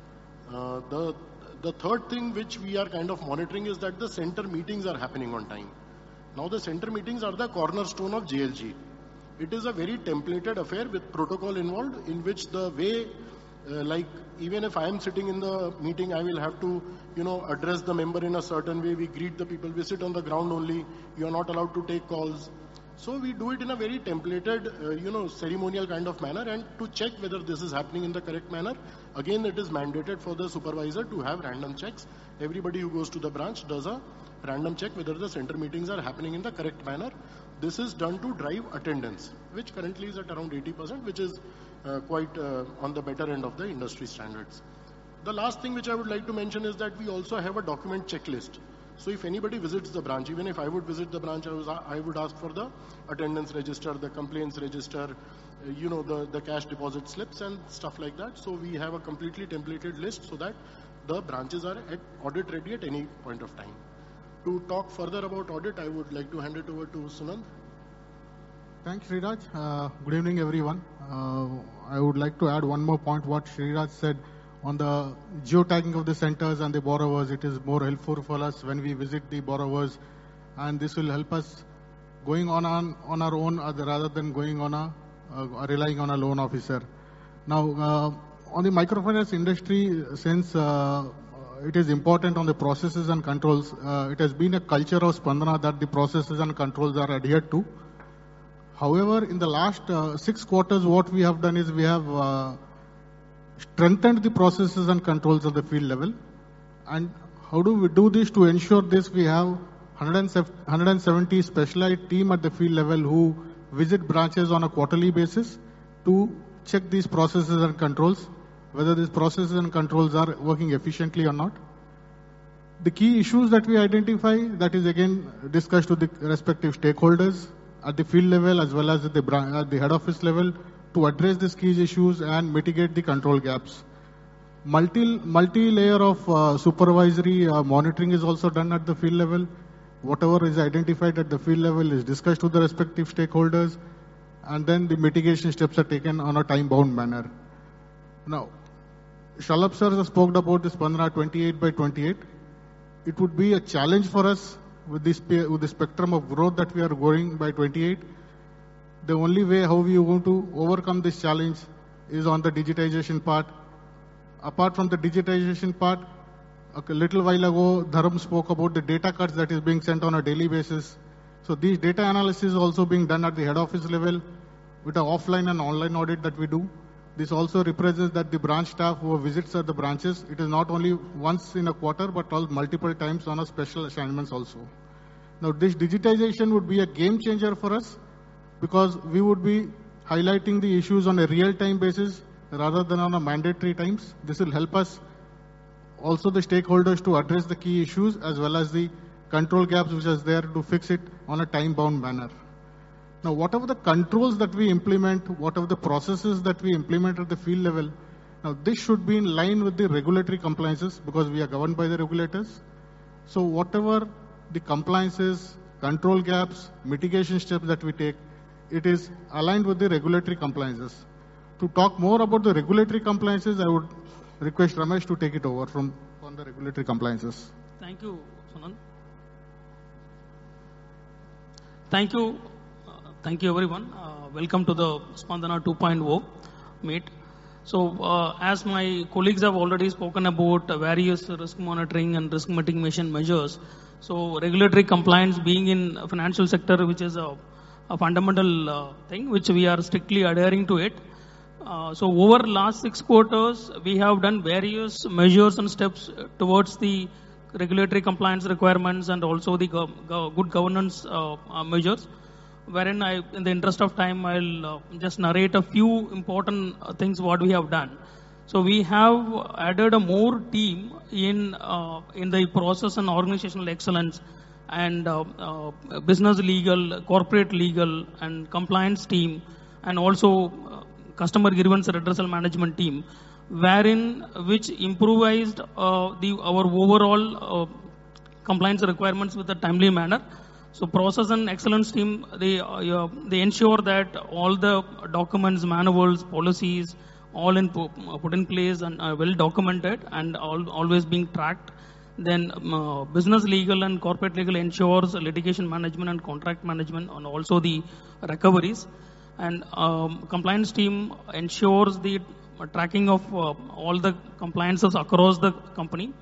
The third thing which we are kind of monitoring is that the center meetings are happening on time. Now the center meetings are the cornerstone of JLG. It is a very templated affair with protocol involved, in which the way, like even if I am sitting in the meeting, I will have to, address the member in a certain way. We greet the people, we sit on the ground only. You are not allowed to take calls. So we do it in a very templated, ceremonial kind of manner, and to check whether this is happening in the correct manner, again it is mandated for the supervisor to have random checks. Everybody who goes to the branch does a random check whether the center meetings are happening in the correct manner. This is done to drive attendance, which currently is at around 80%, which is quite on the better end of the industry standards. The last thing which I would like to mention is that we also have a document checklist. So if anybody visits the branch, even if I would visit the branch, I would ask for the attendance register, the complaints register, the cash deposit slips and stuff like that. So we have a completely templated list so that the branches are at audit ready at any point of time. To talk further about audit, I would like to hand it over to Sunand. Thanks, Sriraj. Good evening, everyone. I would like to add one more point what Sriraj said on the geotagging of the centers and the borrowers. It is more helpful for us when we visit the borrowers, and this will help us going on our own rather than going on relying on a loan officer. Now, on the microfinance industry, since it is important on the processes and controls, it has been a culture of Spandana that the processes and controls are adhered to. However, in the last 6 quarters, what we have done is we have strengthened the processes and controls at the field level. And how do we do this? To ensure this, we have 170 specialized team at the field level who visit branches on a quarterly basis to check these processes and controls, whether these processes and controls are working efficiently or not. The key issues that we identify, that is again discussed with the respective stakeholders at the field level as well as at the head office level, to address these key issues and mitigate the control gaps. Multi-layer of supervisory monitoring is also done at the field level. Whatever is identified at the field level is discussed with the respective stakeholders, and then the mitigation steps are taken on a time-bound manner. Now, Shalabh sir spoke about this Spandana 28/28. It would be a challenge for us with the spectrum of growth that we are going by 28 the only way how we are going to overcome this challenge is on the digitization part. Apart from the digitization part, a little while ago, Dharam spoke about the data cuts that is being sent on a daily basis. So these data analysis is also being done at the head office level with an offline and online audit that we do. This also represents that the branch staff who visits at the branches, it is not only once in a quarter, but all multiple times on a special assignments also. Now this digitization would be a game changer for us because we would be highlighting the issues on a real-time basis rather than on a mandatory times. This will help us also the stakeholders to address the key issues as well as the control gaps which is there to fix it on a time-bound manner. Now, whatever the controls that we implement, whatever the processes that we implement at the field level, now this should be in line with the regulatory compliances because we are governed by the regulators. So whatever the compliances, control gaps, mitigation steps that we take, it is aligned with the regulatory compliances. To talk more about the regulatory compliances, I would request Ramesh to take it over from on the regulatory compliances. Thank you, Sunand. Thank you. Thank you, everyone. Welcome to the Spandana 2.0 meet. So, as my colleagues have already spoken about various risk monitoring and risk mitigation measures, so regulatory compliance being in financial sector, which is a fundamental thing, which we are strictly adhering to it. So, over last 6 quarters, we have done various measures and steps towards the regulatory compliance requirements and also the good governance measures. Wherein in the interest of time, I'll just narrate a few important things what we have done. So we have added a more team in the process and organizational excellence and business legal, corporate legal and compliance team and also customer grievance redressal management team, wherein which improvised our overall compliance requirements with a timely manner. So process and excellence team, they ensure that all the documents, manuals, policies, all put in place and well documented and always being tracked. Then business legal and corporate legal ensures litigation management and contract management and also the recoveries. And compliance team ensures the tracking of all the compliances across the company.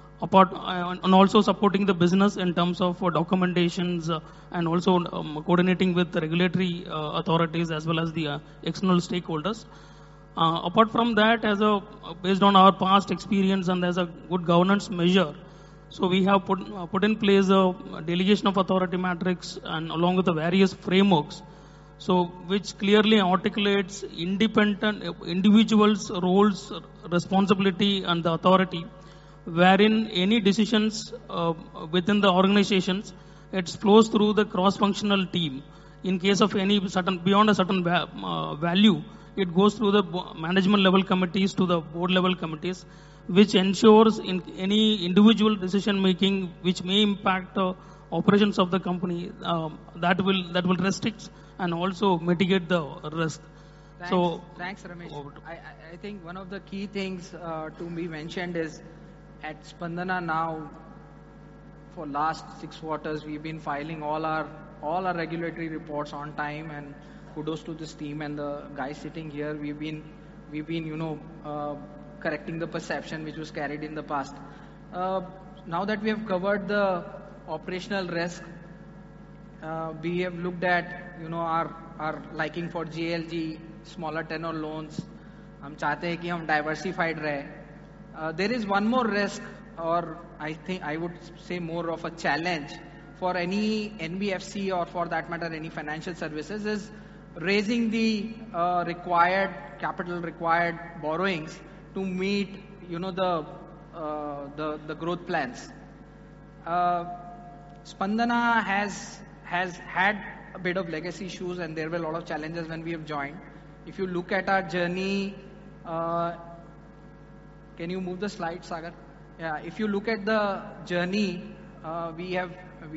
And also supporting the business in terms of documentations and also coordinating with the regulatory authorities as well as the external stakeholders. Apart from that, based on our past experience and as a good governance measure, so we have put in place a delegation of authority matrix and along with the various frameworks, so which clearly articulates independent individuals' roles, responsibility, and the authority, wherein any decisions within the organizations, it flows through the cross-functional team. In case of any certain, beyond a certain value, it goes through the management level committees to the board level committees, which ensures in any individual decision making which may impact operations of the company, that will restrict and also mitigate the risk. Thanks, Ramesh. I think one of the key things to be mentioned is at Spandana now, for last 6 quarters, we've been filing all our regulatory reports on time, and kudos to this team and the guys sitting here. We've been correcting the perception which was carried in the past. Now that we have covered the operational risk, we have looked at our liking for JLG, smaller tenor loans. हम चाहते हैं कि हम diversified रहे. There is one more risk, or I think I would say more of a challenge for any NBFC or for that matter any financial services, is raising the capital required borrowings to meet the growth plans. Spandana has had a bit of legacy issues and there were a lot of challenges when we have joined. If you look at our journey, can you move the slide, Sagar? Yeah, if you look at the journey, we have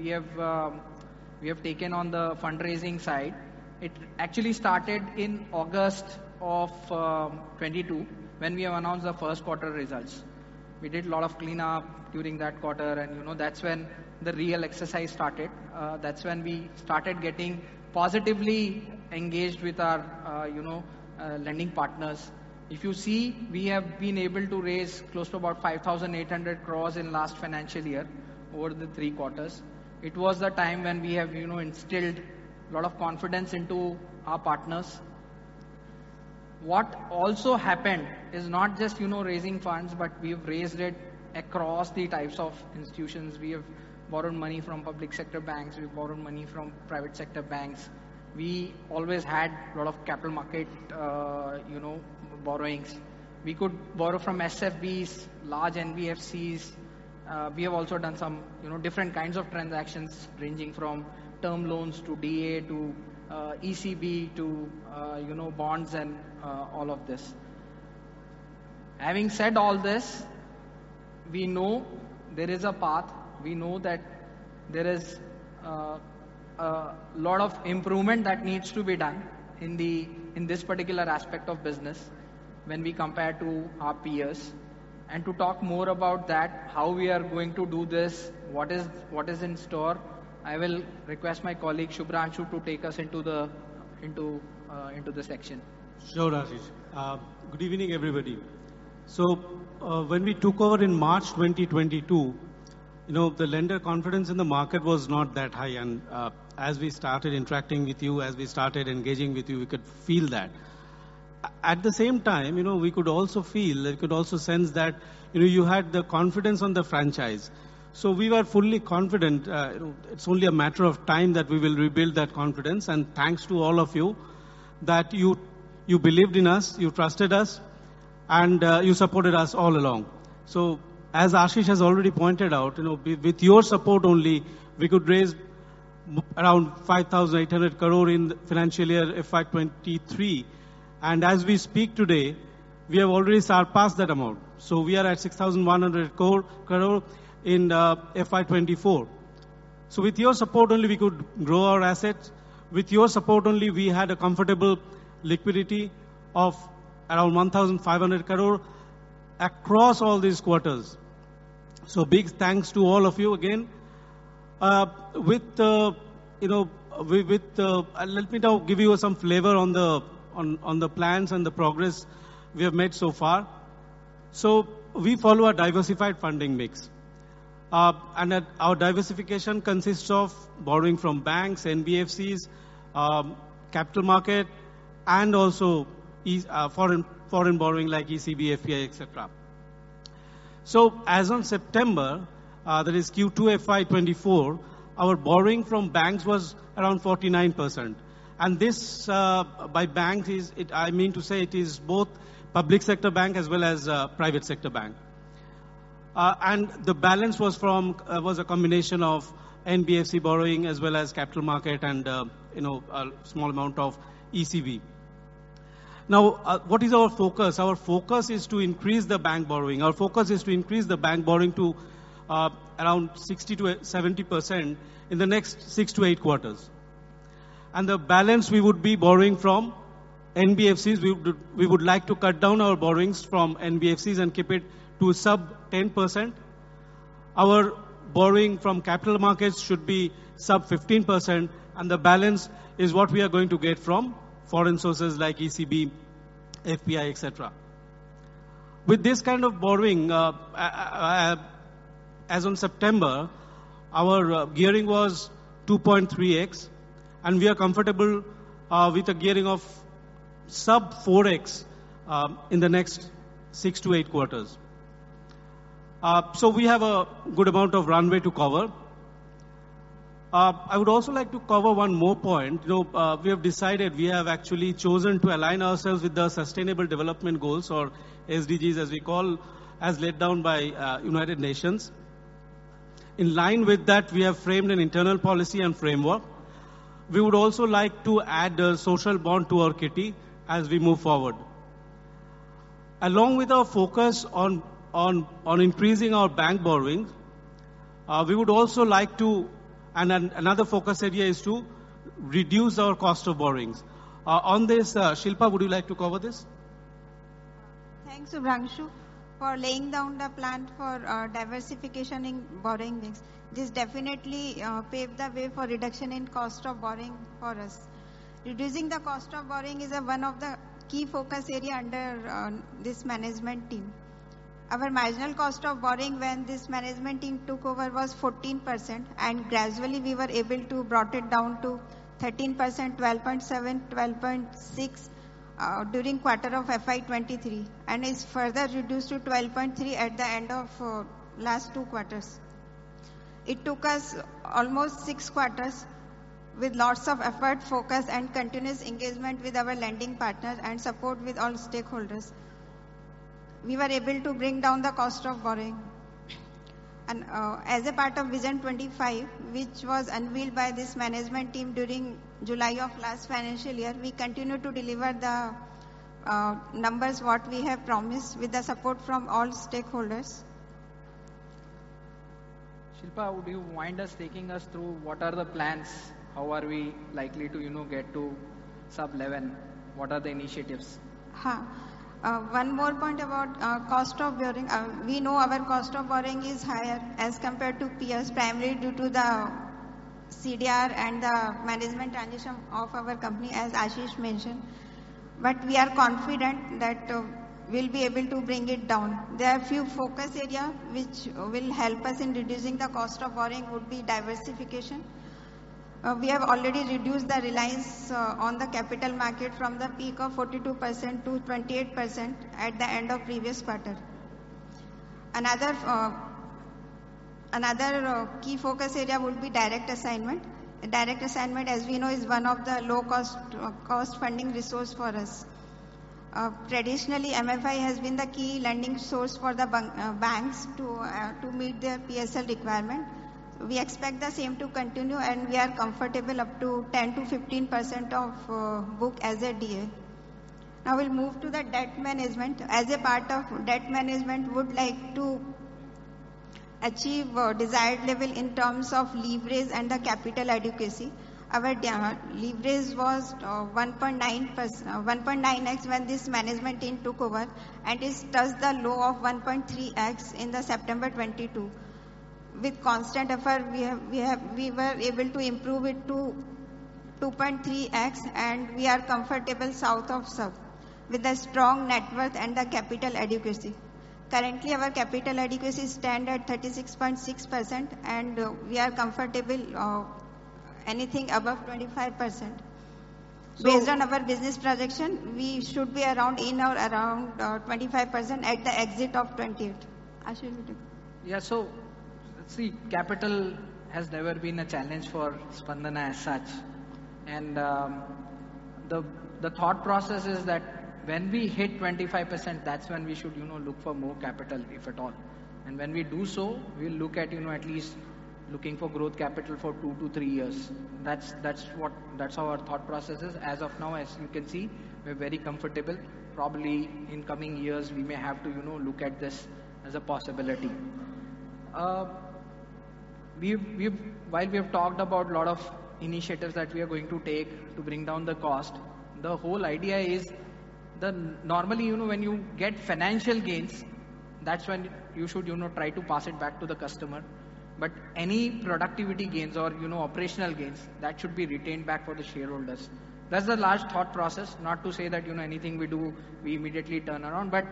taken on the fundraising side. It actually started in August of 22 when we have announced the first quarter results. We did a lot of cleanup during that quarter, and that's when the real exercise started. That's when we started getting positively engaged with our, lending partners. If you see, we have been able to raise close to about 5,800 crores in last financial year over the 3 quarters. It was the time when we have, instilled a lot of confidence into our partners. What also happened is not just, raising funds, but we have raised it across the types of institutions. We have borrowed money from public sector banks. We've borrowed money from private sector banks. We always had a lot of capital market, borrowings. We could borrow from SFBs, large NBFCs. We have also done some, different kinds of transactions ranging from term loans to DA to ECB to, bonds and all of this. Having said all this, we know there is a path. We know that there is a lot of improvement that needs to be done in this particular aspect of business when we compare to our peers. And to talk more about that, how we are going to do this, what is in store, I will request my colleague Shubhranshu to take us into the section. Sure, Ashish. Good evening, everybody. So, when we took over in March 2022, the lender confidence in the market was not that high, and as we started interacting with you, as we started engaging with you, we could feel that. At the same time, we could also sense that, you had the confidence on the franchise. So we were fully confident. It's only a matter of time that we will rebuild that confidence. And thanks to all of you that you believed in us, you trusted us, and you supported us all along. So as Ashish has already pointed out, with your support only, we could raise around 5,800 crore in the financial year FY23. And as we speak today, we have already surpassed that amount. So we are at 6,100 crore in FY24. So with your support only, we could grow our assets. With your support only, we had a comfortable liquidity of around 1,500 crore across all these quarters. So big thanks to all of you again. Let me now give you some flavor on the plans and the progress we have made so far. So we follow a diversified funding mix. And our diversification consists of borrowing from banks, NBFCs, capital market, and also foreign borrowing like ECB, FPI, etc. So as on September, that is Q2 FY24, our borrowing from banks was around 49%. And this by banks it is both public sector bank as well as private sector bank. And the balance was a combination of NBFC borrowing as well as capital market and a small amount of ECB. Now, what is our focus? Our focus is to increase the bank borrowing. Our focus is to increase the bank borrowing to around 60 to 70% in the next 6 to 8 quarters. And the balance we would be borrowing from NBFCs. We would like to cut down our borrowings from NBFCs and keep it to sub 10%. Our borrowing from capital markets should be sub 15%, and the balance is what we are going to get from foreign sources like ECB, FPI, etc. With this kind of borrowing, as on September, our gearing was 2.3x, and we are comfortable with a gearing of sub 4x in the next 6 to 8 quarters. So we have a good amount of runway to cover. I would also like to cover one more point. We have actually chosen to align ourselves with the Sustainable Development Goals, or SDGs as we call, as laid down by United Nations. In line with that, we have framed an internal policy and framework. We would also like to add a social bond to our kitty as we move forward. Along with our focus on increasing our bank borrowing, we would also like to, and another focus area is to reduce our cost of borrowings. On this, Shilpa, would you like to cover this? Thanks, Shubhranshu, for laying down the plan for diversification in borrowing mix. This definitely paved the way for reduction in cost of borrowing for us. Reducing the cost of borrowing is one of the key focus area under this management team. Our marginal cost of borrowing when this management team took over was 14%, and gradually we were able to brought it down to 13%, 12.7, 12.6 during quarter of FY23, and is further reduced to 12.3 at the end of last 2 quarters. It took us almost 6 quarters with lots of effort, focus, and continuous engagement with our lending partners and support with all stakeholders. We were able to bring down the cost of borrowing. And as a part of Vision 25, which was unveiled by this management team during July of last financial year, we continue to deliver the numbers what we have promised with the support from all stakeholders. Shilpa, would you mind us taking us through what are the plans? How are we likely to, get to sub 11? What are the initiatives? One more point about cost of borrowing. We know our cost of borrowing is higher as compared to peers, primarily due to the CDR and the management transition of our company, as Ashish mentioned. But we are confident that we'll be able to bring it down. There are few focus areas which will help us in reducing the cost of borrowing would be diversification. We have already reduced the reliance on the capital market from the peak of 42% to 28% at the end of previous quarter. Another key focus area would be direct assignment. Direct assignment, as we know, is one of the low cost funding resource for us. Traditionally, MFI has been the key lending source for the banks to meet their PSL requirement. We expect the same to continue, and we are comfortable up to 10 to 15% of book as a DA. Now we'll move to the debt management. As a part of debt management, would like to achieve desired level in terms of leverage and the capital adequacy. Our leverage was 1.9x when this management team took over, and it touched the low of 1.3x in the September 22. With constant effort, we were able to improve it to 2.3x, and we are comfortable south of sub with a strong net worth and the capital adequacy. Currently, our capital adequacy stand at 36.6%, and we are comfortable anything above 25%. Based on our business projection, we should be around 25% at the exit of 28. Yeah, so see, capital has never been a challenge for Spandana as such, and the thought process is that when we hit 25%, that's when we should look for more capital, if at all. And when we do so, we'll look at at least looking for growth capital for 2 to 3 years. That's how our thought process is. As of now, as you can see, we're very comfortable. Probably in coming years, we may have to look at this as a possibility. While we have talked about a lot of initiatives that we are going to take to bring down the cost, the whole idea is normally when you get financial gains, that's when you should try to pass it back to the customer. But any productivity gains or operational gains, that should be retained back for the shareholders. That's the large thought process. Not to say that anything we do we immediately turn around, but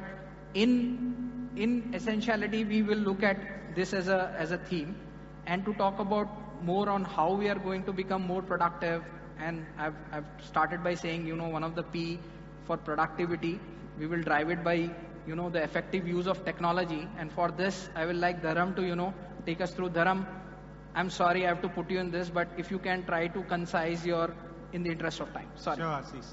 in essentiality we will look at this as a theme, and to talk about more on how we are going to become more productive. And I've started by saying one of the P for productivity, we will drive it by the effective use of technology. And for this I will like Dharam to take us through. Dharam, I'm sorry I have to put you in this, but if you can try to concise in the interest of time. Sorry. Sure, Ashish.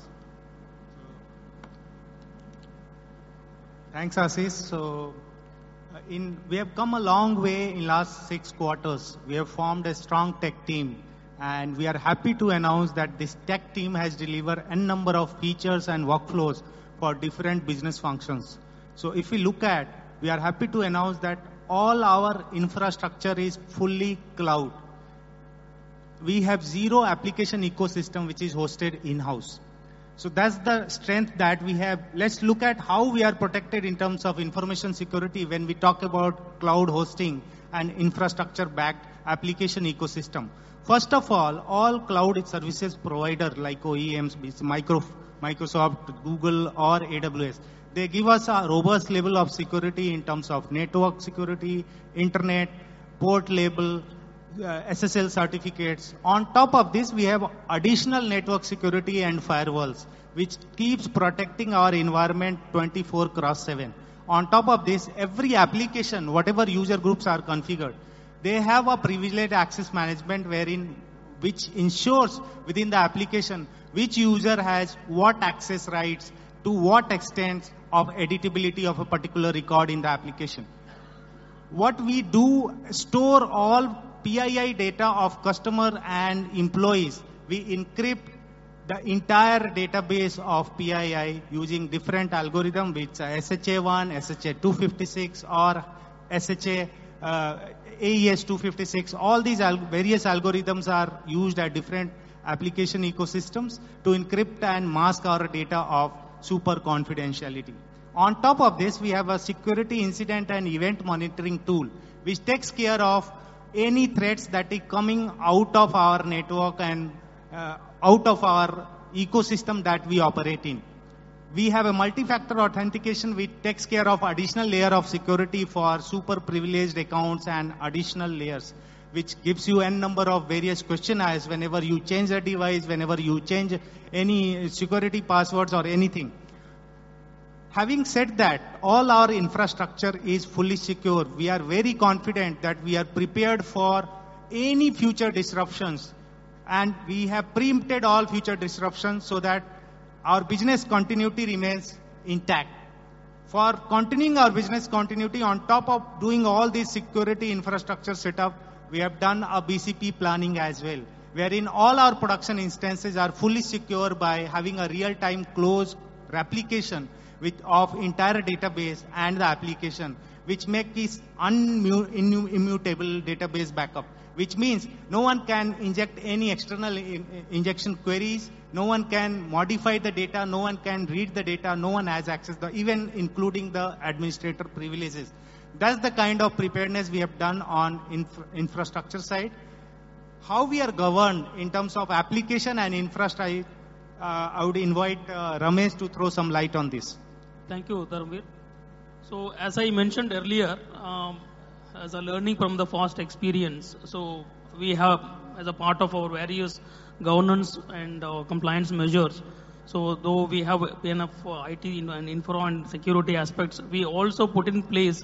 Thanks, Ashish. So we have come a long way in last 6 quarters. We have formed a strong tech team, and we are happy to announce that this tech team has delivered a number of features and workflows for different business functions. So if we look at, we are happy to announce that all our infrastructure is fully cloud. We have 0 application ecosystem which is hosted in-house. So that's the strength that we have. Let's look at how we are protected in terms of information security when we talk about cloud hosting and infrastructure backed application ecosystem. First of all cloud services provider like OEMs, Microsoft, Google or AWS, they give us a robust level of security in terms of network security, internet, port label, SSL certificates. On top of this, we have additional network security and firewalls, which keeps protecting our environment 24/7. On top of this, every application, whatever user groups are configured, they have a privileged access management which ensures within the application which user has what access rights to what extent of editability of a particular record in the application. What we do, store all PII data of customer and employees. We encrypt the entire database of PII using different algorithms, which SHA-1, SHA-256 or SHA AES-256. All these various algorithms are used at different application ecosystems to encrypt and mask our data of super confidentiality. On top of this, we have a security incident and event monitoring tool, which takes care of any threats that are coming out of our network and out of our ecosystem that we operate in. We have a multi-factor authentication which takes care of additional layer of security for super privileged accounts and additional layers, which gives you n number of various questionnaires whenever you change the device, whenever you change any security passwords or anything. Having said that, all our infrastructure is fully secure. We are very confident that we are prepared for any future disruptions, and we have preempted all future disruptions so that our business continuity remains intact. For continuing our business continuity, on top of doing all this security infrastructure setup, we have done a BCP planning as well, wherein all our production instances are fully secure by having a real-time closed replication of entire database and the application, which make this immutable database backup, which means no one can inject any external injection queries, no one can modify the data, no one can read the data, no one has access, even including the administrator privileges. That's the kind of preparedness we have done on infrastructure side. How we are governed in terms of application and infrastructure, I would invite Ramesh to throw some light on this. Thank you, Dharamveer. So as I mentioned earlier, as a learning from the past experience, so we have, as a part of our various governance and compliance measures, so though we have enough IT and infra and security aspects, we also put in place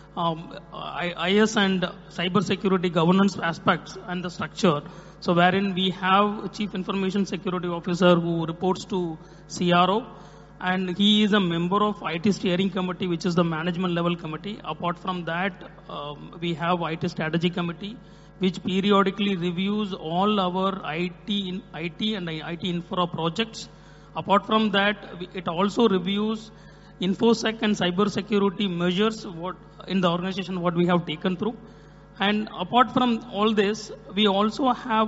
IS and cyber security governance aspects and the structure. So wherein we have Chief Information Security Officer who reports to CRO, and he is a member of IT Steering Committee, which is the management level committee. Apart from that, we have IT Strategy Committee, which periodically reviews all our IT and IT infra projects. Apart from that, it also reviews InfoSec and cyber security measures in the organization what we have taken through. And apart from all this, we also have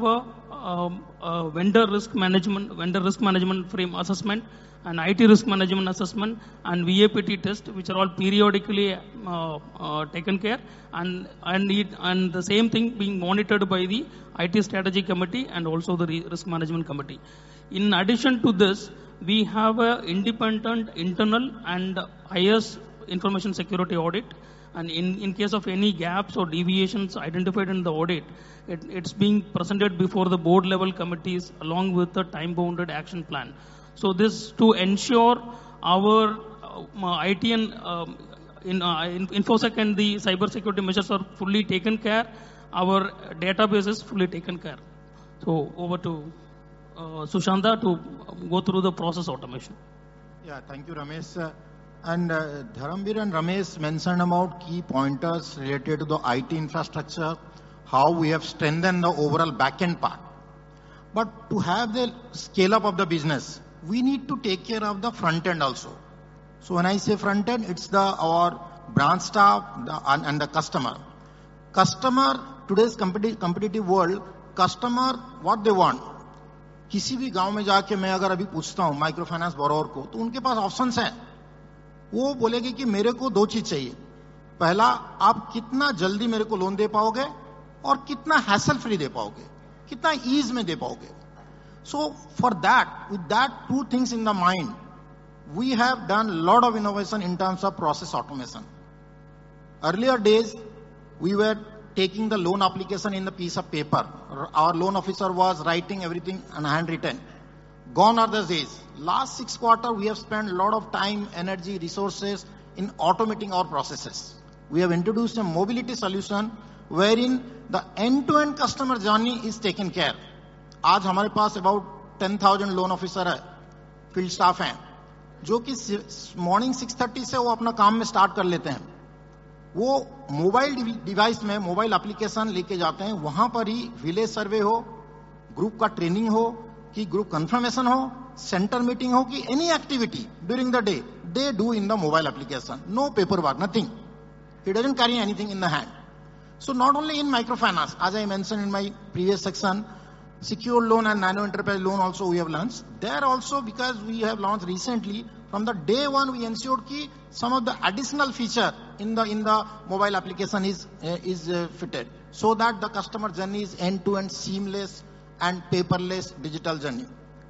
a vendor risk management frame assessment, and IT risk management assessment and VAPT test, which are all periodically taken care, and the same thing being monitored by the IT Strategy Committee and also the Risk Management Committee. In addition to this, we have an independent internal and IS information security audit, and in case of any gaps or deviations identified in the audit, it's being presented before the board level committees along with the time bounded action plan. So this to ensure our IT and InfoSec and the cyber security measures are fully taken care, our database is fully taken care. So over to Sushanta to go through the process automation. Yeah, thank you, Ramesh. And Dharamveer and Ramesh mentioned about key pointers related to the IT infrastructure, how we have strengthened the overall back-end part. But to have the scale up of the business, we need to take care of the front end also. So when I say front end, it's our branch staff and the customer. Customer, today's competitive world, customer, what they want. किसी भी गांव में जाके मैं अगर अभी पूछता हूं माइक्रो फाइनेंस बोरोवर को, तो उनके पास ऑप्शंस हैं. वो बोलेंगे कि मेरे को दो चीज चाहिए. पहला, आप कितना जल्दी मेरे को लोन दे पाओगे, और कितना हैसल फ्री दे पाओगे, कितना ईज में दे पाओगे. So for that, with that two things in the mind, we have done a lot of innovation in terms of process automation. Earlier days, we were taking the loan application in the piece of paper. Our loan officer was writing everything on handwritten. Gone are the days. Last 6 quarters, we have spent a lot of time, energy, resources in automating our processes. We have introduced a mobility solution wherein the end-to-end customer journey is taken care. आज हमारे पास about 10,000 loan officer है, field staff हैं, जो कि morning 6:30 से वो अपना काम में स्टार्ट कर लेते हैं. वो मोबाइल डिवाइस में मोबाइल एप्लीकेशन लेके जाते हैं. वहां पर ही विलेज सर्वे हो, ग्रुप का ट्रेनिंग हो, कि ग्रुप कंफर्मेशन हो, सेंटर मीटिंग हो, कि any activity during the day they do in the mobile application. No paper work, nothing. He doesn't carry anything in the hand. So not only in microfinance, as I mentioned in my previous section, secure loan and nano enterprise loan also we have launched. There also, because we have launched recently, from the day one we ensured ki some of the additional feature in the mobile application is fitted, so that the customer journey is end to end seamless and paperless digital journey.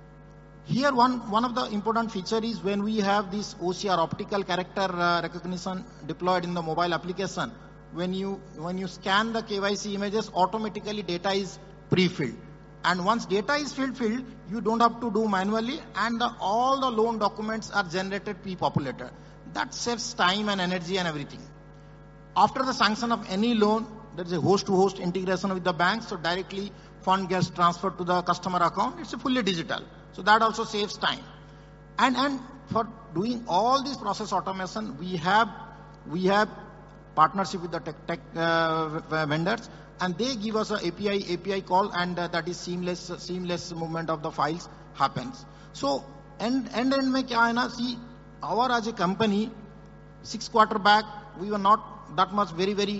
Here one of the important feature is when we have this OCR, optical character recognition, deployed in the mobile application. When you scan the KYC images, automatically data is pre-filled. And once data is filled, you don't have to do manually, and all the loan documents are generated pre-populated. That saves time and energy and everything. After the sanction of any loan, there is a host-to-host integration with the bank, so directly fund gets transferred to the customer account. It's fully digital, so that also saves time. And for doing all this process automation, we have partnership with the tech vendors. And they give us an API call, and that is seamless movement of the files happens. So end में क्या है ना, see, our as a company, 6 quarters back, we were not that much very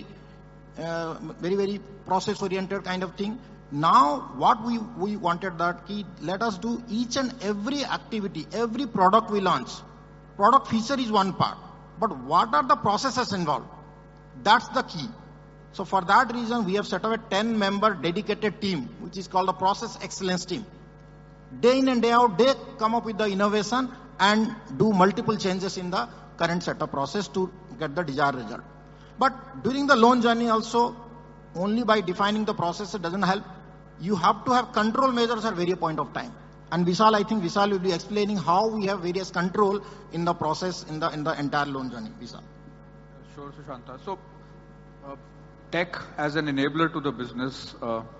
process oriented kind of thing. Now what we wanted that key, let us do each and every activity, every product we launch. Product feature is one part, but what are the processes involved? That's the key. So for that reason, we have set up a 10-member dedicated team, which is called the Process Excellence Team. Day in and day out, they come up with the innovation and do multiple changes in the current setup process to get the desired result. But during the loan journey also, only by defining the process, it doesn't help. You have to have control measures at various point of time. And Vishal, I think Vishal will be explaining how we have various control in the process in the entire loan journey. Vishal. Sure, Sushanta. So, tech as an enabler to the business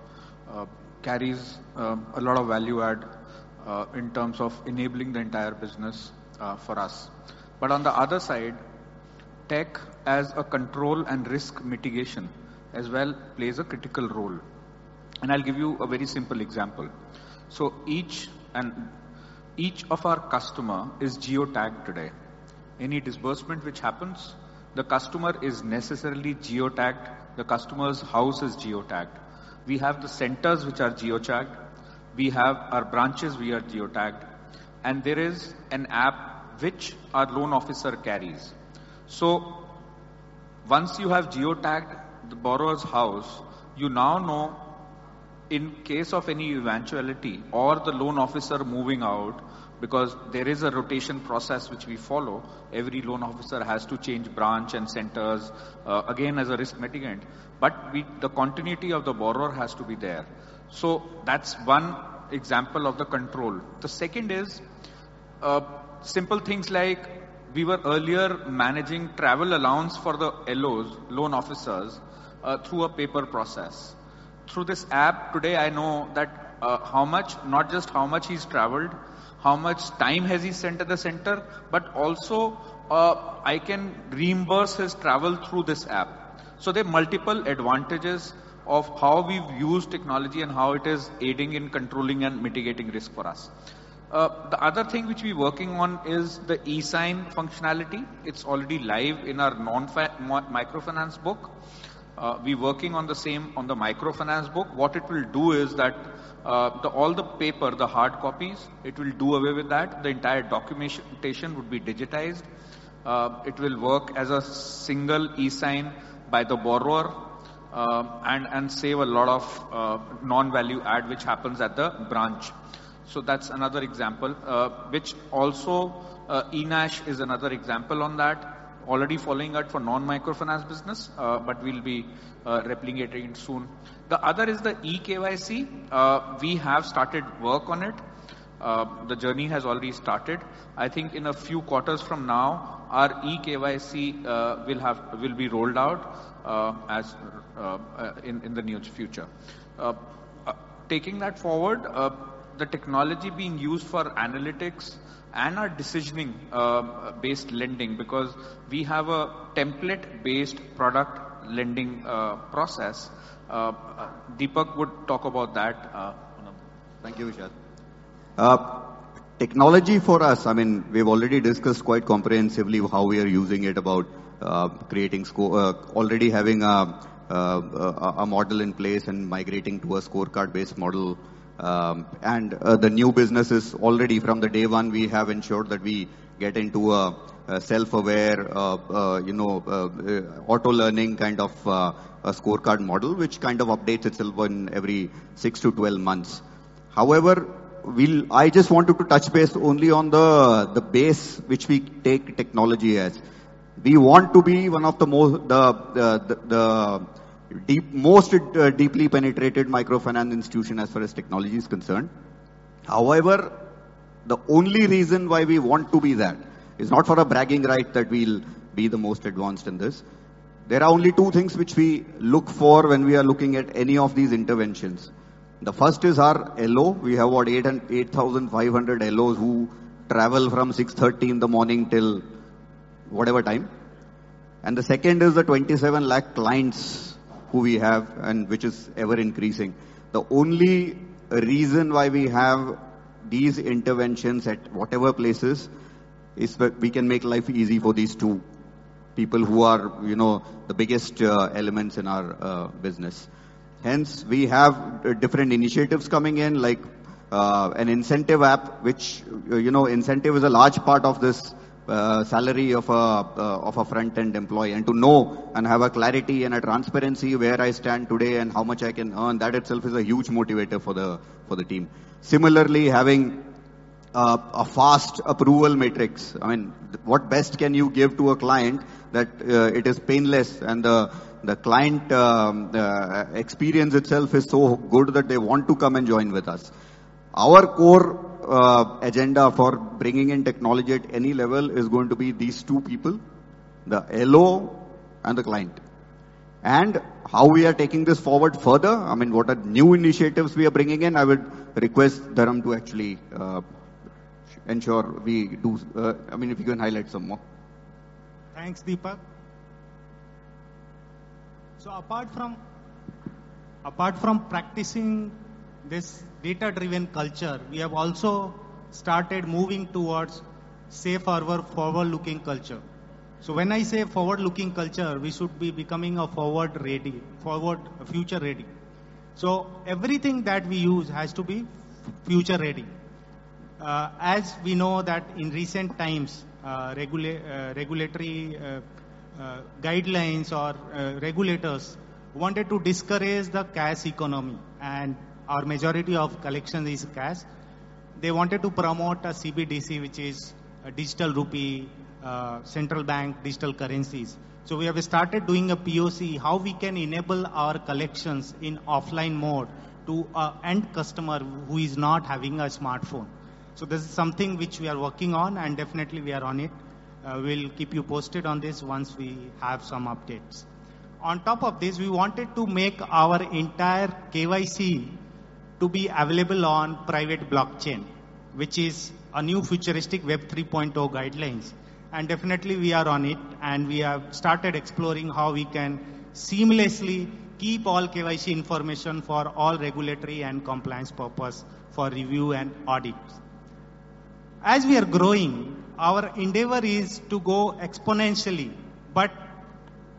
carries a lot of value add in terms of enabling the entire business for us. But on the other side, tech as a control and risk mitigation as well plays a critical role. And I'll give you a very simple example. So each of our customer is geotagged today. Any disbursement which happens, the customer is necessarily geotagged. The customer's house is geotagged. We have the centers which are geotagged. We have our branches, we are geotagged. And there is an app which our loan officer carries. So once you have geotagged the borrower's house, you now know in case of any eventuality or the loan officer moving out, because there is a rotation process which we follow. Every loan officer has to change branch and centers, again as a risk mitigant. But the continuity of the borrower has to be there. So that's one example of the control. The second is simple things like we were earlier managing travel allowance for the LOs, loan officers, through a paper process. Through this app today, I know that how much, not just how much he's traveled, how much time has he spent at the center, but also I can reimburse his travel through this app. So there are multiple advantages of how we've used technology and how it is aiding in controlling and mitigating risk for us. The other thing which we're working on is the e-sign functionality. It's already live in our microfinance book. We're working on the same on the microfinance book. What it will do is that all the paper, the hard copies, it will do away with that. The entire documentation would be digitized. It will work as a single e-sign by the borrower. and save a lot of non-value add which happens at the branch. So that's another example, which also eNASH is another example on that. Already following it for non-microfinance business, but we'll be replicating it soon. The other is the eKYC. We have started work on it. The journey has already started. I think in a few quarters from now, our eKYC will be rolled out as in the near future. Taking that forward, the technology being used for analytics and our decisioning based lending, because we have a template based product lending process. Deepak would talk about that. Thank you, Vishal. Technology for us, I mean, we've already discussed quite comprehensively how we are using it, about creating already having a model in place and migrating to a scorecard based model. And the new businesses already from the day one, we have ensured that we get into a self-aware, auto-learning kind of a scorecard model, which kind of updates itself in every 6 to 12 months. However, I just wanted to touch base only on the base which we take technology as. We want to be one of the most deeply penetrated microfinance institution as far as technology is concerned. However, the only reason why we want to be that is not for a bragging right that we'll be the most advanced in this. There are only two things which we look for when we are looking at any of these interventions. The first is our LO. We have about 8,500 LOs who travel from 6:30 in the morning till whatever time. And the second is the 27 lakh clients who we have, and which is ever increasing. The only reason why we have these interventions at whatever places is that we can make life easy for these two people who are, the biggest elements in our business. Hence, we have different initiatives coming in, like an incentive app, which, incentive is a large part of this salary of a front-end employee, and to know and have a clarity and a transparency where I stand today and how much I can earn, that itself is a huge motivator for the team. Similarly, having a fast approval matrix. I mean, what best can you give to a client that it is painless, and the client experience itself is so good that they want to come and join with us. Our core agenda for bringing in technology at any level is going to be these two people, the LO and the client. And how we are taking this forward further, I mean, what are new initiatives we are bringing in, I would request Dharam to actually ensure we do, if you can highlight some more. Thanks, Deepak. So apart from practicing this data-driven culture, we have also started moving towards safe harbor, forward-looking culture. So when I say forward-looking culture, we should be becoming a future-ready. So everything that we use has to be future-ready. As we know that in recent times, regulatory guidelines or regulators wanted to discourage the cash economy, and our majority of collection is cash. They wanted to promote a CBDC, which is a digital rupee, central bank digital currencies. So we have started doing a POC, how we can enable our collections in offline mode to an end customer who is not having a smartphone. So this is something which we are working on, and definitely we are on it. We'll keep you posted on this once we have some updates. On top of this, we wanted to make our entire KYC to be available on private blockchain, which is a new futuristic Web 3.0 guidelines. And definitely we are on it, and we have started exploring how we can seamlessly keep all KYC information for all regulatory and compliance purpose for review and audits. As we are growing, our endeavor is to go exponentially, but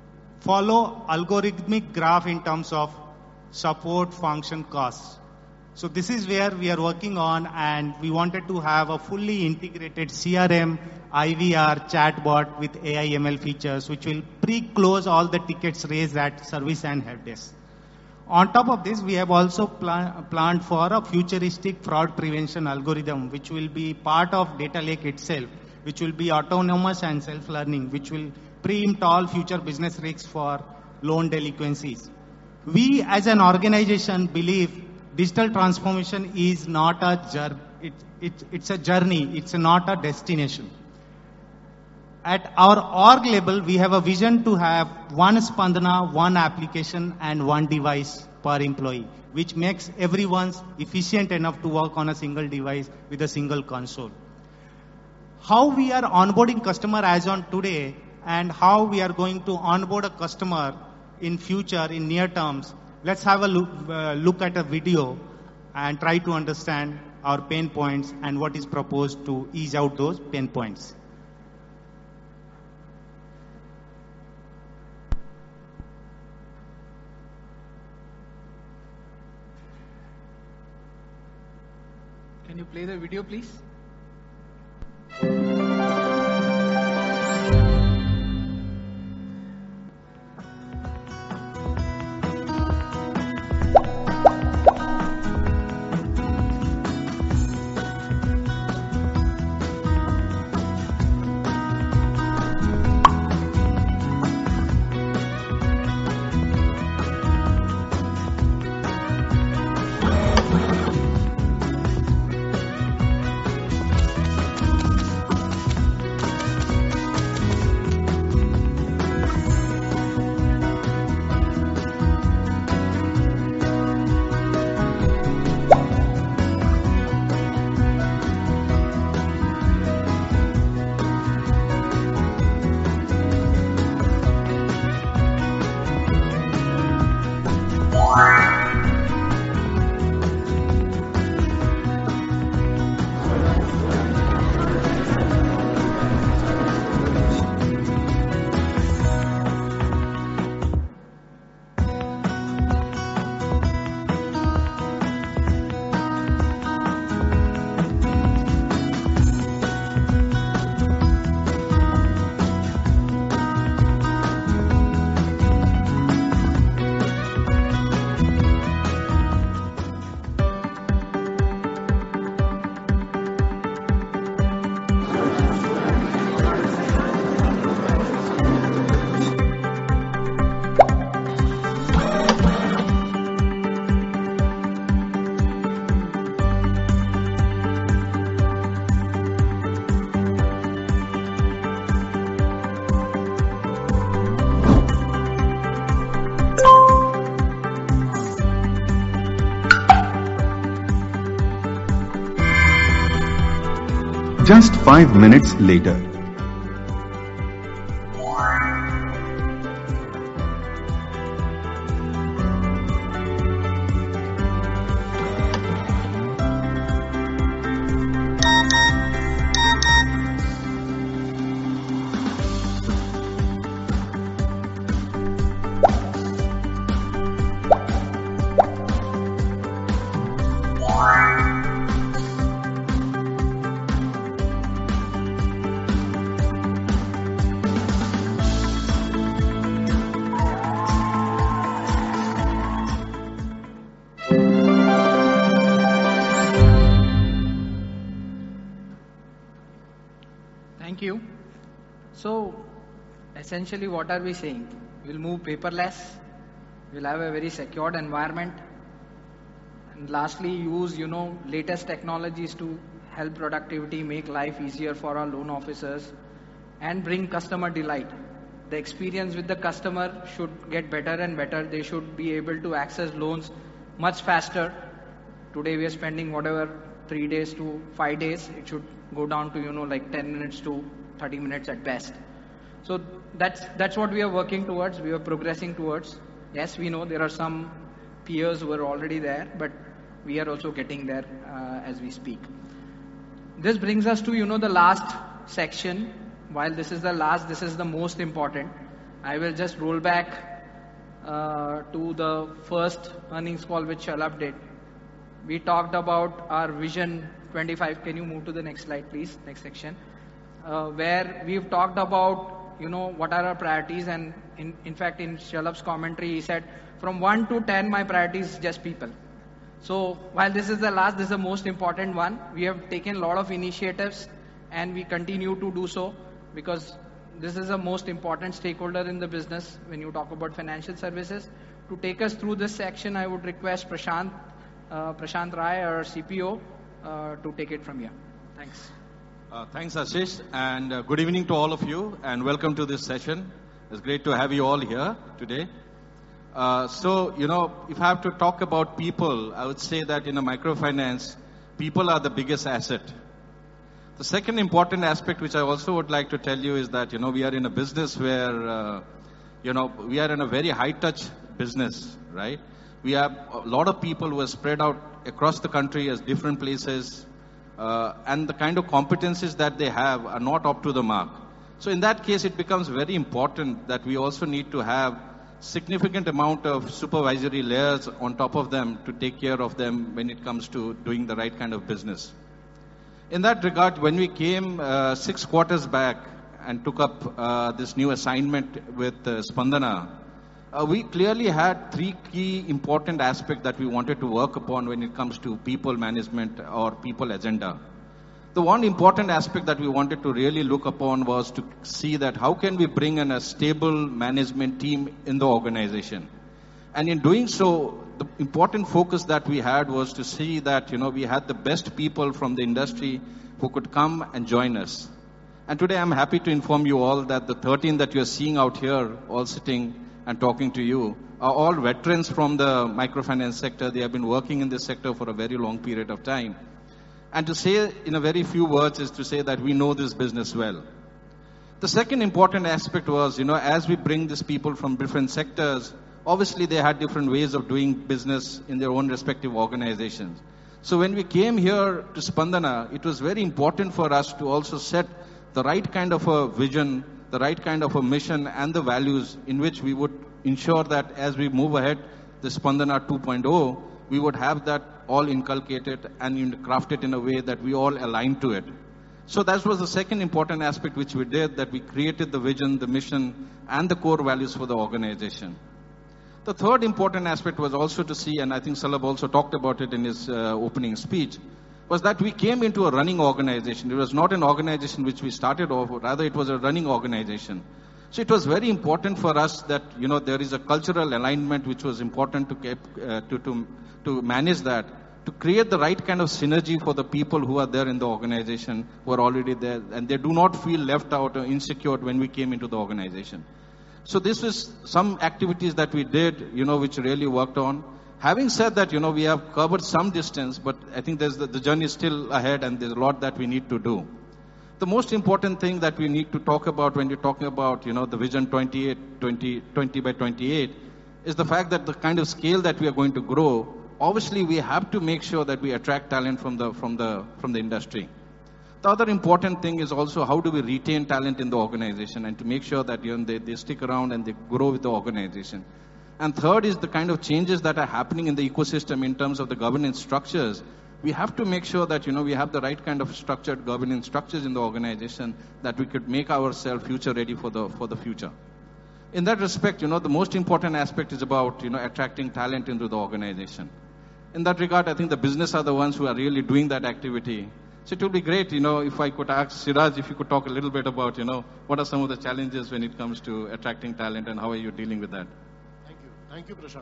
follow algorithmic graph in terms of support function costs. So this is where we are working on, and we wanted to have a fully integrated CRM, IVR, chatbot with AI ML features, which will pre-close all the tickets raised at service and help desk. On top of this, we have also planned for a futuristic fraud prevention algorithm, which will be part of data lake itself, which will be autonomous and self-learning, which will preempt all future business risks for loan delinquencies. We as an organization believe digital transformation is not a journey, it's a journey, it's not a destination. At our org level, we have a vision to have one Spandana, one application and one device per employee, which makes everyone efficient enough to work on a single device with a single console. How we are onboarding customer as on today and how we are going to onboard a customer in future, in near terms, let's have a look at a video and try to understand our pain points and what is proposed to ease out those pain points. Can you play the video, please? Just 5 minutes later. Thank you. So, essentially what are we saying? We'll move paperless, we'll have a very secured environment, and lastly use, latest technologies to help productivity, make life easier for our loan officers, and bring customer delight. The experience with the customer should get better and better. They should be able to access loans much faster. Today we are spending 3 days to 5 days. It should go down to, like 10 minutes to 30 minutes at best. So that's what we are working towards. We are progressing towards. Yes, we know there are some peers who are already there, but we are also getting there as we speak. This brings us to, the last section. While this is the last, this is the most important. I will just roll back to the first earnings call which Shalabh did. we talked about our Vision 25. Can you move to the next slide, please? Next section. Where we've talked about, what are our priorities, and in fact, in Shalabh's commentary, he said, from 1 to 10, my priority is just people. So while this is the last, this is the most important one. We have taken a lot of initiatives and we continue to do so because this is the most important stakeholder in the business when you talk about financial services. To take us through this section, I would request Prashant Rai, our CPO, to take it from here. Thanks. Thanks, Ashish, and good evening to all of you, and welcome to this session. It's great to have you all here today. If I have to talk about people, I would say that in a microfinance, people are the biggest asset. The second important aspect which I also would like to tell you is that, we are in a business where, we are in a very high-touch business, right? We have a lot of people who are spread out across the country as different places, and the kind of competencies that they have are not up to the mark. So in that case, it becomes very important that we also need to have significant amount of supervisory layers on top of them to take care of them when it comes to doing the right kind of business. In that regard, when we came 6 quarters back and took up this new assignment with Spandana, we clearly had 3 key important aspects that we wanted to work upon when it comes to people management or people agenda. The one important aspect that we wanted to really look upon was to see that how can we bring in a stable management team in the organization. And in doing so, the important focus that we had was to see that, we had the best people from the industry who could come and join us. And today I'm happy to inform you all that the 13 that you're seeing out here, all sitting and talking to you, are all veterans from the microfinance sector. They have been working in this sector for a very long period of time. And to say in a very few words is to say that we know this business well. The second important aspect was, as we bring these people from different sectors, obviously they had different ways of doing business in their own respective organizations. So when we came here to Spandana, it was very important for us to also set the right kind of a vision, the right kind of a mission and the values in which we would ensure that as we move ahead, the Spandana 2.0, we would have that all inculcated and crafted in a way that we all align to it. So that was the second important aspect which we did, that we created the vision, the mission, and the core values for the organization. The third important aspect was also to see, and I think Shalabh also talked about it in his opening speech, was that we came into a running organization. It was not an organization which we started off, rather it was a running organization. So it was very important for us that, there is a cultural alignment which was important to manage that, to create the right kind of synergy for the people who are there in the organization, who are already there, and they do not feel left out or insecure when we came into the organization. So this was some activities that we did, which really worked on. Having said that, we have covered some distance, but I think the journey is still ahead and there's a lot that we need to do. The most important thing that we need to talk about when you're talking about, the Vision 20 by 28 is the fact that the kind of scale that we are going to grow, obviously we have to make sure that we attract talent from the industry. The other important thing is also how do we retain talent in the organization and to make sure that they stick around and they grow with the organization. And third is the kind of changes that are happening in the ecosystem in terms of the governance structures. We have to make sure that, we have the right kind of structured governance structures in the organization that we could make ourselves future ready for the future. In that respect, the most important aspect is about, attracting talent into the organization. In that regard, I think the business are the ones who are really doing that activity. So it would be great, if I could ask Siraj if you could talk a little bit about, what are some of the challenges when it comes to attracting talent and how are you dealing with that? Thank you, Prashant.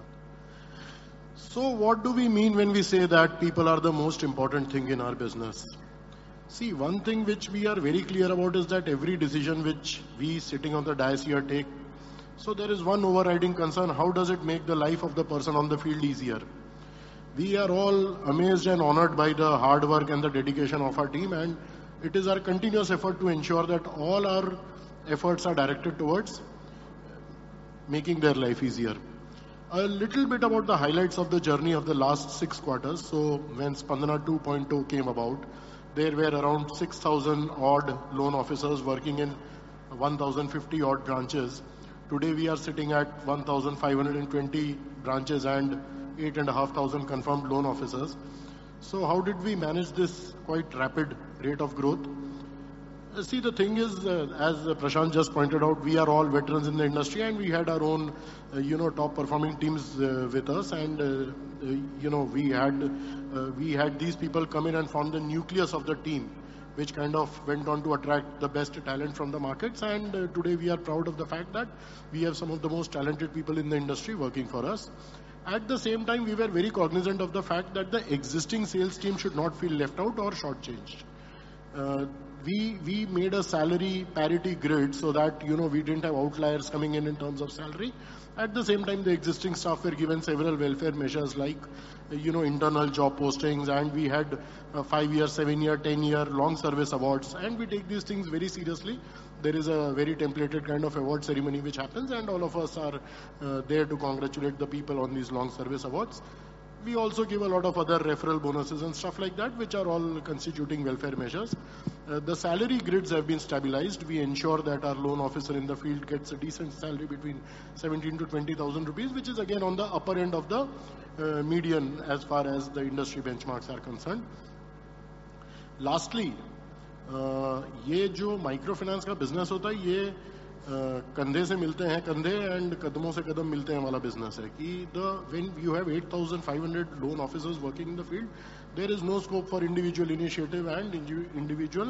So what do we mean when we say that people are the most important thing in our business? See, one thing which we are very clear about is that every decision which we sitting on the dais here take, so there is one overriding concern: how does it make the life of the person on the field easier? We are all amazed and honored by the hard work and the dedication of our team, and it is our continuous effort to ensure that all our efforts are directed towards making their life easier. A little bit about the highlights of the journey of the last 6 quarters. So when Spandana 2.0 came about, there were around 6,000 odd loan officers working in 1,050 odd branches. Today we are sitting at 1,520 branches and 8,500 confirmed loan officers. So how did we manage this quite rapid rate of growth? See, the thing is, as Prashant just pointed out, we are all veterans in the industry, and we had our own, top performing teams with us, and we had these people come in and form the nucleus of the team, which kind of went on to attract the best talent from the markets. And today we are proud of the fact that we have some of the most talented people in the industry working for us. At the same time, we were very cognizant of the fact that the existing sales team should not feel left out or shortchanged. We made a salary parity grid so that, we didn't have outliers coming in terms of salary. At the same time, the existing staff were given several welfare measures like, internal job postings, and we had 5-year, 7-year, 10-year long service awards, and we take these things very seriously. There is a very templated kind of award ceremony which happens, and all of us are there to congratulate the people on these long service awards. We also give a lot of other referral bonuses and stuff like that, which are all constituting welfare measures. The salary grids have been stabilized. We ensure that our loan officer in the field gets a decent salary between 17 to 20,000 rupees, which is again on the upper end of the median as far as the industry benchmarks are concerned. Lastly, ये जो microfinance का business होता है, ये कंधे से मिलते हैं कंधे एंड कदमों से कदम मिलते हैं वाला बिजनेस है कि when you have 8,500 loan officers working in the field, there is no scope for individual initiative and individual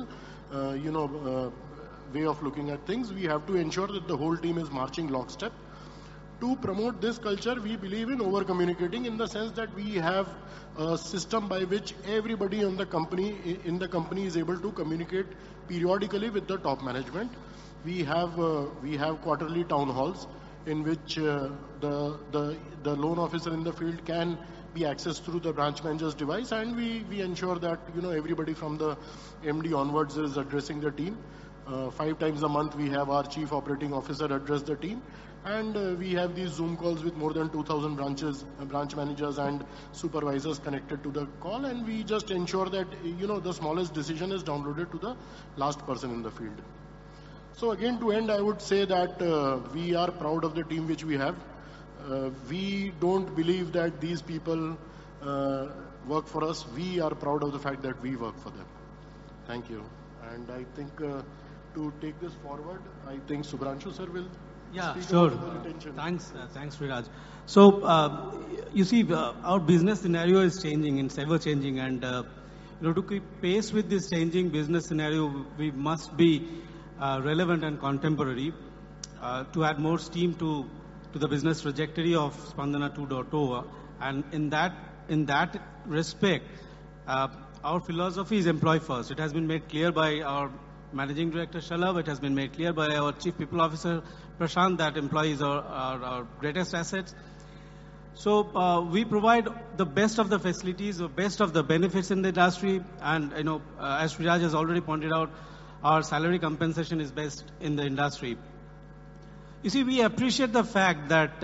way of looking at things. We have to ensure that the whole team is marching lockstep. To promote this culture, we believe in over communicating, in the sense that we have a system by which everybody in the company is able to communicate periodically with the top management. We have quarterly town halls in which the loan officer in the field can be accessed through the branch manager's device, and we ensure that everybody from the MD onwards is addressing the team. 5 times a month we have our chief operating officer address the team, and we have these Zoom calls with more than 2,000 branch managers and supervisors connected to the call, and we just ensure that the smallest decision is downloaded to the last person in the field. So again, to end, I would say that we are proud of the team which we have. We don't believe that these people work for us. We are proud of the fact that we work for them. Thank you. And I think to take this forward, I think Subhranshu sir will speak sure. about the retention. Thanks, Sriraj. So, you see, our business scenario is changing, it's ever changing, and to keep pace with this changing business scenario, we must be relevant and contemporary to add more steam to the business trajectory of Spandana 2.0. And in that respect, our philosophy is employee first. It has been made clear by our Managing Director Shalabh. It has been made clear by our Chief People Officer Prashant that employees are our greatest assets. So we provide the best of the facilities, the best of the benefits in the industry, and as Sriraj has already pointed out, our salary compensation is best in the industry. You see, we appreciate the fact that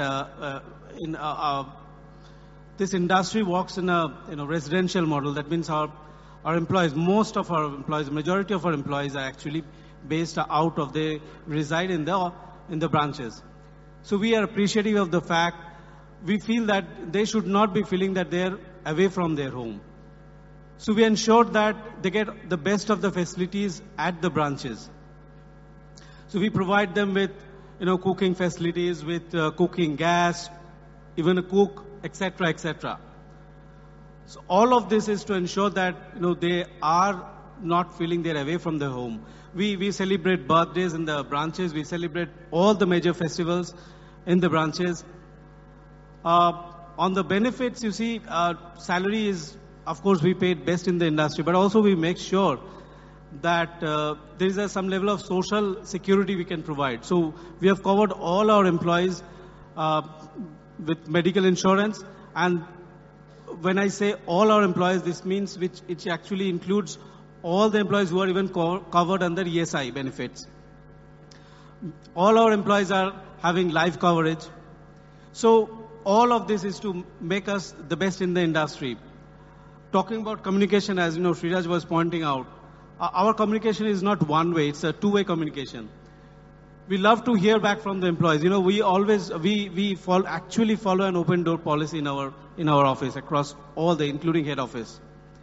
this industry works in a residential model. That means our employees, most of our employees, majority of our employees are actually based out of, they reside in the branches. So we are appreciative of the fact, we feel that they should not be feeling that they're away from their home. So we ensure that they get the best of the facilities at the branches. So we provide them with, cooking facilities, with cooking gas, even a cook, etc., etc. So all of this is to ensure that, they are not feeling they're away from their home. We celebrate birthdays in the branches. We celebrate all the major festivals in the branches. On the benefits, you see, salary is, of course, we pay best in the industry, but also we make sure that there is some level of social security we can provide. So we have covered all our employees with medical insurance, and when I say all our employees, this means it actually includes all the employees who are even covered under ESI benefits. All our employees are having life coverage. So all of this is to make us the best in the industry. Talking about communication, as Sriraj was pointing out, our communication is not one way, it's a two-way communication. We love to hear back from the employees. We actually follow an open door policy in our office across all including head office.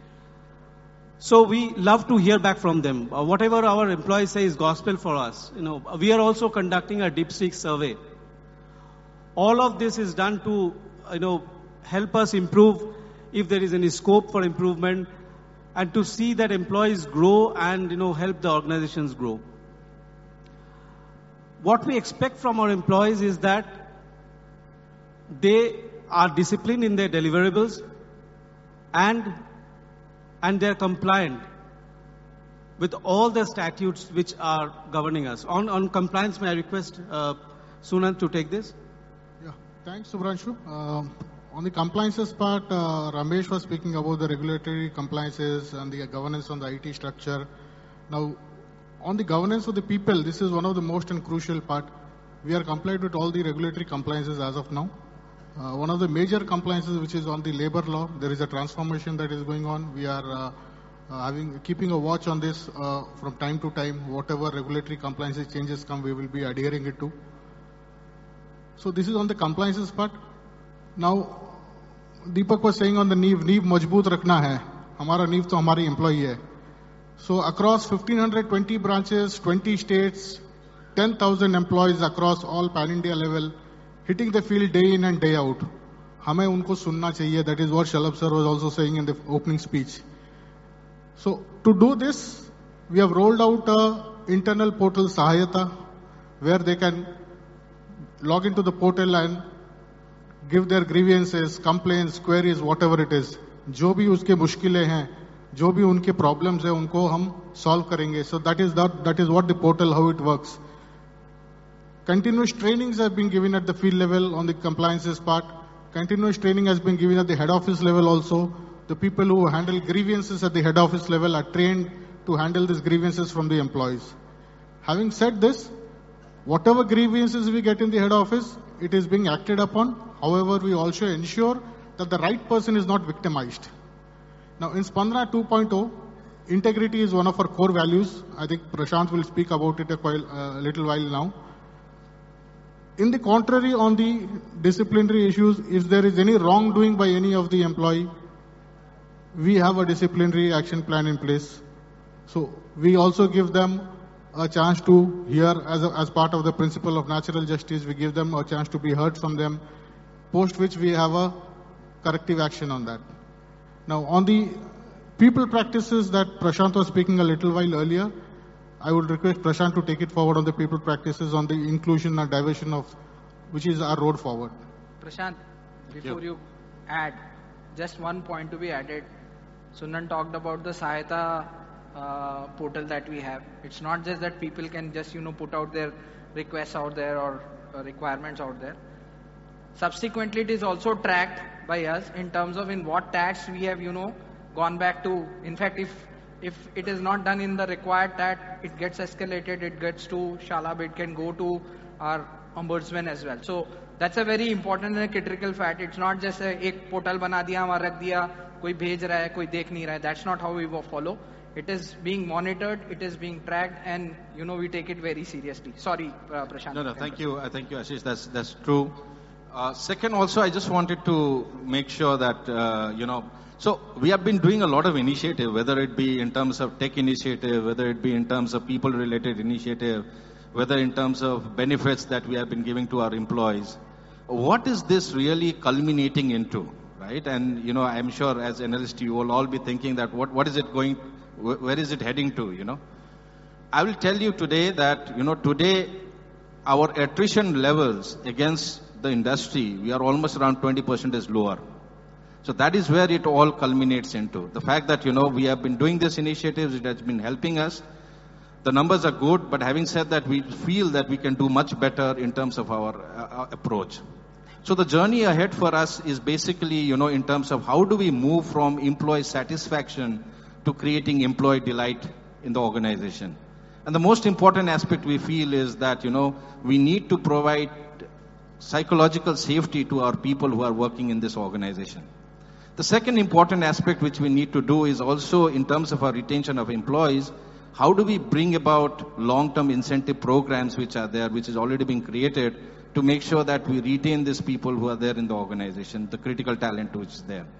So we love to hear back from them. Whatever our employees say is gospel for us. We are also conducting a DeepSeek survey. All of this is done to, help us improve if there is any scope for improvement, and to see that employees grow and, help the organizations grow. What we expect from our employees is that they are disciplined in their deliverables and they're compliant with all the statutes which are governing us. On compliance, may I request Sunand to take this? Yeah, thanks, Subhranshu. On the compliances part, Ramesh was speaking about the regulatory compliances and the governance on the IT structure. Now, on the governance of the people, this is one of the most and crucial part. We are compliant with all the regulatory compliances as of now. One of the major compliances, which is on the labor law, there is a transformation that is going on. We are keeping a watch on this from time to time. Whatever regulatory compliances changes come, we will be adhering it to. So this is on the compliances part. Now, Deepak was saying on the नींव मजबूत रखना है. हमारा नींव तो हमारी employee है. So across 1,520 branches, 20 states, 10,000 employees across all pan-India level, hitting the field day in and day out. हमें उनको सुनना चाहिए. That is what Shalabh sir was also saying in the opening speech. So to do this, we have rolled out a internal portal Sahayata, where they can log into the portal and give their grievances, complaints, queries, whatever it is. जो भी उसके मुश्किलें हैं, जो भी उनके problems हैं, उनको हम solve करेंगे. So that is what the portal, how it works. Continuous trainings have been given at the field level on the compliances part. Continuous training has been given at the head office level also. The people who handle grievances at the head office level are trained to handle these grievances from the employees. Having said this, whatever grievances we get in the head office, it is being acted upon. However, we also ensure that the right person is not victimized. Now, in Spandana 2.0, integrity is one of our core values. I think Prashant will speak about it a little while now. In the contrary, on the disciplinary issues, if there is any wrongdoing by any of the employee, we have a disciplinary action plan in place. So we also give them a chance to hear as part of the principle of natural justice. We give them a chance to be heard from them, post which we have a corrective action on that. Now, on the people practices that Prashant was speaking a little while earlier, I would request Prashant to take it forward on the people practices, on the inclusion and diversion of, which is our road forward. Prashant, before you add, just one point to be added. Sunan talked about the Sahayata portal that we have. It's not just that people can just, put out their requests out there or requirements out there. Subsequently, it is also tracked by us in terms of in what tax we have, gone back to. In fact, if it is not done in the required tax, it gets escalated, it gets to Shalabh, it can go to our ombudsman as well. So that's a very important and critical fact. It's not just एक portal बना दिया, वहाँ रख दिया, कोई भेज रहा है, कोई देख नहीं रहा है. That's not how we follow. It is being monitored, it is being tracked, and we take it very seriously. Sorry, Prashant. No, thank you, Ashish. That's true. Second, also, I just wanted to make sure that so we have been doing a lot of initiative, whether it be in terms of tech initiative, whether it be in terms of people-related initiative, whether in terms of benefits that we have been giving to our employees. What is this really culminating into, right? And I'm sure as analysts, you will all be thinking that what is it going, where is it heading to? I will tell you today that today our attrition levels against the industry, we are almost around 20% is lower. So that is where it all culminates into. The fact that, we have been doing these initiatives, it has been helping us. The numbers are good, but having said that, we feel that we can do much better in terms of our approach. So the journey ahead for us is basically, in terms of how do we move from employee satisfaction to creating employee delight in the organization. And the most important aspect we feel is that, we need to provide psychological safety to our people who are working in this organization. The second important aspect which we need to do is also in terms of our retention of employees, how do we bring about long-term incentive programs which are there, which is already being created to make sure that we retain these people who are there in the organization, the critical talent which is there.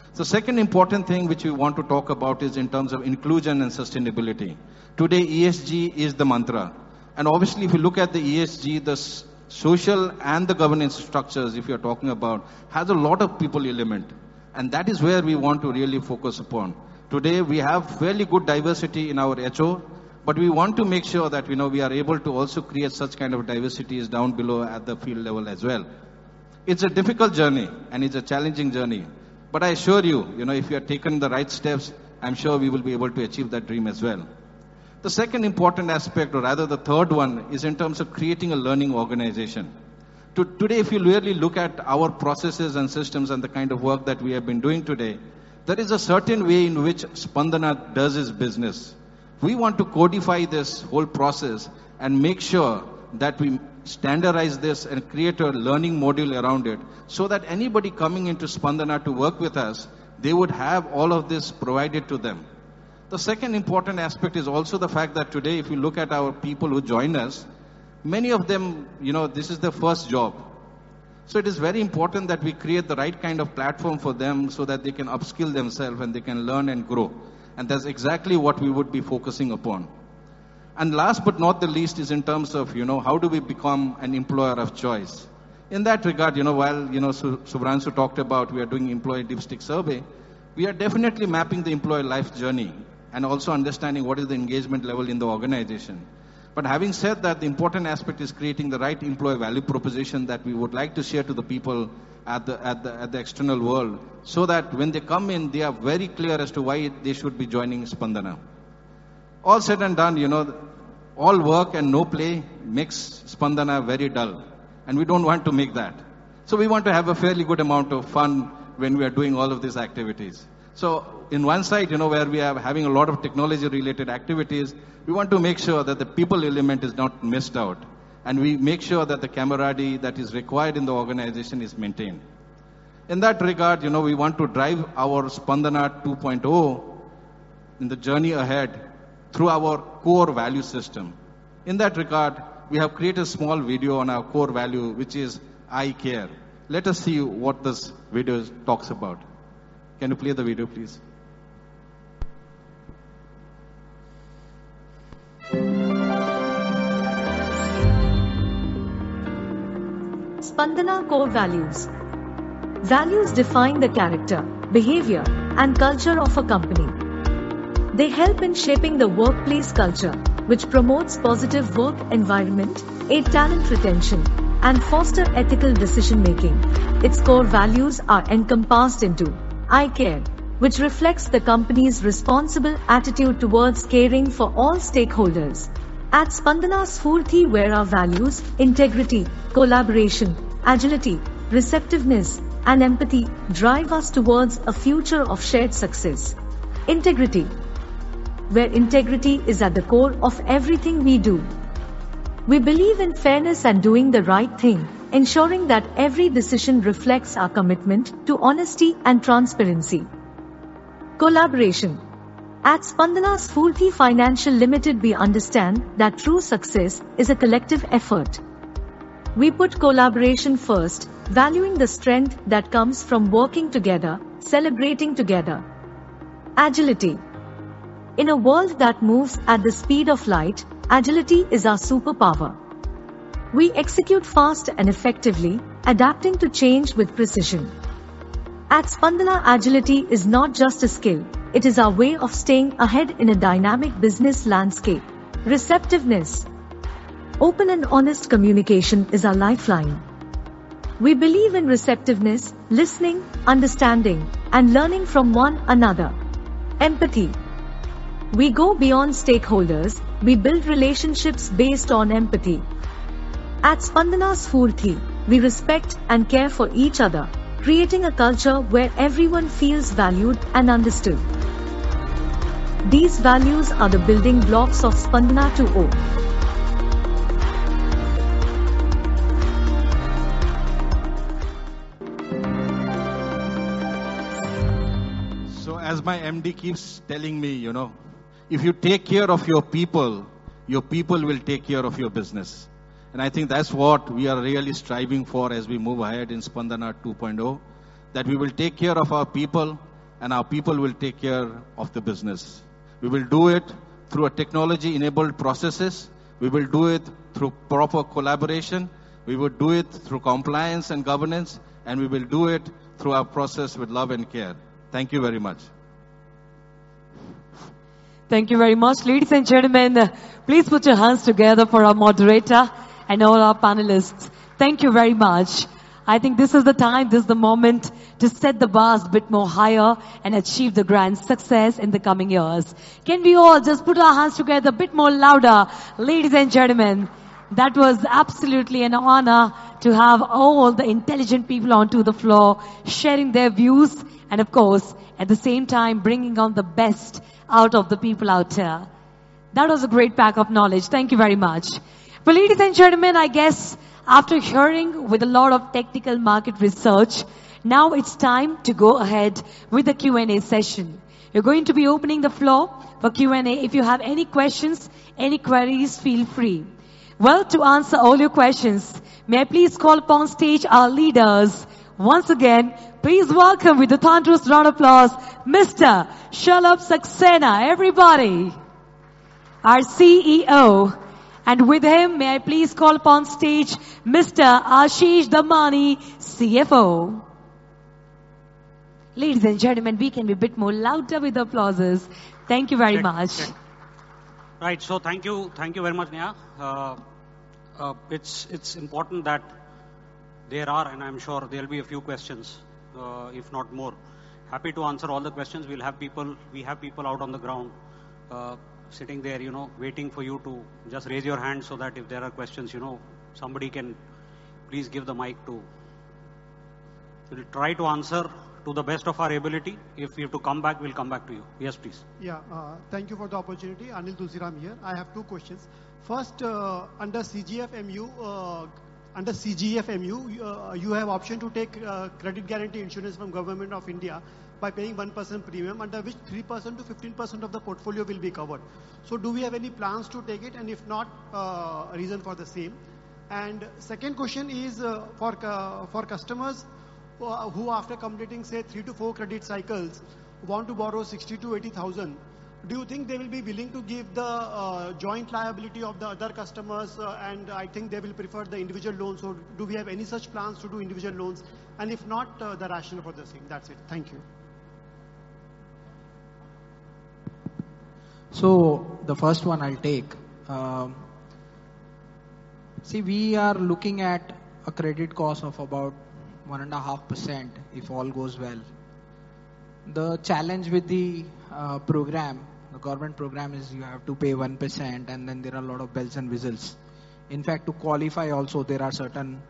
The second important thing which we want to talk about is in terms of inclusion and sustainability. Today, ESG is the mantra. And obviously, if you look at the ESG, the social and the governance structures, if you're talking about, has a lot of people element. And that is where we want to really focus upon. Today, we have fairly good diversity in our HO, but we want to make sure that, we are able to also create such kind of diversities down below at the field level as well. It's a difficult journey and it's a challenging journey. But I assure you, if you have taken the right steps, I'm sure we will be able to achieve that dream as well. The second important aspect, or rather the third one, is in terms of creating a learning organization. Today, if you really look at our processes and systems and the kind of work that we have been doing today, there is a certain way in which Spandana does its business. We want to codify this whole process and make sure that we standardize this and create a learning module around it so that anybody coming into Spandana to work with us, they would have all of this provided to them. The second important aspect is also the fact that today, if you look at our people who join us, many of them, this is their first job. So it is very important that we create the right kind of platform for them so that they can upskill themselves and they can learn and grow. And that's exactly what we would be focusing upon. And last but not the least is in terms of, how do we become an employer of choice? In that regard, while, Subhranshu talked about we are doing employee dipstick survey, we are definitely mapping the employee life journey and also understanding what is the engagement level in the organization. But having said that, the important aspect is creating the right employee value proposition that we would like to share to the people at the external world, so that when they come in, they are very clear as to why they should be joining Spandana. All said and done, all work and no play makes Spandana very dull. And we don't want to make that. So we want to have a fairly good amount of fun when we are doing all of these activities. So in one side, where we are having a lot of technology related activities, we want to make sure that the people element is not missed out. And we make sure that the camaraderie that is required in the organization is maintained. In that regard, we want to drive our Spandana 2.0 in the journey ahead through our core value system. In that regard, we have created a small video on our core value, which is I care. Let us see what this video talks about. Can you play the video, please? Spandana Core Values. Values define the character, behavior, and culture of a company. They help in shaping the workplace culture, which promotes positive work environment, aid talent retention, and foster ethical decision making. Its core values are encompassed into I care, which reflects the company's responsible attitude towards caring for all stakeholders. At Spandana Sphurti, where our values, integrity, collaboration, agility, receptiveness, and empathy drive us towards a future of shared success. Integrity, where integrity is at the core of everything we do. We believe in fairness and doing the right thing, ensuring that every decision reflects our commitment to honesty and transparency. Collaboration. At Spandana Sphurti Financial Limited, we understand that true success is a collective effort. We put collaboration first, valuing the strength that comes from working together, celebrating together. Agility. In a world that moves at the speed of light, agility is our superpower. We execute fast and effectively, adapting to change with precision. At Spandana, agility is not just a skill, it is our way of staying ahead in a dynamic business landscape. Receptiveness. Open and honest communication is our lifeline. We believe in receptiveness, listening, understanding, and learning from one another. Empathy. We go beyond stakeholders, we build relationships based on empathy. At Spandana Sphurti, we respect and care for each other, creating a culture where everyone feels valued and understood. These values are the building blocks of Spandana 2.0. So as my MD keeps telling me, if you take care of your people will take care of your business. And I think that's what we are really striving for as we move ahead in Spandana 2.0, that we will take care of our people and our people will take care of the business. We will do it through a technology-enabled processes. We will do it through proper collaboration. We will do it through compliance and governance, and we will do it through our process with love and care. Thank you very much. Thank you very much. Ladies and gentlemen, please put your hands together for our moderator and all our panelists. Thank you very much. I think this is the time, this is the moment to set the bars a bit more higher and achieve the grand success in the coming years. Can we all just put our hands together a bit more louder? Ladies and gentlemen, that was absolutely an honor to have all the intelligent people onto the floor, sharing their views and of course, at the same time, bringing on the best out of the people out here. That was a great pack of knowledge. Thank you very much. Well, ladies and gentlemen, I guess after hearing with a lot of technical market research, now it's time to go ahead with the Q&A session. We're going to be opening the floor for Q&A. If you have any questions, any queries, feel free. Well, to answer all your questions, may I please call upon stage our leaders. Once again, please welcome with a thunderous round of applause, Mr. Shalabh Saxena, everybody. Our CEO. And with him, may I please call upon stage Mr. Ashish Damani, CFO. Ladies and gentlemen, we can be a bit more louder with the applauses. Thank you very much. Right, so thank you very much, Neha. It's important that there are, and I'm sure there'll be a few questions, if not more. Happy to answer all the questions. We have people out on the ground, sitting there, waiting for you to just raise your hand so that if there are questions, somebody can please give the mic to. We'll try to answer to the best of our ability. If we have to come back, we'll come back to you. Yes, please. Yeah, thank you for the opportunity. Anil Tulsiram here. I have two questions. First, under CGFMU, you have option to take credit guarantee insurance from Government of India by paying 1% premium, under which 3% to 15% of the portfolio will be covered. So do we have any plans to take it, and if not, reason for the same? And second question is for customers who after completing say 3 to 4 credit cycles want to borrow 60 to 80,000. Do you think they will be willing to give the joint liability of the other customers, and I think they will prefer the individual loans? So do we have any such plans to do individual loans? And if not, the rationale for the same. That's it. Thank you. So the first one I'll take. See, we are looking at a credit cost of about 1.5% if all goes well. The challenge with the program, the government program, is you have to pay 1%, and then there are a lot of bells and whistles. In fact, to qualify also there are certain,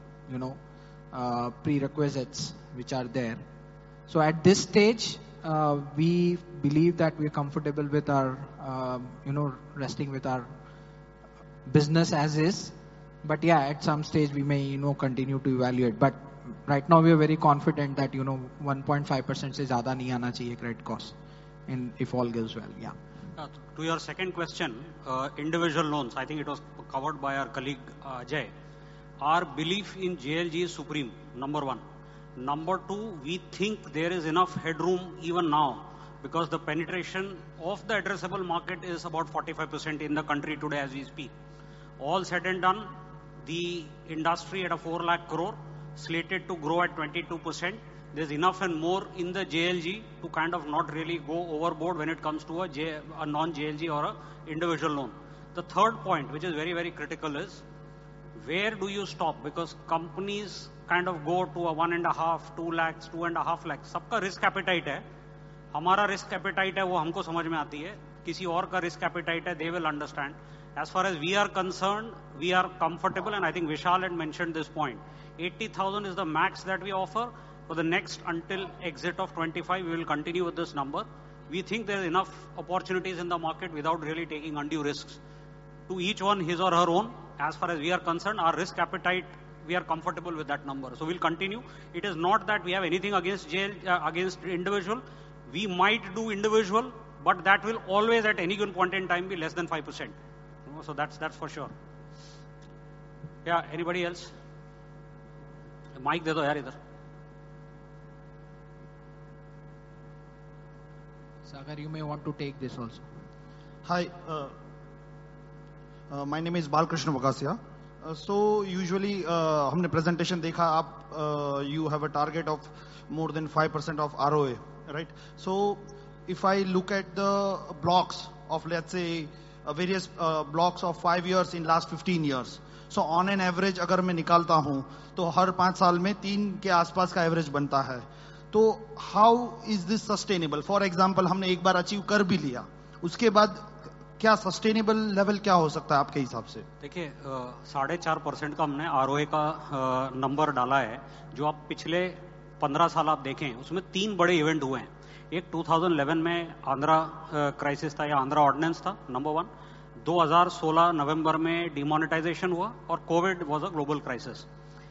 prerequisites which are there. So at this stage, we believe that we are comfortable with our, resting with our business as is. But yeah, at some stage we may, continue to evaluate. But right now we are very confident that, 1.5% se zyada nahi aana chahiye credit cost, and if all goes well, yeah. To your second question, individual loans, I think it was covered by our colleague Ajay. Our belief in JLG is supreme, number one. Number two, we think there is enough headroom even now, because the penetration of the addressable market is about 45% in the country today as we speak. All said and done, the industry at a 4 lakh crore, slated to grow at 22%. There's enough and more in the JLG to kind of not really go overboard when it comes to a non-JLG or a individual loan. The third point, which is very, very critical, is where do you stop? Because companies kind of go to a 1.5, 2 lakhs, 2.5 lakhs. सबका risk appetite है. हमारा risk appetite है, वो हमको समझ में आती है. किसी और का risk appetite है, they will understand. As far as we are concerned, we are comfortable, and I think Vishal had mentioned this point. 80,000 is the max that we offer. For the next until exit of 25, we will continue with this number. We think there is enough opportunities in the market without really taking undue risks. To each one his or her own. As far as we are concerned, our risk appetite, we are comfortable with that number. So we'll continue. It is not that we have anything against against individual. We might do individual, but that will always at any given point in time be less than 5%. So that's for sure. Yeah, anybody else? Mic de do yaar idhar. Sagar, you may want to take this also. Hi, my name is Balkrishna Bagasia. So usually हमने presentation देखा आप you have a target of more than 5% of ROA, right? So if I look at the blocks of, let's say, various blocks of 5 years in last 15 years, so on an average अगर मैं निकालता हूँ तो हर 5 साल में 3 के आसपास का एवरेज बनता है. तो how is this sustainable? For example, हमने एक बार अचीव कर भी लिया, उसके बाद क्या सस्टेनेबल लेवल क्या हो सकता है आपके हिसाब से? देखिए 4.5% का हमने आरओए का नंबर डाला है. जो आप पिछले 15 साल आप देखें उसमें 3 बड़े इवेंट हुए हैं. एक 2011 में आंध्रा क्राइसिस था या आंध्रा ऑर्डिनेंस था, नंबर 1. 2016 नवंबर में डिमोनेटाइजेशन हुआ और covid was a global crisis.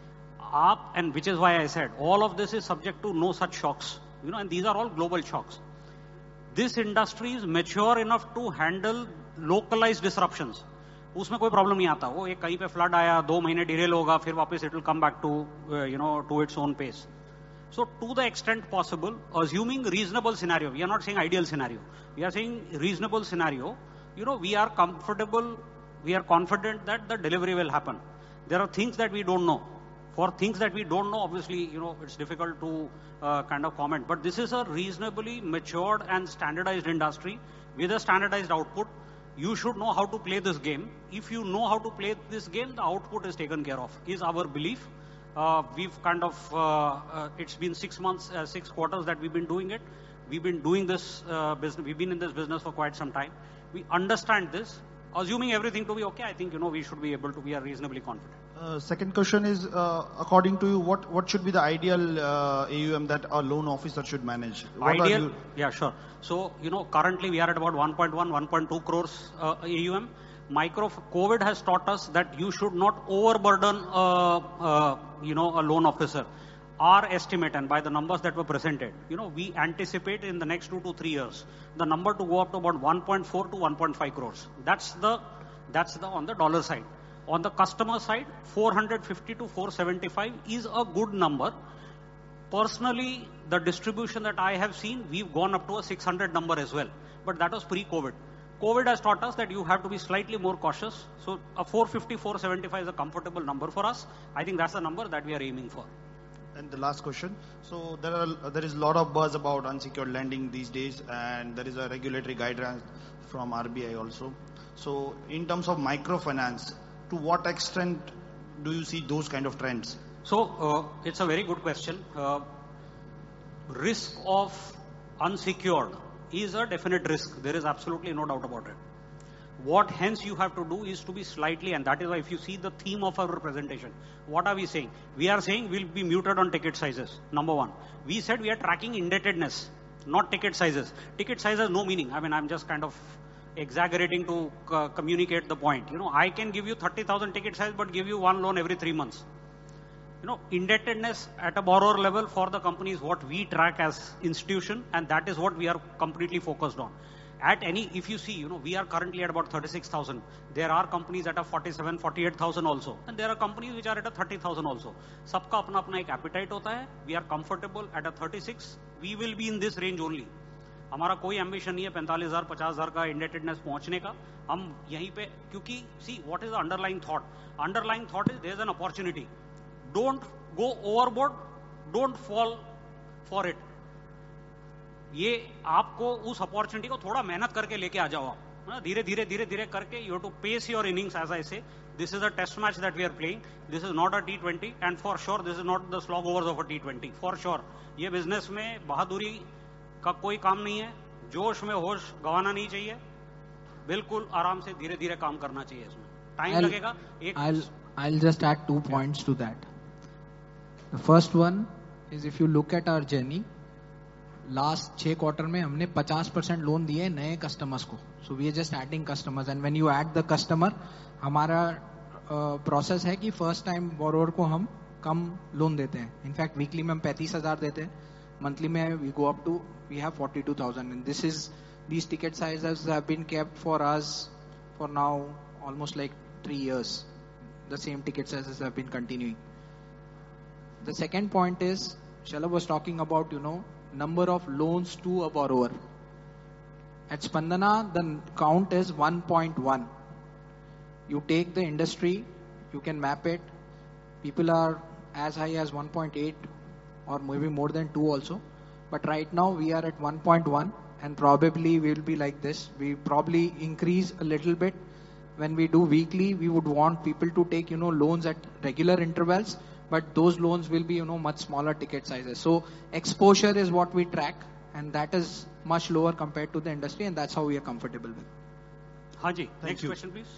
आप and which is why I said all of this is subject to no such shocks, you know, and these are all global shocks. This industry is mature enough to handle localized disruptions. उसमें कोई problem नहीं आता. वो एक कहीं पे flood आया, 2 महीने डिरेल होगा, फिर वापस it will come back to to its own pace. So to the extent possible, assuming reasonable scenario, we are not saying ideal scenario, we are saying reasonable scenario, we are comfortable, we are confident that the delivery will happen. There are things that we don't know. For things that we don't know, obviously, it's difficult to kind of comment. But this is a reasonably matured and standardized industry with a standardized output. You should know how to play this game. If you know how to play this game, the output is taken care of, is our belief. We've kind of, it's been 6 months, 6 quarters that we've been doing it. We've been doing this business, we've been in this business for quite some time. We understand this. Assuming everything to be okay, I think, we should be able to be reasonably confident. Second question is, according to you, what should be the ideal AUM that a loan officer should manage? Ideal? Yeah, sure. So, currently we are at about 1.1, 1.2 crores AUM. COVID has taught us that you should not overburden, a loan officer. Our estimate, and by the numbers that were presented, we anticipate in the next 2 to 3 years, the number to go up to about 1.4 to 1.5 crores. That's the on the dollar side. On the customer side, 450 to 475 is a good number. Personally, the distribution that I have seen, we've gone up to a 600 number as well. But that was pre-COVID. COVID has taught us that you have to be slightly more cautious. So a 450, 475 is a comfortable number for us. I think that's the number that we are aiming for. And the last question. So there is a lot of buzz about unsecured lending these days, and there is a regulatory guidelines from RBI also. So in terms of microfinance, to what extent do you see those kind of trends? So it's a very good question. Risk of unsecured is a definite risk. There is absolutely no doubt about it. What hence you have to do is to be slightly, and that is why if you see the theme of our presentation, what are we saying? We are saying we'll be muted on ticket sizes, number 1. We said we are tracking indebtedness, not ticket sizes. Ticket size has no meaning. I mean, I'm just kind of exaggerating to communicate the point. I can give you 30,000 ticket size, but give you 1 loan every 3 months. Indebtedness at a borrower level for the company is what we track as institution, and that is what we are completely focused on. If you see, we are currently at about 36,000. There are companies that are 47, 48,000 also. And there are companies which are at a 30,000 also. Sabka apna apna ek appetite hota hai. We are comfortable at a 36. We will be in this range only. हमारा कोई ambition नहीं है 45,000 50,000 का indebtedness पहुंचने का. हम यहीं पे, क्योंकि see what is the underlying thought is there is an opportunity. Don't go overboard, don't fall for it. ये आपको उस अपॉर्चुनिटी को थोड़ा मेहनत करके लेके आ जाओ आप, धीरे धीरे करके. You have to pace your innings as I say. This is a test match that we are playing. This is not a T20, and for sure this is not the slog overs of a T20. For sure, ये business में बहादुरी का कोई काम नहीं है. जोश में होश गंवाना नहीं चाहिए. बिल्कुल आराम से धीरे धीरे काम करना चाहिए. इसमें टाइम लगेगा. I'll just add 2 points to that. The first one is, if you look at our journey, last 6 quarter में हमने 50% लोन दिए नए कस्टमर्स को. So we are just adding customers, and when you add the customer, हमारा process है कि first time borrower को हम कम लोन देते हैं. इनफैक्ट वीकली में हम 35,000 देते हैं, मंथली में we go up to we have 42,000. And this is these ticket sizes have been kept for us for now almost like 3 years. The same ticket sizes have been continuing. The second point is, Shalabh was talking about, number of loans to a borrower. At Spandana, the count is 1.1. You take the industry, you can map it. People are as high as 1.8 or maybe more than 2 also. But right now we are at 1.1 and probably we will be like this. We probably increase a little bit. When we do weekly, we would want people to take, loans at regular intervals, but those loans will be, much smaller ticket sizes. So exposure is what we track, and that is much lower compared to the industry, and that's how we are comfortable with. Haji, next question, please.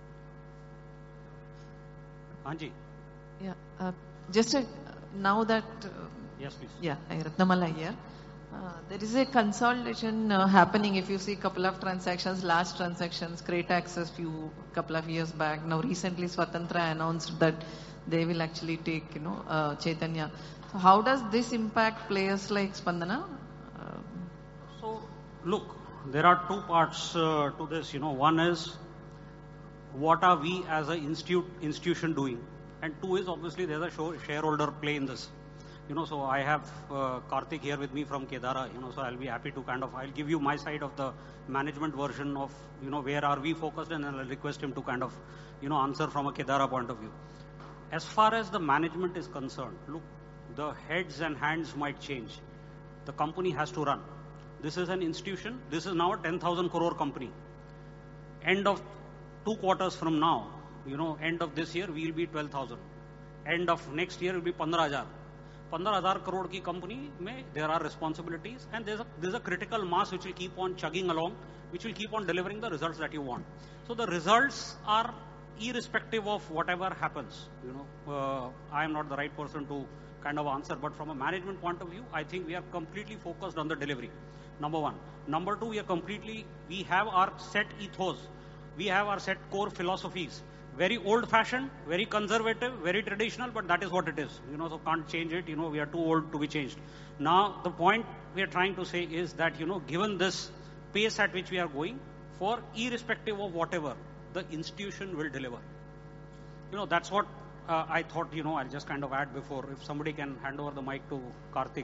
Haji. Yeah, just now that... yes, please. Yeah, Ratnamala here. There is a consolidation happening. If you see couple of transactions, large transactions, Crate Access couple of years back. Now recently Swatantra announced that they will actually take, Chaitanya. So how does this impact players like Spandana? So look, there are two parts to this. One is what are we as an institution doing, and two is obviously there's a shareholder play in this. So I have Karthik here with me from Kedara, so I'll be happy to I'll give you my side of the management version of, where are we focused, and I'll request him to answer from a Kedara point of view. As far as the management is concerned, look, the heads and hands might change. The company has to run. This is an institution. This is now a 10,000 crore company. End of 2 quarters from now, end of this year, we will be 12,000. End of next year will be 15,000. 15,000 crore ki company mein there are responsibilities, and there's a critical mass which will keep on chugging along, which will keep on delivering the results that you want. So the results are irrespective of whatever happens. I am not the right person to answer, but from a management point of view, I think we are completely focused on the delivery. Number one. Number two, we have our set ethos. We have our set core philosophies. Very old-fashioned, very conservative, very traditional, but that is what it is. So can't change it. We are too old to be changed. Now, the point we are trying to say is that, given this pace at which we are going, for irrespective of whatever, the institution will deliver. That's what I thought, I'll just add before. If somebody can hand over the mic to Karthik,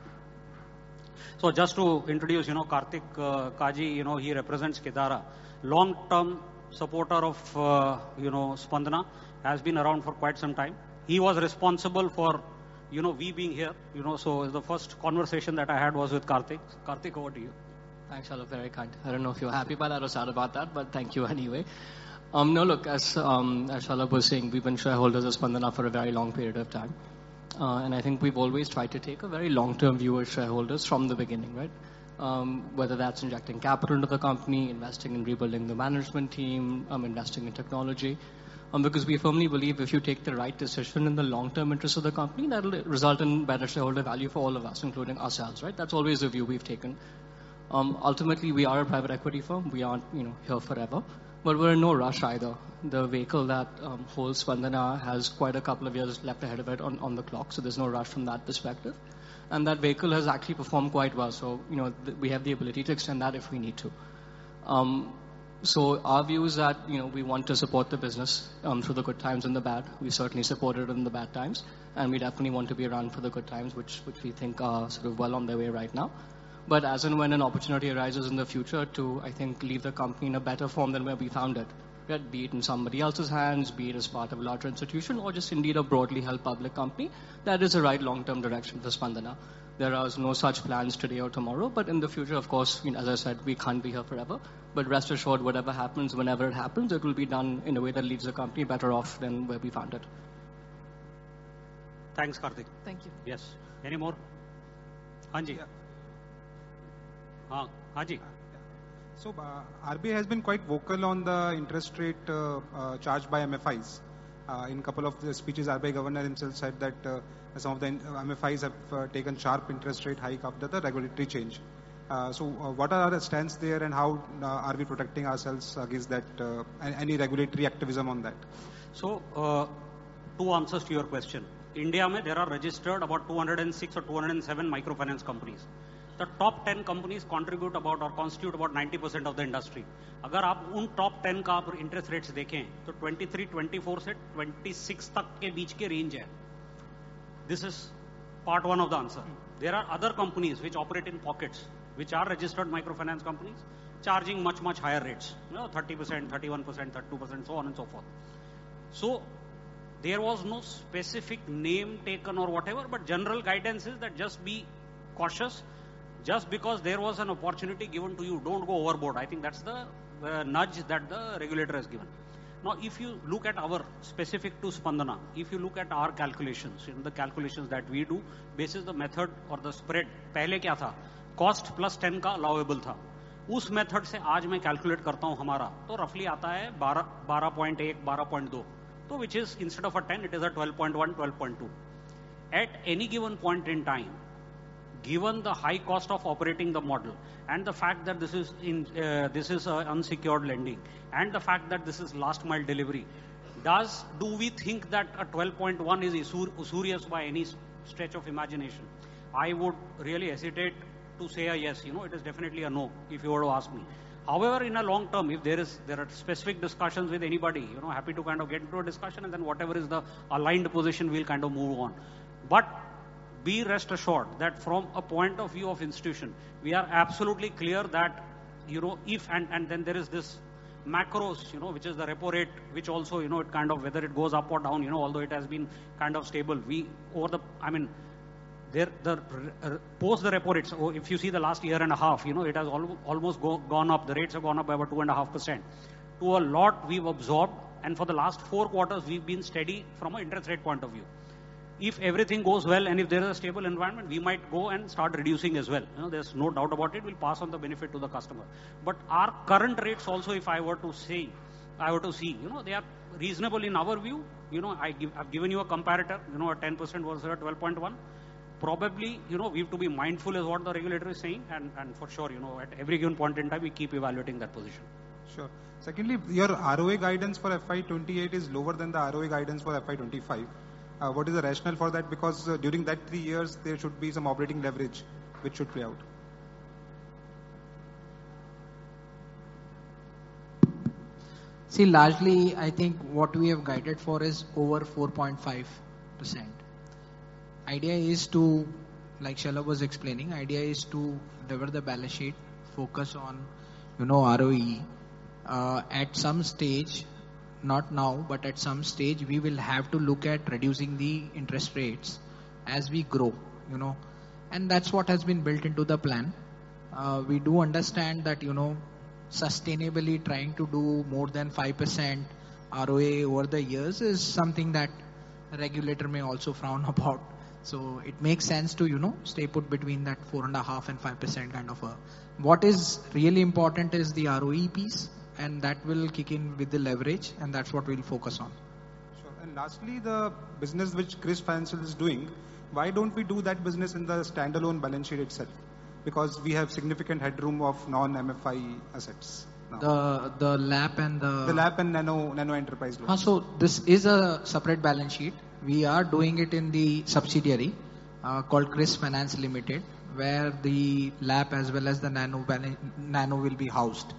So just to introduce, Karthik Kaji, he represents Kedara. Long-term supporter of, Spandana, has been around for quite some time. He was responsible for, we being here, so the first conversation that I had was with Karthik. Karthik, over to you. Thanks, Shalabh, very kind. I don't know if you're happy by that or sad about that, but thank you anyway. No, look, as Shalabh was saying, we've been shareholders of Spandana for a very long period of time. And I think we've always tried to take a very long-term view as shareholders from the beginning, right? Whether that's injecting capital into the company, investing in rebuilding the management team, investing in technology. Because we firmly believe if you take the right decision in the long-term interest of the company, that will result in better shareholder value for all of us, including ourselves, right? That's always the view we've taken. Ultimately, we are a private equity firm. We aren't, here forever. But we're in no rush either. The vehicle that holds Spandana has quite a couple of years left ahead of it on the clock, so there's no rush from that perspective. And that vehicle has actually performed quite well, so we have the ability to extend that if we need to. So our view is that we want to support the business through the good times and the bad. We certainly supported it in the bad times, and we definitely want to be around for the good times, which we think are sort of well on their way right now. But as and when an opportunity arises in the future to, I think, leave the company in a better form than where we found it, right? Be it in somebody else's hands, be it as part of a larger institution, or just indeed a broadly held public company, that is the right long-term direction for Spandana. There are no such plans today or tomorrow, but in the future, of course, as I said, we can't be here forever. But rest assured, whatever happens, whenever it happens, it will be done in a way that leaves the company better off than where we found it. Thanks, Karthik. Thank you. Yes. Any more? Hanji. Haji. So RBI has been quite vocal on the interest rate charged by MFIs. In a couple of the speeches, RBI governor himself said that some of the MFIs have taken sharp interest rate hike after the regulatory change. So what are our stance there, and how are we protecting ourselves against that, any regulatory activism on that? So, 2 answers to your question. India, there are registered about 206 or 207 microfinance companies. The top 10 companies constitute about 90% of the industry. अगर आप उन top 10 का आप interest rates देखें, तो 23, 24 से 26 तक के बीच के range है. This is part 1 of the answer. There are other companies which operate in pockets, which are registered microfinance companies, charging much higher rates, 30%, 31%, 32%, so on and so forth. So there was no specific name taken or whatever, but general guidance is that just be cautious. Just because there was an opportunity given to you, don't go overboard. I think that's the nudge that the regulator has given. Now, if you look at our specific to Spandana, if you look at our calculations, the calculations that we do, basis the method or the spread, पहले क्या था? Cost plus 10 का allowable था. उस method से आज मैं calculate करता हूं हमारा, तो रफली आता है 12.1, 12.2. तो which is instead of a 10, it is a 12.1, 12.2. At any given point in time, given the high cost of operating the model and the fact that this is unsecured lending and the fact that this is last mile delivery, do we think that a 12.1 is usurious by any stretch of imagination? I would really hesitate to say a yes. It is definitely a no if you were to ask me. However, in a long term, if there are specific discussions with anybody, happy to kind of get into a discussion, and then whatever is the aligned position, we'll kind of move on. But be rest assured that from a point of view of institution, we are absolutely clear that, if and then there is this macros, which is the repo rate, which also, it kind of, whether it goes up or down, although it has been kind of stable, post the repo rates, so if you see the last year and a half, it has almost gone up. The rates have gone up by about 2.5%. To a lot we've absorbed, and for the last 4 quarters we've been steady from an interest rate point of view. If everything goes well and if there is a stable environment, we might go and start reducing as well. There's no doubt about it. We'll pass on the benefit to the customer. But our current rates also, if I were to see, they are reasonable in our view. I've given you a comparator, a 10% versus a 12.1. Probably, we have to be mindful as what the regulator is saying, and for sure, at every given point in time, we keep evaluating that position. Sure. Secondly, your ROA guidance for FY28 is lower than the ROA guidance for FY25. What is the rationale for that? Because during that 3 years, there should be some operating leverage which should play out. See, largely, I think what we have guided for is over 4.5%. Idea is to, like Shalabh was explaining, idea is to lever the balance sheet, focus on, ROE. At some stage, not now, but at some stage, we will have to look at reducing the interest rates as we grow, and that's what has been built into the plan. We do understand that, sustainably trying to do more than 5% ROA over the years is something that the regulator may also frown about. So it makes sense to, stay put between that 4.5% and 5% kind of a. What is really important is the ROE piece, and that will kick in with the leverage, and that's what we'll focus on. Sure. And lastly, the business which Chris Financial is doing, why don't we do that business in the standalone balance sheet itself? Because we have significant headroom of non-MFI assets now. The LAP and the LAP and nano enterprise loans. So this is a separate balance sheet. We are doing it in the subsidiary called Chris Finance Limited, where the LAP as well as the nano will be housed.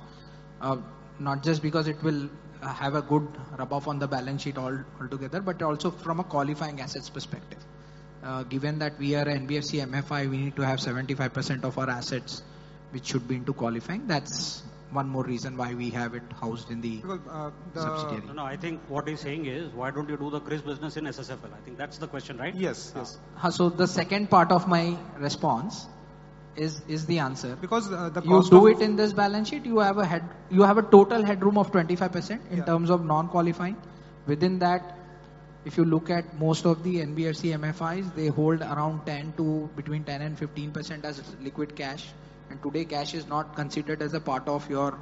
Not just because it will have a good rub-off on the balance sheet altogether, but also from a qualifying assets perspective. Given that we are an NBFC MFI, we need to have 75% of our assets which should be into qualifying. That's one more reason why we have it housed in the subsidiary. No, I think what he's saying is, why don't you do the Chris business in SSFL? I think that's the question, right? Yes. So the second part of my response is the answer. Because you do it in this balance sheet, you have a total headroom of 25% in terms of non-qualifying. Within that, if you look at most of the NBFC MFIs, they hold around between 10 and 15% as liquid cash. And today, cash is not considered as a part of your,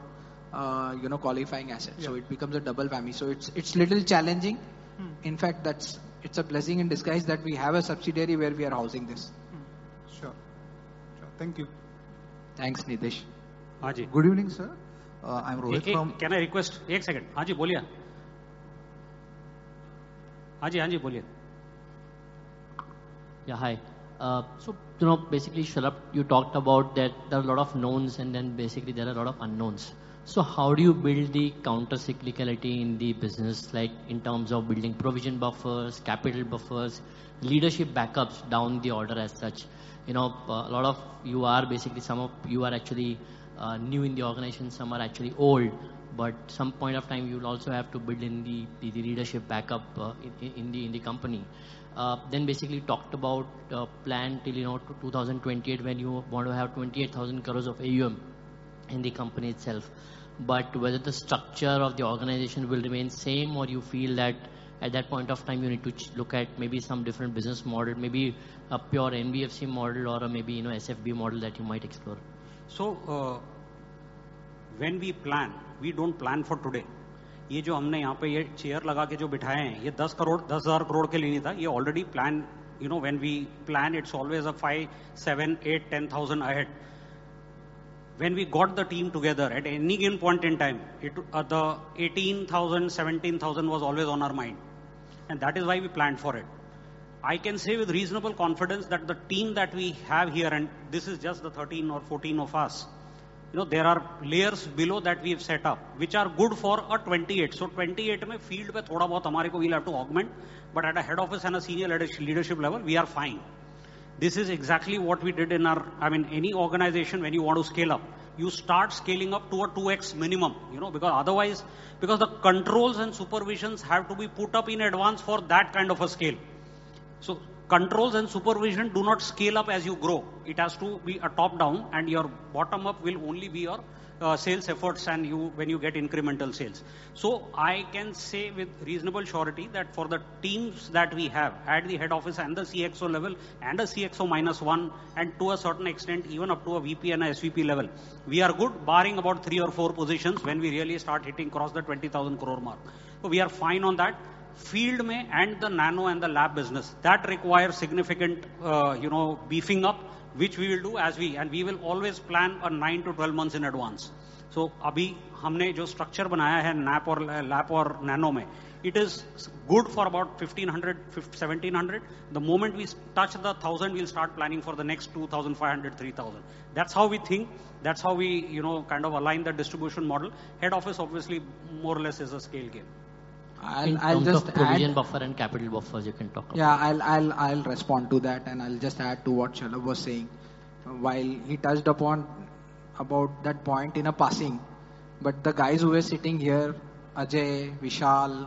qualifying asset. Yeah. So it becomes a double whammy. So it's little challenging. In fact, it's a blessing in disguise that we have a subsidiary where we are housing this. Sure. Thank you. Thanks, Nidesh. Haji. Good evening, sir. I'm Rohit from. Can I request? 1 second. Haji, boliye. Haji, boliye. Yeah, hi. So, basically, Shalabh, you talked about that there are a lot of knowns and then basically there are a lot of unknowns. So how do you build the counter-cyclicality in the business, like in terms of building provision buffers, capital buffers, leadership backups down the order as such? A lot of you are basically, some of you are actually new in the organization, some are actually old. But some point of time, you will also have to build in the leadership backup in the company. Then basically talked about plan till to 2028 when you want to have 28,000 crores of AUM in the company itself. But whether the structure of the organization will remain same, or you feel that at that point of time you need to look at maybe some different business model, maybe a pure NBFC model or a maybe SFB model that you might explore. So when we plan, we don't plan for today. ये जो हमने यहाँ पे ये chair लगा के जो बिठाए हैं, ये 10,000 crore के लिए नहीं था. ये already plan, when we plan, it's always a 5, 7, 8, 10,000 ahead. When we got the team together at any given point in time, the 18,000, 17,000 was always on our mind. And that is why we planned for it. I can say with reasonable confidence that the team that we have here, and this is just the 13 or 14 of us, there are layers below that we have set up, which are good for a 28. So 28 में field पे थोड़ा बहुत हमारे को we'll have to augment, but at a head office and a senior leadership level, we are fine. This is exactly what we did in any organization. When you want to scale up, you start scaling up to a 2x minimum, because the controls and supervisions have to be put up in advance for that kind of a scale. So controls and supervision do not scale up as you grow. It has to be a top down, and your bottom up will only be your sales efforts and when you get incremental sales. So I can say with reasonable surety that for the teams that we have at the head office and the CXO level and a CXO -1, and to a certain extent even up to a VP and a SVP level, we are good, barring about 3 or 4 positions when we really start cross the 20,000 crore mark. So we are fine on that. Field mein and the nano and the lab business, that requires significant beefing up, which we will do and we will always plan a 9 to 12 months in advance. So abhi हमने जो structure बनाया है NAP और lab और nano में, it is good for about 1,500, 1,700. The moment we touch the 1,000, we'll start planning for the next 2,500, 3,000. That's how we think. That's how we kind of align the distribution model. Head office obviously more or less is a scale game. I'll just of provision add, buffer and capital buffers you can talk about. Yeah, I'll respond to that, and I'll just add to what Shalabh was saying. While he touched upon about that point in a passing, but the guys who were sitting here, Ajay, Vishal,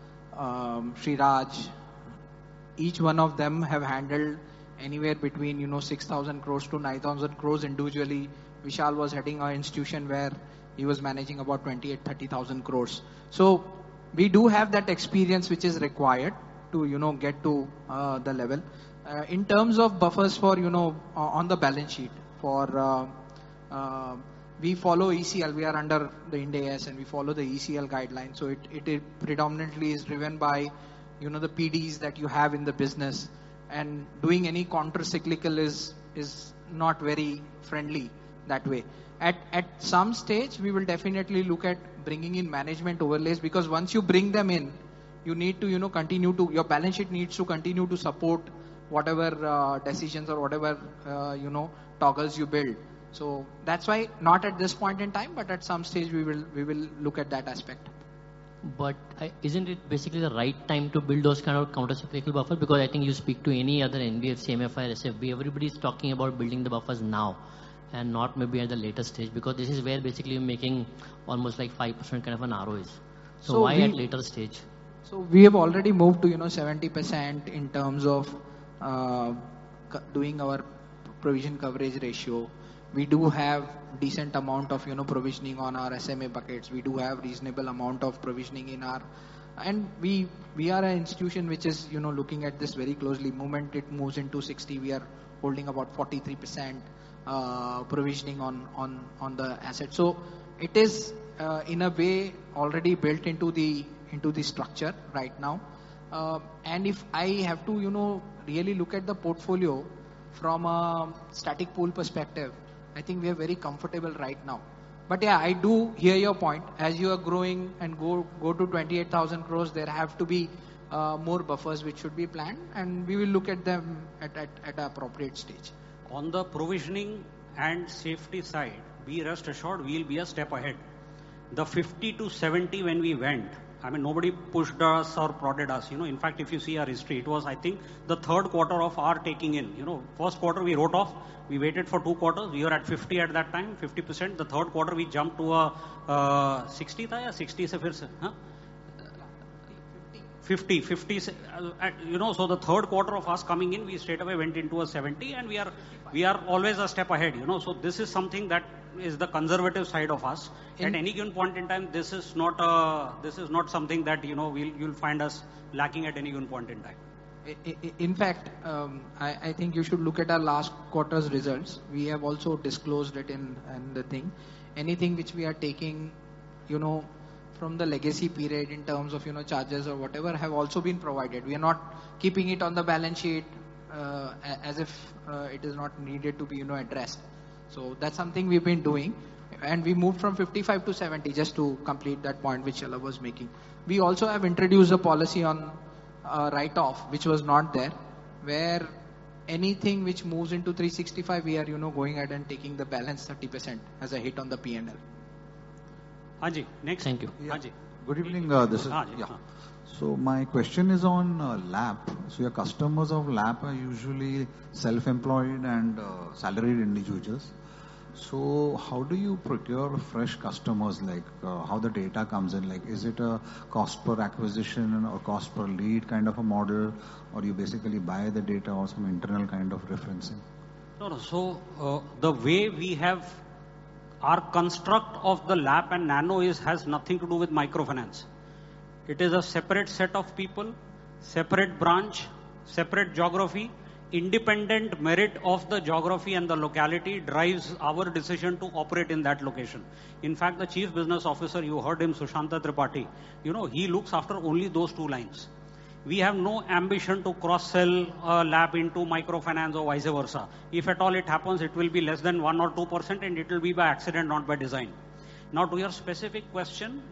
Sriraj, each one of them have handled anywhere between 6,000 crores to 9,000 crores individually. Vishal was heading an institution where he was managing about 28, 30,000 crores. So we do have that experience which is required to get to the level. In terms of buffers for on the balance sheet, for we follow ECL. We are under the Ind AS and we follow the ECL guidelines. So it predominantly is driven by the PDs that you have in the business, and doing any counter cyclical is not very friendly that way. At some stage, we will definitely look at bringing in management overlays, because once you bring them in, you need to continue to, your balance sheet needs to continue to support whatever decisions or whatever toggles you build. So that's why not at this point in time, but at some stage we will look at that aspect. But isn't it basically the right time to build those kind of counter-cyclical buffers? Because I think you speak to any other NBFC, MFI, SFB, everybody is talking about building the buffers now and not maybe at the later stage, because this is where basically you're making almost like 5% kind of an ROIs. So why at later stage? So we have already moved to 70% in terms of doing our provision coverage ratio. We do have decent amount of provisioning on our SMA buckets. We do have reasonable amount of provisioning in our, and we are an institution which is looking at this very closely. Moment it moves into 60, we are holding about 43% provisioning on the asset. So it is in a way already built into the structure right now. And if I have to really look at the portfolio from a static pool perspective, I think we are very comfortable right now. But yeah, I do hear your point. As you are growing and go to 28,000 crores, there have to be more buffers which should be planned, and we will look at them at an appropriate stage. On the provisioning and safety side, be rest assured we'll be a step ahead. The 50 to 70 when we went, I mean, nobody pushed us or prodded us. In fact, if you see our history, it was, I think, the third quarter of our taking in. First quarter we wrote off. We waited for 2 quarters. We were at 50 at that time, 50%. The third quarter we jumped to a 60 था या 60 से फिर से, हाँ? 50, so the third quarter of us coming in, we straight away went into a 70, and we are always a step ahead, so this is something that is the conservative side of us. At any given point in time, this is not something that, you'll find us lacking at any given point in time. In fact, I think you should look at our last quarter's results. We have also disclosed it in the thing. Anything which we are taking, from the legacy period in terms of charges or whatever have also been provided. We are not keeping it on the balance sheet as if it is not needed to be addressed. So that's something we've been doing, and we moved from 55 to 70 just to complete that point which Shalabh was making. We also have introduced a policy on write-off which was not there, where anything which moves into 365 we are going ahead and taking the balance 30% as a hit on the P&L. Haji, next. Thank you. Yeah. Good evening. This is So my question is on LAP. So your customers of LAP are usually self-employed and salaried individuals. So how do you procure fresh customers? Like how the data comes in? Like is it a cost per acquisition or cost per lead kind of a model, or you basically buy the data or some internal kind of referencing? No. So the way we have our construct of the LAP and Nano has nothing to do with microfinance. It is a separate set of people, separate branch, separate geography. Independent merit of the geography and the locality drives our decision to operate in that location. In fact, the chief business officer, you heard him, Sushanta Tripathi, he looks after only those 2 lines. We have no ambition to cross-sell a LAP into microfinance or vice versa. If at all it happens, it will be less than 1 or 2%, and it will be by accident, not by design. Now, to your specific question,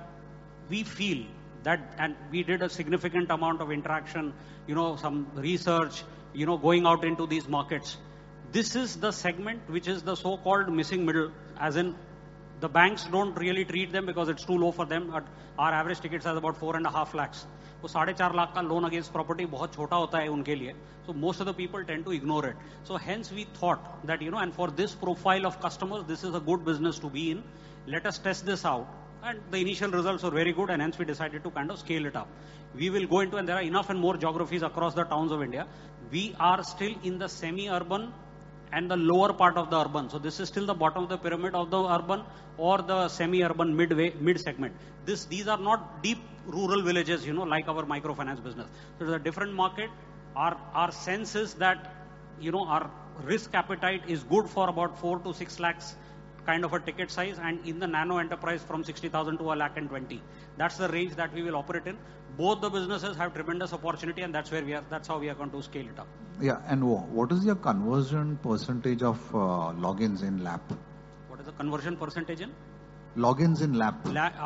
we feel that, and we did a significant amount of interaction, some research, going out into these markets. This is the segment which is the so-called missing middle, as in the banks don't really treat them because it's too low for them. Our average ticket size is about 4.5 lakhs. So 4.5 lakh ka loan against property बहुत छोटा होता है उनके लिए. So most of the people tend to ignore it. So hence we thought that, and for this profile of customers, this is a good business to be in. Let us test this out. And the initial results were very good, and hence we decided to kind of scale it up. We will go into, and there are enough and more geographies across the towns of India. We are still in the semi-urban and the lower part of the urban. So this is still the bottom of the pyramid of the urban or the semi-urban mid segment. These are not deep rural villages, like our microfinance business. So it's a different market. Our sense is that, our risk appetite is good for about 4 to 6 lakhs kind of a ticket size, and in the nano enterprise from 60,000 to 1,20,000. That's the range that we will operate in. Both the businesses have tremendous opportunity, and that's how we are going to scale it up. Yeah, and what is your conversion percentage of logins in LAP? What is the conversion percentage in? Logins in LAP.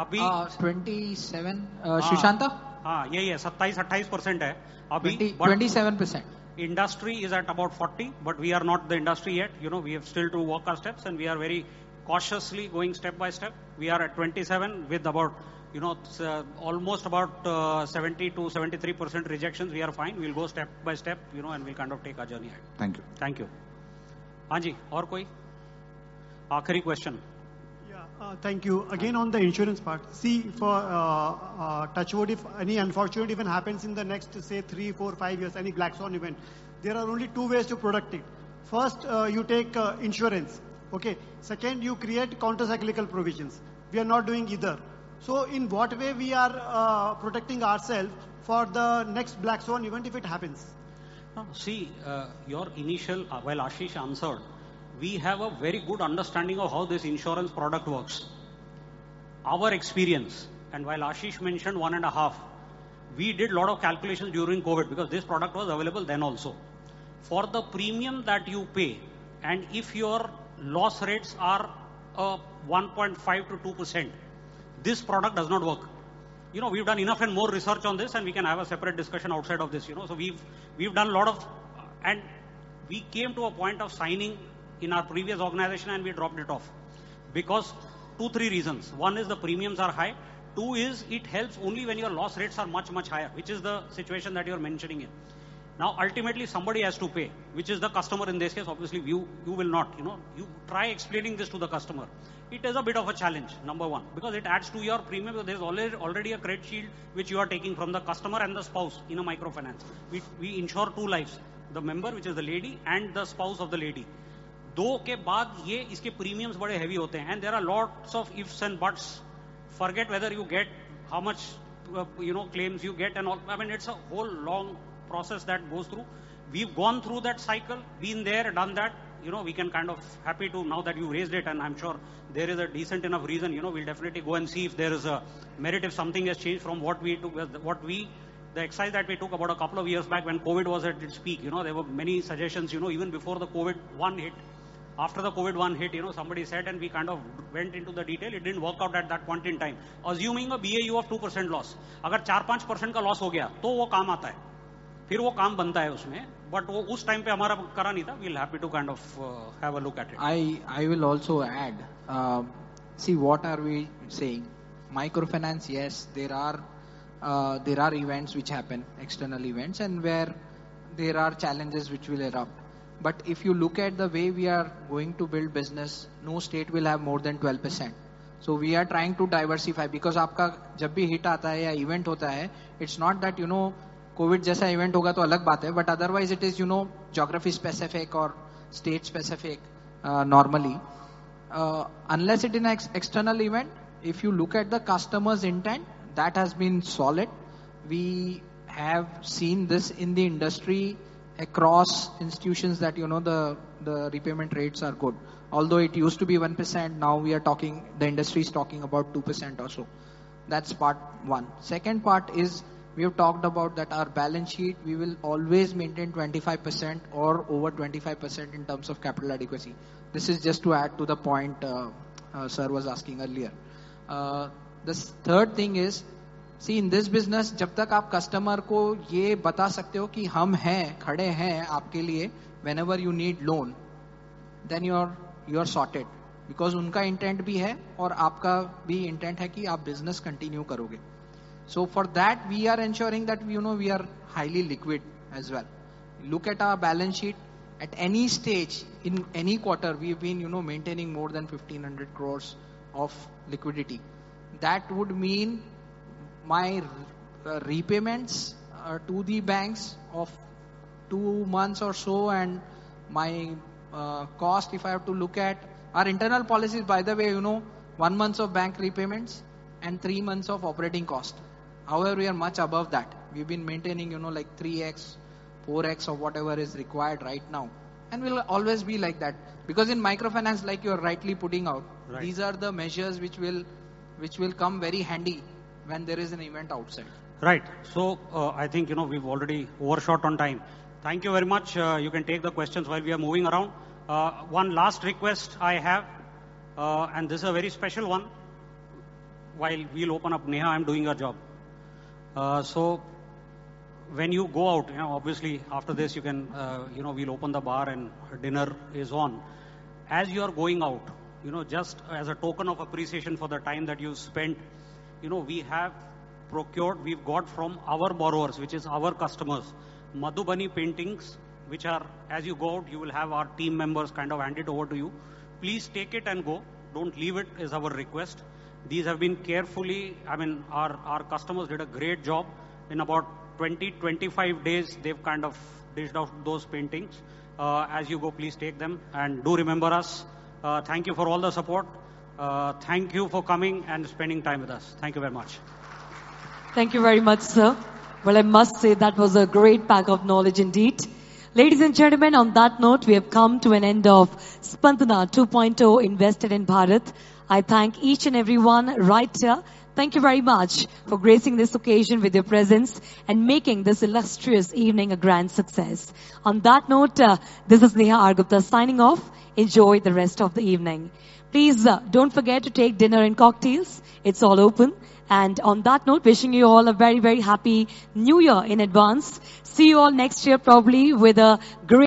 27, Shushanta? Yeah, 27-28% है. अभी 27%. Industry is at about 40, but we are not the industry yet. We have still to walk our steps, and we are very cautiously going step by step. We are at 27 with about, almost about 70 to 73% rejections. We are fine. We'll go step by step, and we'll kind of take our journey ahead. Thank you. Thank you. Anji, और कोई? आखिरी question. Thank you. Again on the insurance part. See, for touchwood, if any unfortunate event happens in the next, say, 3, 4, 5 years, any black swan event, there are only 2 ways to protect it. First, you take insurance. Okay. Second, you create counter-cyclical provisions. We are not doing either. So, in what way we are protecting ourselves for the next black swan event if it happens? See, your initial, while Ashish answered, we have a very good understanding of how this insurance product works. Our experience, and while Ashish mentioned 1.5, we did a lot of calculations during COVID because this product was available then also. For the premium that you pay, and if your loss rates are 1.5 to 2%, this product does not work. We've done enough and more research on this, and we can have a separate discussion outside of this. So we've done a lot of, and we came to a point of signing in our previous organization, and we dropped it off because 2-3 reasons. One is the premiums are high. Two is it helps only when your loss rates are much, much higher, which is the situation that you're mentioning in. Now, ultimately, somebody has to pay, which is the customer in this case. Obviously, you will not, you try explaining this to the customer. It is a bit of a challenge, number one, because it adds to your premium. Because there's already a credit shield which you are taking from the customer and the spouse in a microfinance. We insure two lives, the member, which is the lady, and the spouse of the lady. दो के बाद ये इसके premiums बड़े heavy होते हैं, and there are lots of ifs and buts. Forget whether you get how much claims you get and all. I mean, it's a whole long process that goes through. We've gone through that cycle, been there, done that. We can kind of happy to, now that you raised it, and I'm sure there is a decent enough reason, we'll definitely go and see if there is a merit, if something has changed from what we took, the exercise that we took about a couple of years back when COVID was at its peak. There were many suggestions, even before the COVID-1 hit. After the COVID-1 hit, somebody said, and we kind of went into the detail. It didn't work out at that point in time. Assuming a BAU of 2% loss, अगर 4-5% का loss हो गया, तो वो काम आता है. फिर वो काम बनता है उसमें. But वो उस time पे हमारा करा नहीं था. We'll happy to kind of have a look at it. I will also add. See, what are we saying? Microfinance, yes, there are events which happen, external events, and where there are challenges which will erupt. But if you look at the way we are going to build business, no state will have more than 12%. So we are trying to diversify, because आपका जब भी hit आता है या event होता है, it's not that COVID जैसा event होगा तो अलग बात है, but otherwise it is geography specific or state specific normally. Unless it is an external event, if you look at the customer's intent, that has been solid. We have seen this in the industry across institutions that the repayment rates are good. Although it used to be 1%, now the industry is talking about 2% or so. That's part one. Second part is, we have talked about that our balance sheet, we will always maintain 25% or over 25% in terms of capital adequacy. This is just to add to the point sir was asking earlier. The third thing is, see, in this business, जब तक आप customer को ये बता सकते हो कि हम हैं, खड़े हैं आपके लिए, whenever you need loan, then you are sorted. Because उनका intent भी है और आपका भी intent है कि आप business continue करोगे. So for that, we are ensuring that we are highly liquid as well. Look at our balance sheet. At any stage, in any quarter, we've been maintaining more than 1,500 crores of liquidity. That would mean my repayments to the banks of 2 months or so, and my cost, if I have to look at our internal policies, by the way, 1 month of bank repayments and 3 months of operating cost. However, we are much above that. We've been maintaining, like 3x, 4x of whatever is required right now. And we'll always be like that. Because in microfinance, like you're rightly putting out, right, these are the measures which will come very handy when there is an event outside. Right. So I think, we've already overshot on time. Thank you very much. You can take the questions while we are moving around. One last request I have, and this is a very special one. While we'll open up, Neha, I'm doing your job. So when you go out, obviously after this you can, we'll open the bar and dinner is on. As you are going out, just as a token of appreciation for the time that you spent, we have procured, we've got from our borrowers, which is our customers, Madhubani paintings, which are, as you go out, you will have our team members kind of hand it over to you. Please take it and go. Don't leave it, is our request. These have been carefully, our customers did a great job. In about 20-25 days, they've kind of dished out those paintings. As you go, please take them and do remember us. Thank you for all the support. Thank you for coming and spending time with us. Thank you very much. Thank you very much, sir. Well, I must say that was a great pack of knowledge indeed. Ladies and gentlemen, on that note, we have come to an end of Spandana 2.0 Invested in Bharat. I thank each and everyone right here. Thank you very much for gracing this occasion with your presence and making this illustrious evening a grand success. On that note, this is Neha R. Gupta signing off. Enjoy the rest of the evening. Please don't forget to take dinner and cocktails. It's all open. And on that note, wishing you all a very, very happy New Year in advance. See you all next year probably with a great